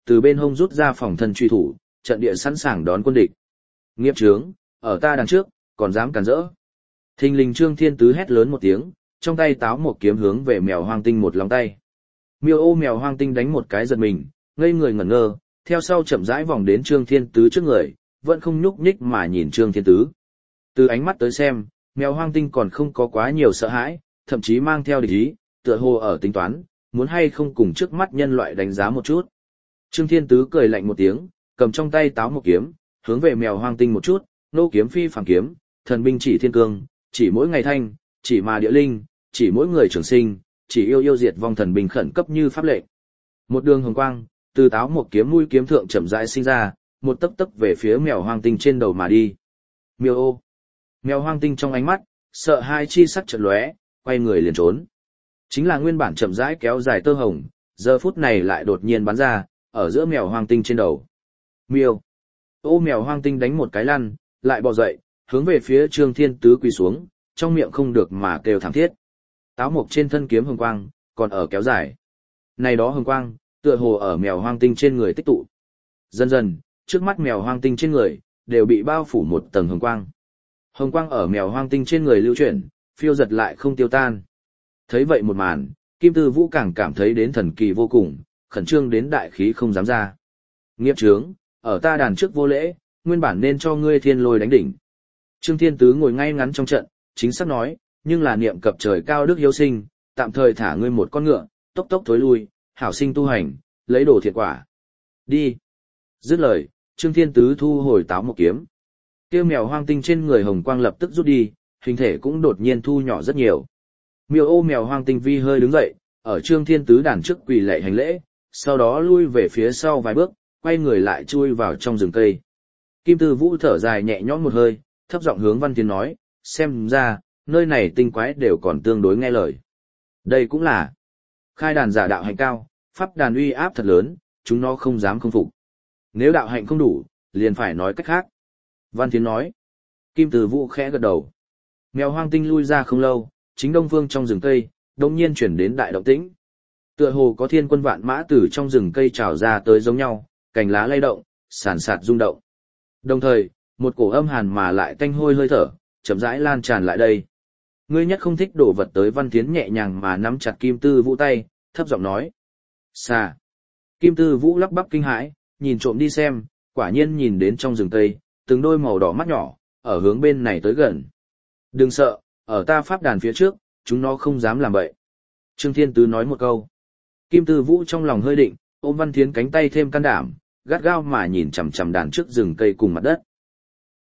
từ bên hông rút ra phòng thân truy thủ, trận địa sẵn sàng đón quân địch. Nghiệp trướng, ở ta đằng trước, còn dám cản rỡ. Thình lình Trương Thiên Tứ hét lớn một tiếng, trong tay táo một kiếm hướng về mèo hoang tinh một lòng tay. Miêu ô mèo hoang tinh đánh một cái giật mình, ngây người ngẩn ngơ, theo sau chậm rãi vòng đến Trương Thiên Tứ trước người, vẫn không nhúc nhích mà nhìn Trương Thiên Tứ. Từ ánh mắt tới xem, mèo hoang tinh còn không có quá nhiều sợ hãi, thậm chí mang theo địch ý, tựa hồ ở tính toán, muốn hay không cùng trước mắt nhân loại đánh giá một chút. Trương Thiên Tứ cười lạnh một tiếng, cầm trong tay táo một kiếm, hướng về mèo hoang tinh một chút, nô kiếm phi phàm kiếm, thần binh chỉ thiên cương, chỉ mỗi ngày thanh, chỉ mà địa linh, chỉ mỗi người trường sinh, chỉ yêu yêu diệt vong thần binh khẩn cấp như pháp lệnh. Một đường hồng quang, từ táo một kiếm mũi kiếm thượng chậm rãi sinh ra, một tấc tấc về phía mèo hoang tinh trên đầu mà đi. Miêu ô. Mèo hoang tinh trong ánh mắt, sợ hai chi sắc chợt lóe, quay người liền trốn. Chính là nguyên bản chậm rãi kéo dài tơ hồng, giờ phút này lại đột nhiên bắn ra, ở giữa mèo hoang tinh trên đầu. Miêu. Ô mèo hoang tinh đánh một cái lăn, lại bò dậy, hướng về phía Trương Thiên Tứ quỳ xuống, trong miệng không được mà kêu thảm thiết. Táo mục trên thân kiếm hồng quang, còn ở kéo dài. Này đó hồng quang, tựa hồ ở mèo hoang tinh trên người tích tụ. Dần dần, trước mắt mèo hoang tinh trên người, đều bị bao phủ một tầng hồng quang. Hồng quang ở mèo hoang tinh trên người lưu chuyển, phiêu giật lại không tiêu tan. Thấy vậy một màn, Kim Tư Vũ càng cảm thấy đến thần kỳ vô cùng, khẩn trương đến đại khí không dám ra. Nghiệp trướng, ở ta đàn trước vô lễ, nguyên bản nên cho ngươi thiên lôi đánh đỉnh. Trương Thiên Tứ ngồi ngay ngắn trong trận, chính xác nói, nhưng là niệm cập trời cao đức hiếu sinh, tạm thời thả ngươi một con ngựa, tốc tốc thối lui, hảo sinh tu hành, lấy đồ thiệt quả. Đi. Dứt lời, Trương Thiên Tứ thu hồi táo một kiếm. Kêu mèo hoang tinh trên người hồng quang lập tức rút đi, hình thể cũng đột nhiên thu nhỏ rất nhiều. Miêu ô mèo hoang tinh vi hơi đứng dậy, ở Trương Thiên Tứ đàn trước quỳ lạy hành lễ, sau đó lui về phía sau vài bước, quay người lại chui vào trong rừng cây. Kim Tư Vũ thở dài nhẹ nhõm một hơi, thấp giọng hướng Văn Tiến nói, xem ra, nơi này tinh quái đều còn tương đối nghe lời. Đây cũng là khai đàn giả đạo hạnh cao, pháp đàn uy áp thật lớn, chúng nó không dám không phục. Nếu đạo hạnh không đủ, liền phải nói cách khác. Văn Tiến nói. Kim Tư Vũ khẽ gật đầu. Mèo hoang tinh lui ra không lâu, chính đông phương trong rừng cây, đột nhiên chuyển đến đại động tĩnh. Tựa hồ có thiên quân vạn mã từ trong rừng cây trào ra tới giống nhau, cành lá lay động, sàn sạt rung động. Đồng thời, một cổ âm hàn mà lại tanh hôi hơi thở, chậm rãi lan tràn lại đây. Ngươi nhất không thích đổ vật tới Văn Tiến nhẹ nhàng mà nắm chặt Kim Tư Vũ tay, thấp giọng nói. Xà. Kim Tư Vũ lắp bắp kinh hãi, nhìn trộm đi xem, quả nhiên nhìn đến trong rừng cây, từng đôi màu đỏ mắt nhỏ, ở hướng bên này tới gần. Đừng sợ, ở ta pháp đàn phía trước, chúng nó không dám làm bậy. Trương Thiên Tứ nói một câu. Kim Tư Vũ trong lòng hơi định, ôm Văn Thiến cánh tay thêm can đảm, gắt gao mà nhìn chằm chằm đàn trước rừng cây cùng mặt đất.